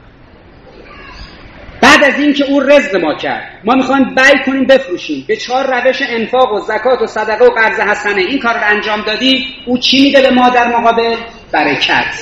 بعد از این که اون رزق ما کرد، ما میخوایم بیع کنیم بفروشیم. به چهار روش انفاق و زکات و صدقه و قرض حسنه این کار رو انجام دادی، او چی میده به ما در مقابل؟ برکت.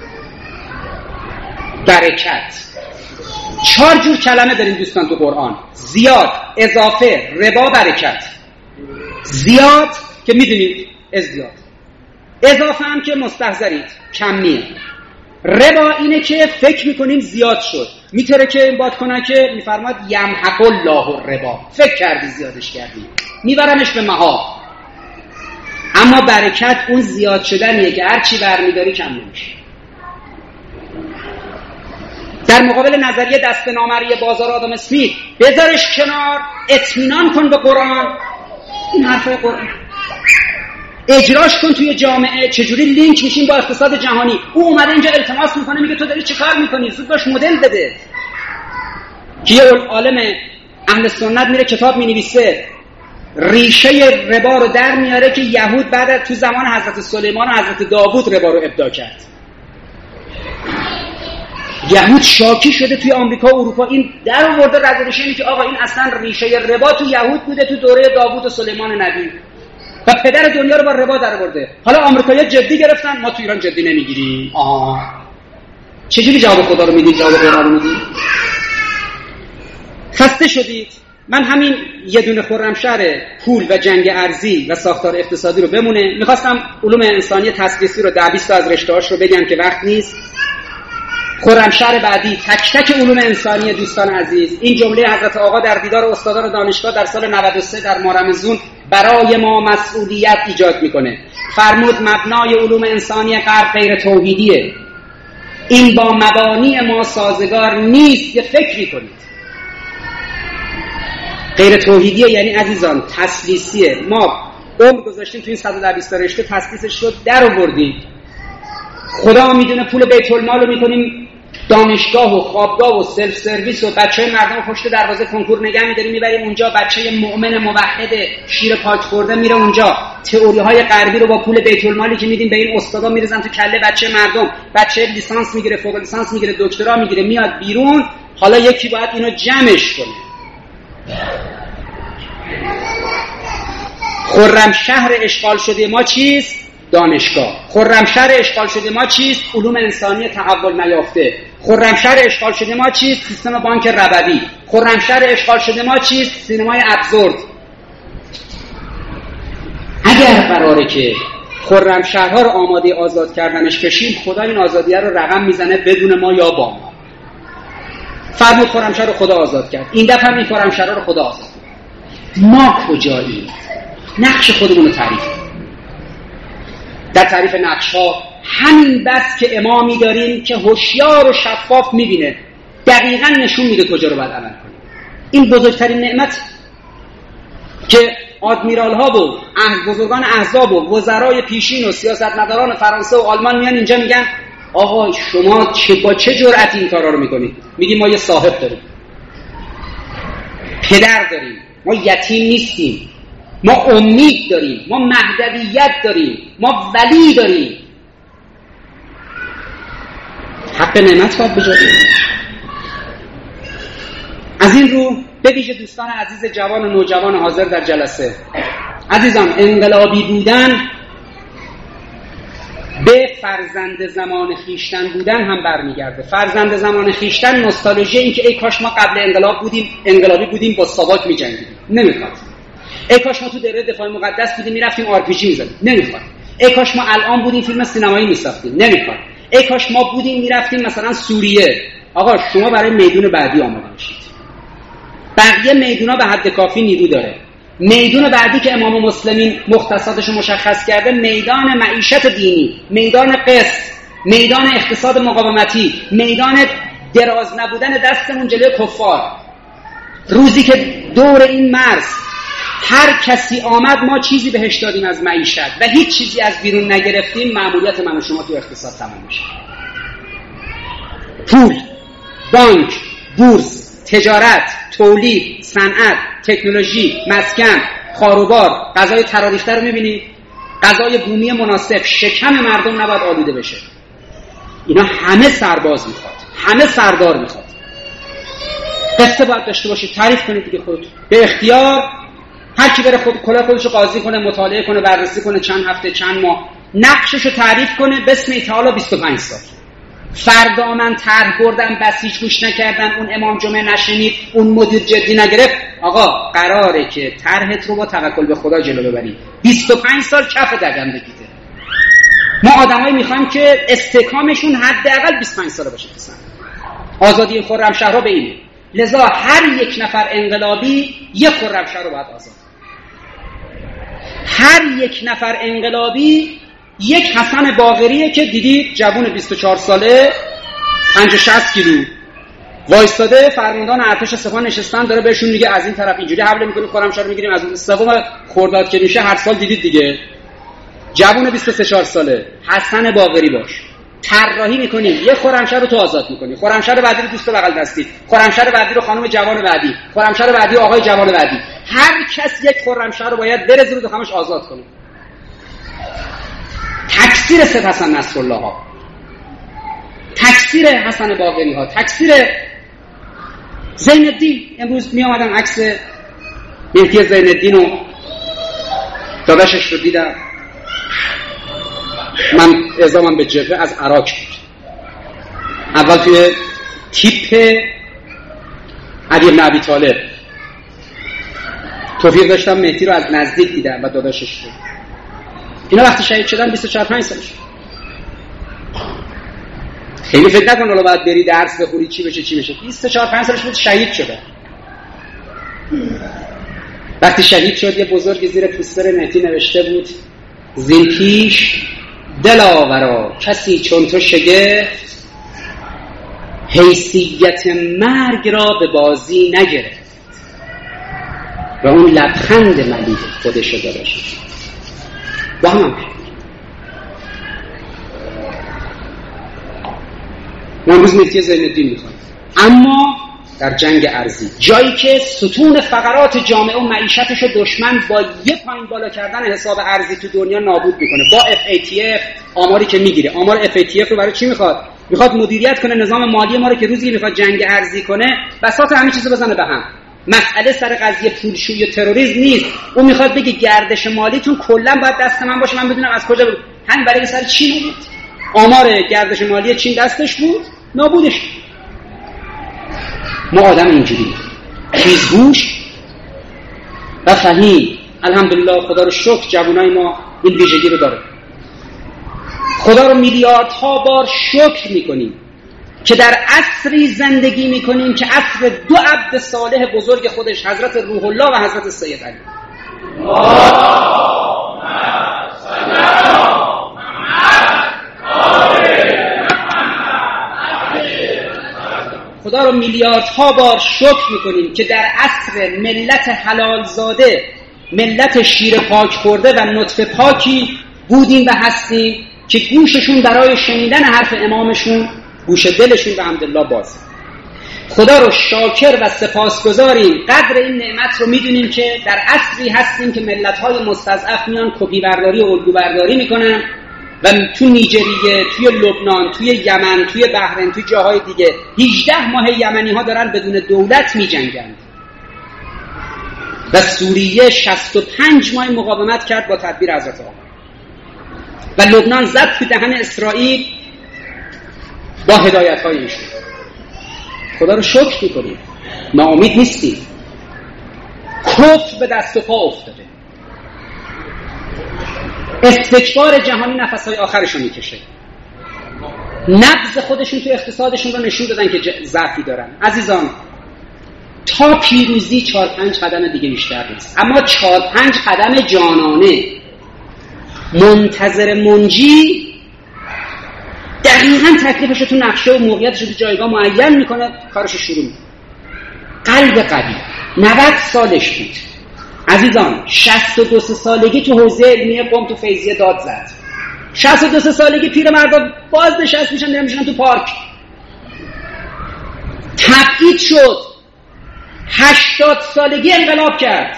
برکت. چهار جور کلمه داریم دوستان تو قرآن: زیاد، اضافه، ربا، برکت. زیاد که میدونید ازدیاد، اضافه هم که مستحضرید کمیه. ربا اینه که فکر میکنیم زیاد شد، میتره که این باد کنه که میفرماد یمحق الله الربا، فکر کردی زیادش کردی، میبرمش به محاق. اما برکت اون زیاد شدنیه که هر چی برمیداری کم نمیشه. در مقابل نظریه دست نامری بازار آدم اسمیت، بذارش کنار، اطمینان کن به قرآن. این حرفای قرآن اجراش کن توی جامعه. چجوری لینک میشیم با اقتصاد جهانی؟ او اومده اینجا التماس میکنه، میگه تو داری چه کار میکنی؟ زود باش مدل بده. که یه عالم اهل سنت میره کتاب مینویسه، ریشه ربا رو در میاره که یهود بعد تو زمان حضرت سلیمان و حضرت داوود ربا رو ابداع کرد. یهود شاکی شده توی آمریکا و اروپا، این در آورده رزولوشنی که آقا این اصلا ریشه ربا تو یهود بوده، تو دوره داوود و سلیمان نبی، و پدر دنیا رو با ربا در آورده. حالا آمریکایی‌ها جدی گرفتن، ما تو ایران جدی نمیگیریم. آها، چجوری جواب خدا رو میدید، جواب قرآن رو میدید؟ خسته شدید؟ من همین یه دونه خرمشهر پول و جنگ ارزی و ساختار اقتصادی رو بمونه. میخواستم علوم انسانی تسلیسی رو ده بیست تا از رشته‌هاش رو بگم که وقت نیست. خرمشهر بعدی تک تک علوم انسانی دوستان عزیز، این جمله حضرت آقا در دیدار استادان دانشگاه در سال نود و سه در مارمزون برای ما مسئولیت ایجاد میکنه. فرمود مبنای علوم انسانی غرب غیر توحیدیه، این با مبانی ما سازگار نیست، یه فکری کنید. غیر توحیدیه یعنی عزیزان تسلیسیه. ما عمر گذاشتیم تو این صد و بیست رشته، تسلیسش شد در آوردیم. خدا میدونه پول بیت المال رو میکنیم دانشگاه و خوابگاه و سلف سرویس و بچهای مردم رو پشت دروازه کنکور نگه می‌داریم میبریم اونجا. بچه مؤمن موحد شیر پاک خورده میره اونجا، تئوری های غربی رو با پول بیت المالی که میدیم به این استادا میریزن تو کله بچه مردم. بچه لیسانس میگیره، فوق لیسانس میگیره، دکترا میگیره، میاد بیرون. حالا یکی باید اینو جمعش کنه. خرمشهر اشغال شده ما چیست؟ دانشگاه. خرمشهر اشغال شده ما چیست؟ علوم انسانی تحول نیافته. خرمشهر اشغال شده ما چیست؟ سیستم بانک ربوی. خرمشهر اشغال شده ما چیست؟ سینمای ابزورد. اگر قراره که خرمشهرها رو آماده آزاد کردنش بشیم، خدا این آزادیه رو رقم میزنه بدون ما یا با ما. فرمود خرمشهر رو خدا آزاد کرد، این دفعه این خرمشهرها رو خدا آزاد کرد. ما کجاییم؟ نقش خودمون رو تعریف کنیم. در تعریف نقش ها همین بس که امامی داریم که هوشیار و شفاف میبینه، دقیقاً نشون میده کجا رو باید عمل کنیم. این بزرگترین نعمت که آدمیرال ها و بزرگان احزاب و وزرای پیشین و سیاستمداران فرانسه و آلمان میان اینجا میگن آقا شما چه با چه جرأتی این کارا رو میکنید؟ میگیم ما یه صاحب داریم، پدر داریم، ما یتیم نیستیم، ما امید داریم، ما مهدویت داریم، ما ولی داریم. حق نعمت باید بجاییم. از این رو به ویژه دوستان عزیز جوان و نوجوان حاضر در جلسه، عزیزان، انقلابی بودن به فرزند زمان خیشتن بودن هم برمیگرده. فرزند زمان خیشتن نوستالژی، این که ای کاش ما قبل انقلاب بودیم، انقلابی بودیم، با ساواک می‌جنگیدیم، نمیخواد. ای کاش ما تو دره دفاع مقدس بودیم میرفتیم آر پی جی می‌زدیم، نمیخواد. ای کاش ما الان بودیم فیلم سینمایی می‌ساختیم، نمیخواد. ای کاش ما بودیم میرفتیم مثلا سوریه. آقا شما برای میدون بعدی آماده باشید. بقیه میدونا به حد کافی نیرو داره. میدون بعدی که امام مسلمین مختصاتش مشخص کرده، میدان معیشت دینی، میدان قسط، میدان اقتصاد مقاومتی، میدان دراز نبودن دستمون جلوی کفار. روزی که دور این مرز هر کسی آمد ما چیزی بهش دادیم از معیشت و هیچ چیزی از بیرون نگرفتیم، مأموریت من و شما تو اقتصاد تمام میشه. پول، بانک، بورس، تجارت، تولید، صنعت، تکنولوژی، مسکن، خاروبار، غذای تراریخته رو می‌بینید؟ غذای بومی مناسب، شکم مردم نباید آلوده بشه. اینا همه سرباز میخواد، همه سردار میخواد. قصه باید داشته باشید، تعریف کنید دیگه خودتون. به اختیار هر کی بره خود کلا خودشو قاضی کنه، مطالعه کنه، بررسی کنه، چند هفته، چند ماه نقششو تعریف کنه. بسم تعالی بیست و پنج سال. فردا من طرح بردم، بسیج گوش نکردن، اون امام جمعه نشنید، اون مدیر جدی نگرفت. آقا قراره که طرحت رو با توکل به خدا جلو ببری. بیست و پنج سال کف دگم بگیره. ما آدمایی میخوایم که استحکامشون حداقل بیست و پنج ساله باشه. مثلا آزادی خرمشهرها به اینه. لذا هر یک نفر انقلابی یک خرمشهر رو باید آزاد. هر یک نفر انقلابی یک حسن باقریه که دیدید جوون بیست و چهار ساله پنجاه شصت کیلو وایستاده، فرماندان ارتش سپاه نشستن، داره بهشون میگه از این طرف اینجوری حمله میکنیم، خرمشهر رو میگیریم، از اون سوم خرداد که میشه هر سال دیدید دیگه. جوون بیست و سه چهار ساله حسن باقری باش، طراحی میکنی یه خرمشهر رو تو آزاد میکنی، خرمشهر بعدی رو دوست بغل دستی، خرمشهر بعدی رو خانم جوان بعدی، خرمشهر بعدی رو آقای جوان بعدی. هر کس یک خرمشهر رو باید برزه رو دخمش آزاد کنه. تکثیر سید حسن نصرالله ها، تکثیر حسن باقری ها، تکثیر زین الدین. امروز می آمدم عکس مهدی زین الدین و داداشش رو دیدم. من اعزامم به جبهه از عراق بود. اول توی تیپ علی بن ابی طالب توفیق داشتم مهدی رو از نزدیک دیدم و داداشش رو. اینا وقتی شهید شدن بیست و چهار پنج سالش. خیلی فکر نکن حالا باید بری درس بخونی چی بشه چی بشه. بیست و چهار پنج سالش بود شهید شده. وقتی شهید شد یه بزرگ زیر پوستر مهدی نوشته بود زین پیش دلاورا کسی چون تو شگفت، حیثیت مرگ را به بازی نگرفت. و اون لبخند ملیح خودشو داشت. با هم ما امروز مهدی زین الدین میخوایم، اما در جنگ ارضی، جایی که ستون فقرات جامعه و معیشتش دشمن با یه پایین بالا کردن حساب ارضی تو دنیا نابود میکنه. با اف ای تی اف آماری که میگیره، آمار اف ای تی اف رو برای چی میخواد؟ میخواد مدیریت کنه نظام مالی ما رو که روزی میخواد جنگ ارضی کنه بساط همین چیزو بزنه به هم. مسئله سر قضیه پولشویی و تروریسم نیست. اون میخواد بگه گردش مالیتون کلا باید دست من باشه، من بدونم از کجا بود. همین برای سر چین بود. آمار گردش مالی چین دستش بود، نابودش. ما آدم اینجوری تیزگوش و فهیم الحمدلله خدا رو شکر جوانای ما این ویژگی رو داره. خدا رو میلیاردها بار شکر میکنیم که در عصری زندگی میکنیم که عصر دو عبد صالح بزرگ خودش، حضرت روح الله و حضرت سید علی. خدا رو میلیاردها بار شکر میکنیم که در عصر ملت حلال زاده، ملت شیر پاک خورده و نطفه پاکی بودیم و هستیم که گوششون برای شنیدن حرف امامشون، گوش دلشون به حمدالله باز. خدا رو شاکر و سپاسگزاریم، قدر این نعمت رو میدونیم که در عصری هستیم که ملت‌های مستضعف میان کپی برداری و الگو برداری میکنن و تو نیجریه، توی لبنان، توی یمن، توی بحرین، توی جاهای دیگه هجده ماه یمنی ها دارن بدون دولت میجنگن و سوریه شصت و پنج ماه مقاومت کرد با تدبیر حضرت آقا و لبنان زد تو دهن اسرائیل با هدایت های ایشون. خدا رو شکر میکنیم، ناامید نیستیم. کفر به دست و پا افتاده، استکبار جهانی نفسهای آخرشون میکشه، نبض خودشون تو اقتصادشون رو نشون دادن که ضعفی دارن. عزیزان تا پیروزی چهار پنج قدم دیگه بیشتر نیست، اما چهار پنج قدم جانانه منتظر منجی دقیقاً تکلیفش رو تو نقشه و موقعیتش رو تو جایگاه معین میکنه، کارش رو شروع میکنه. قلب قوی نود سالش بود عزیزان، شصت و دو سالگی تو حوزه علمیه قم تو فیضیه داد زد. شصت و دو سالگی پیر مردم باز نشست میشن نمیشن تو پارک. تبعید شد، هشتاد سالگی انقلاب کرد،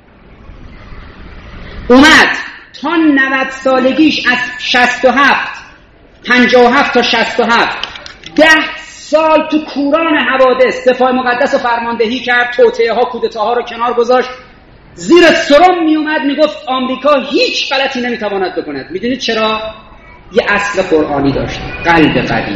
اومد تا نود سالگیش از شصت و هفت پنجاه و هفت تا شصت و هفت ده سال تو کوران حوادث دفاع مقدس و فرماندهی کرد، توطئه ها کودتاها رو کنار گذاشت، زیر سرم می اومد میگفت آمریکا هیچ غلطی نمیتواند بکند. میدونید چرا؟ یه اصل قرآنی داشت، قلب قوی.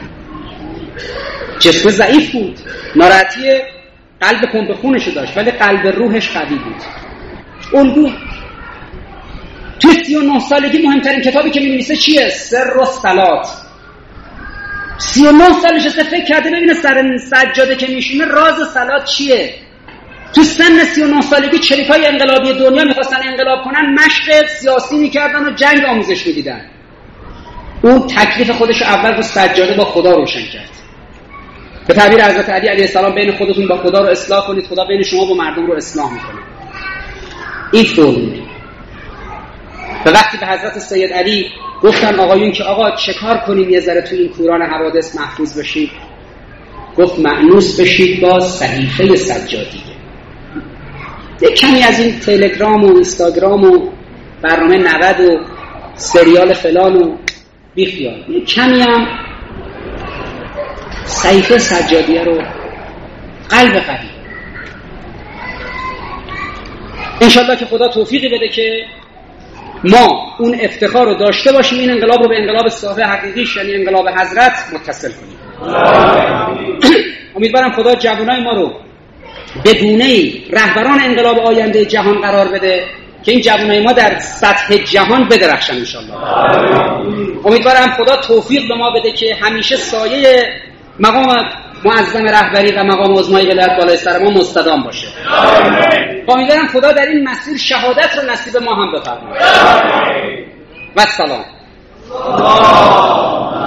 جسم ضعیف بود، ناراحتی قلب پمپ خونشو داشت، ولی قلب روحش قوی بود. الگو تو سی و نه سالگی مهمترین کتابی که می‌نویسه چیه؟ سر و صلات. سی و نه سالش است فکر کرده ببینه سر سجاده که میشینه راز صلات چیه. تو سن سی و نه سالگی چریکای انقلابی دنیا میخواستن انقلاب کنن، مشق سیاسی میکردن و جنگ آموزش میدیدن. اون تکلیف خودش رو اول رو سجاده با خدا روشن کرد. به تعبیر حضرت علی علیه السلام بین خودتون با خدا رو اصلاح کنید، خدا بین شما با مردم رو اصلاح میکنه. این فرمول. و وقتی به حضرت سید علی گفتن آقایون که آقا چه کار کنیم یه ذره تو این کوران حوادث محفوظ بشید، گفت مأنوس بشید با صحیفه سجادیه. یک کمی از این تلگرام و اینستاگرام و برنامه نود و سریال فلان و بیخیال، یک کمی هم صحیفه سجادیه رو، قلب قوی. انشالله که خدا توفیقی بده که ما اون افتخار رو داشته باشیم، این انقلاب رو به انقلاب صاحب حقیقیش یعنی انقلاب حضرت متصل کنیم. امیدوارم خدا جوانای ما رو به گونه‌ای رهبران انقلاب آینده جهان قرار بده که این جوانای ما در سطح جهان بدرخشن انشالله. امیدوارم خدا توفیق به ما بده که همیشه سایه مقام معظم رهبری و مقام عظمای ولایت بالای سر ما مستدام باشه. امیدوارم خدا در این مسیر شهادت رو نصیب ما هم بفرماید. و سلام.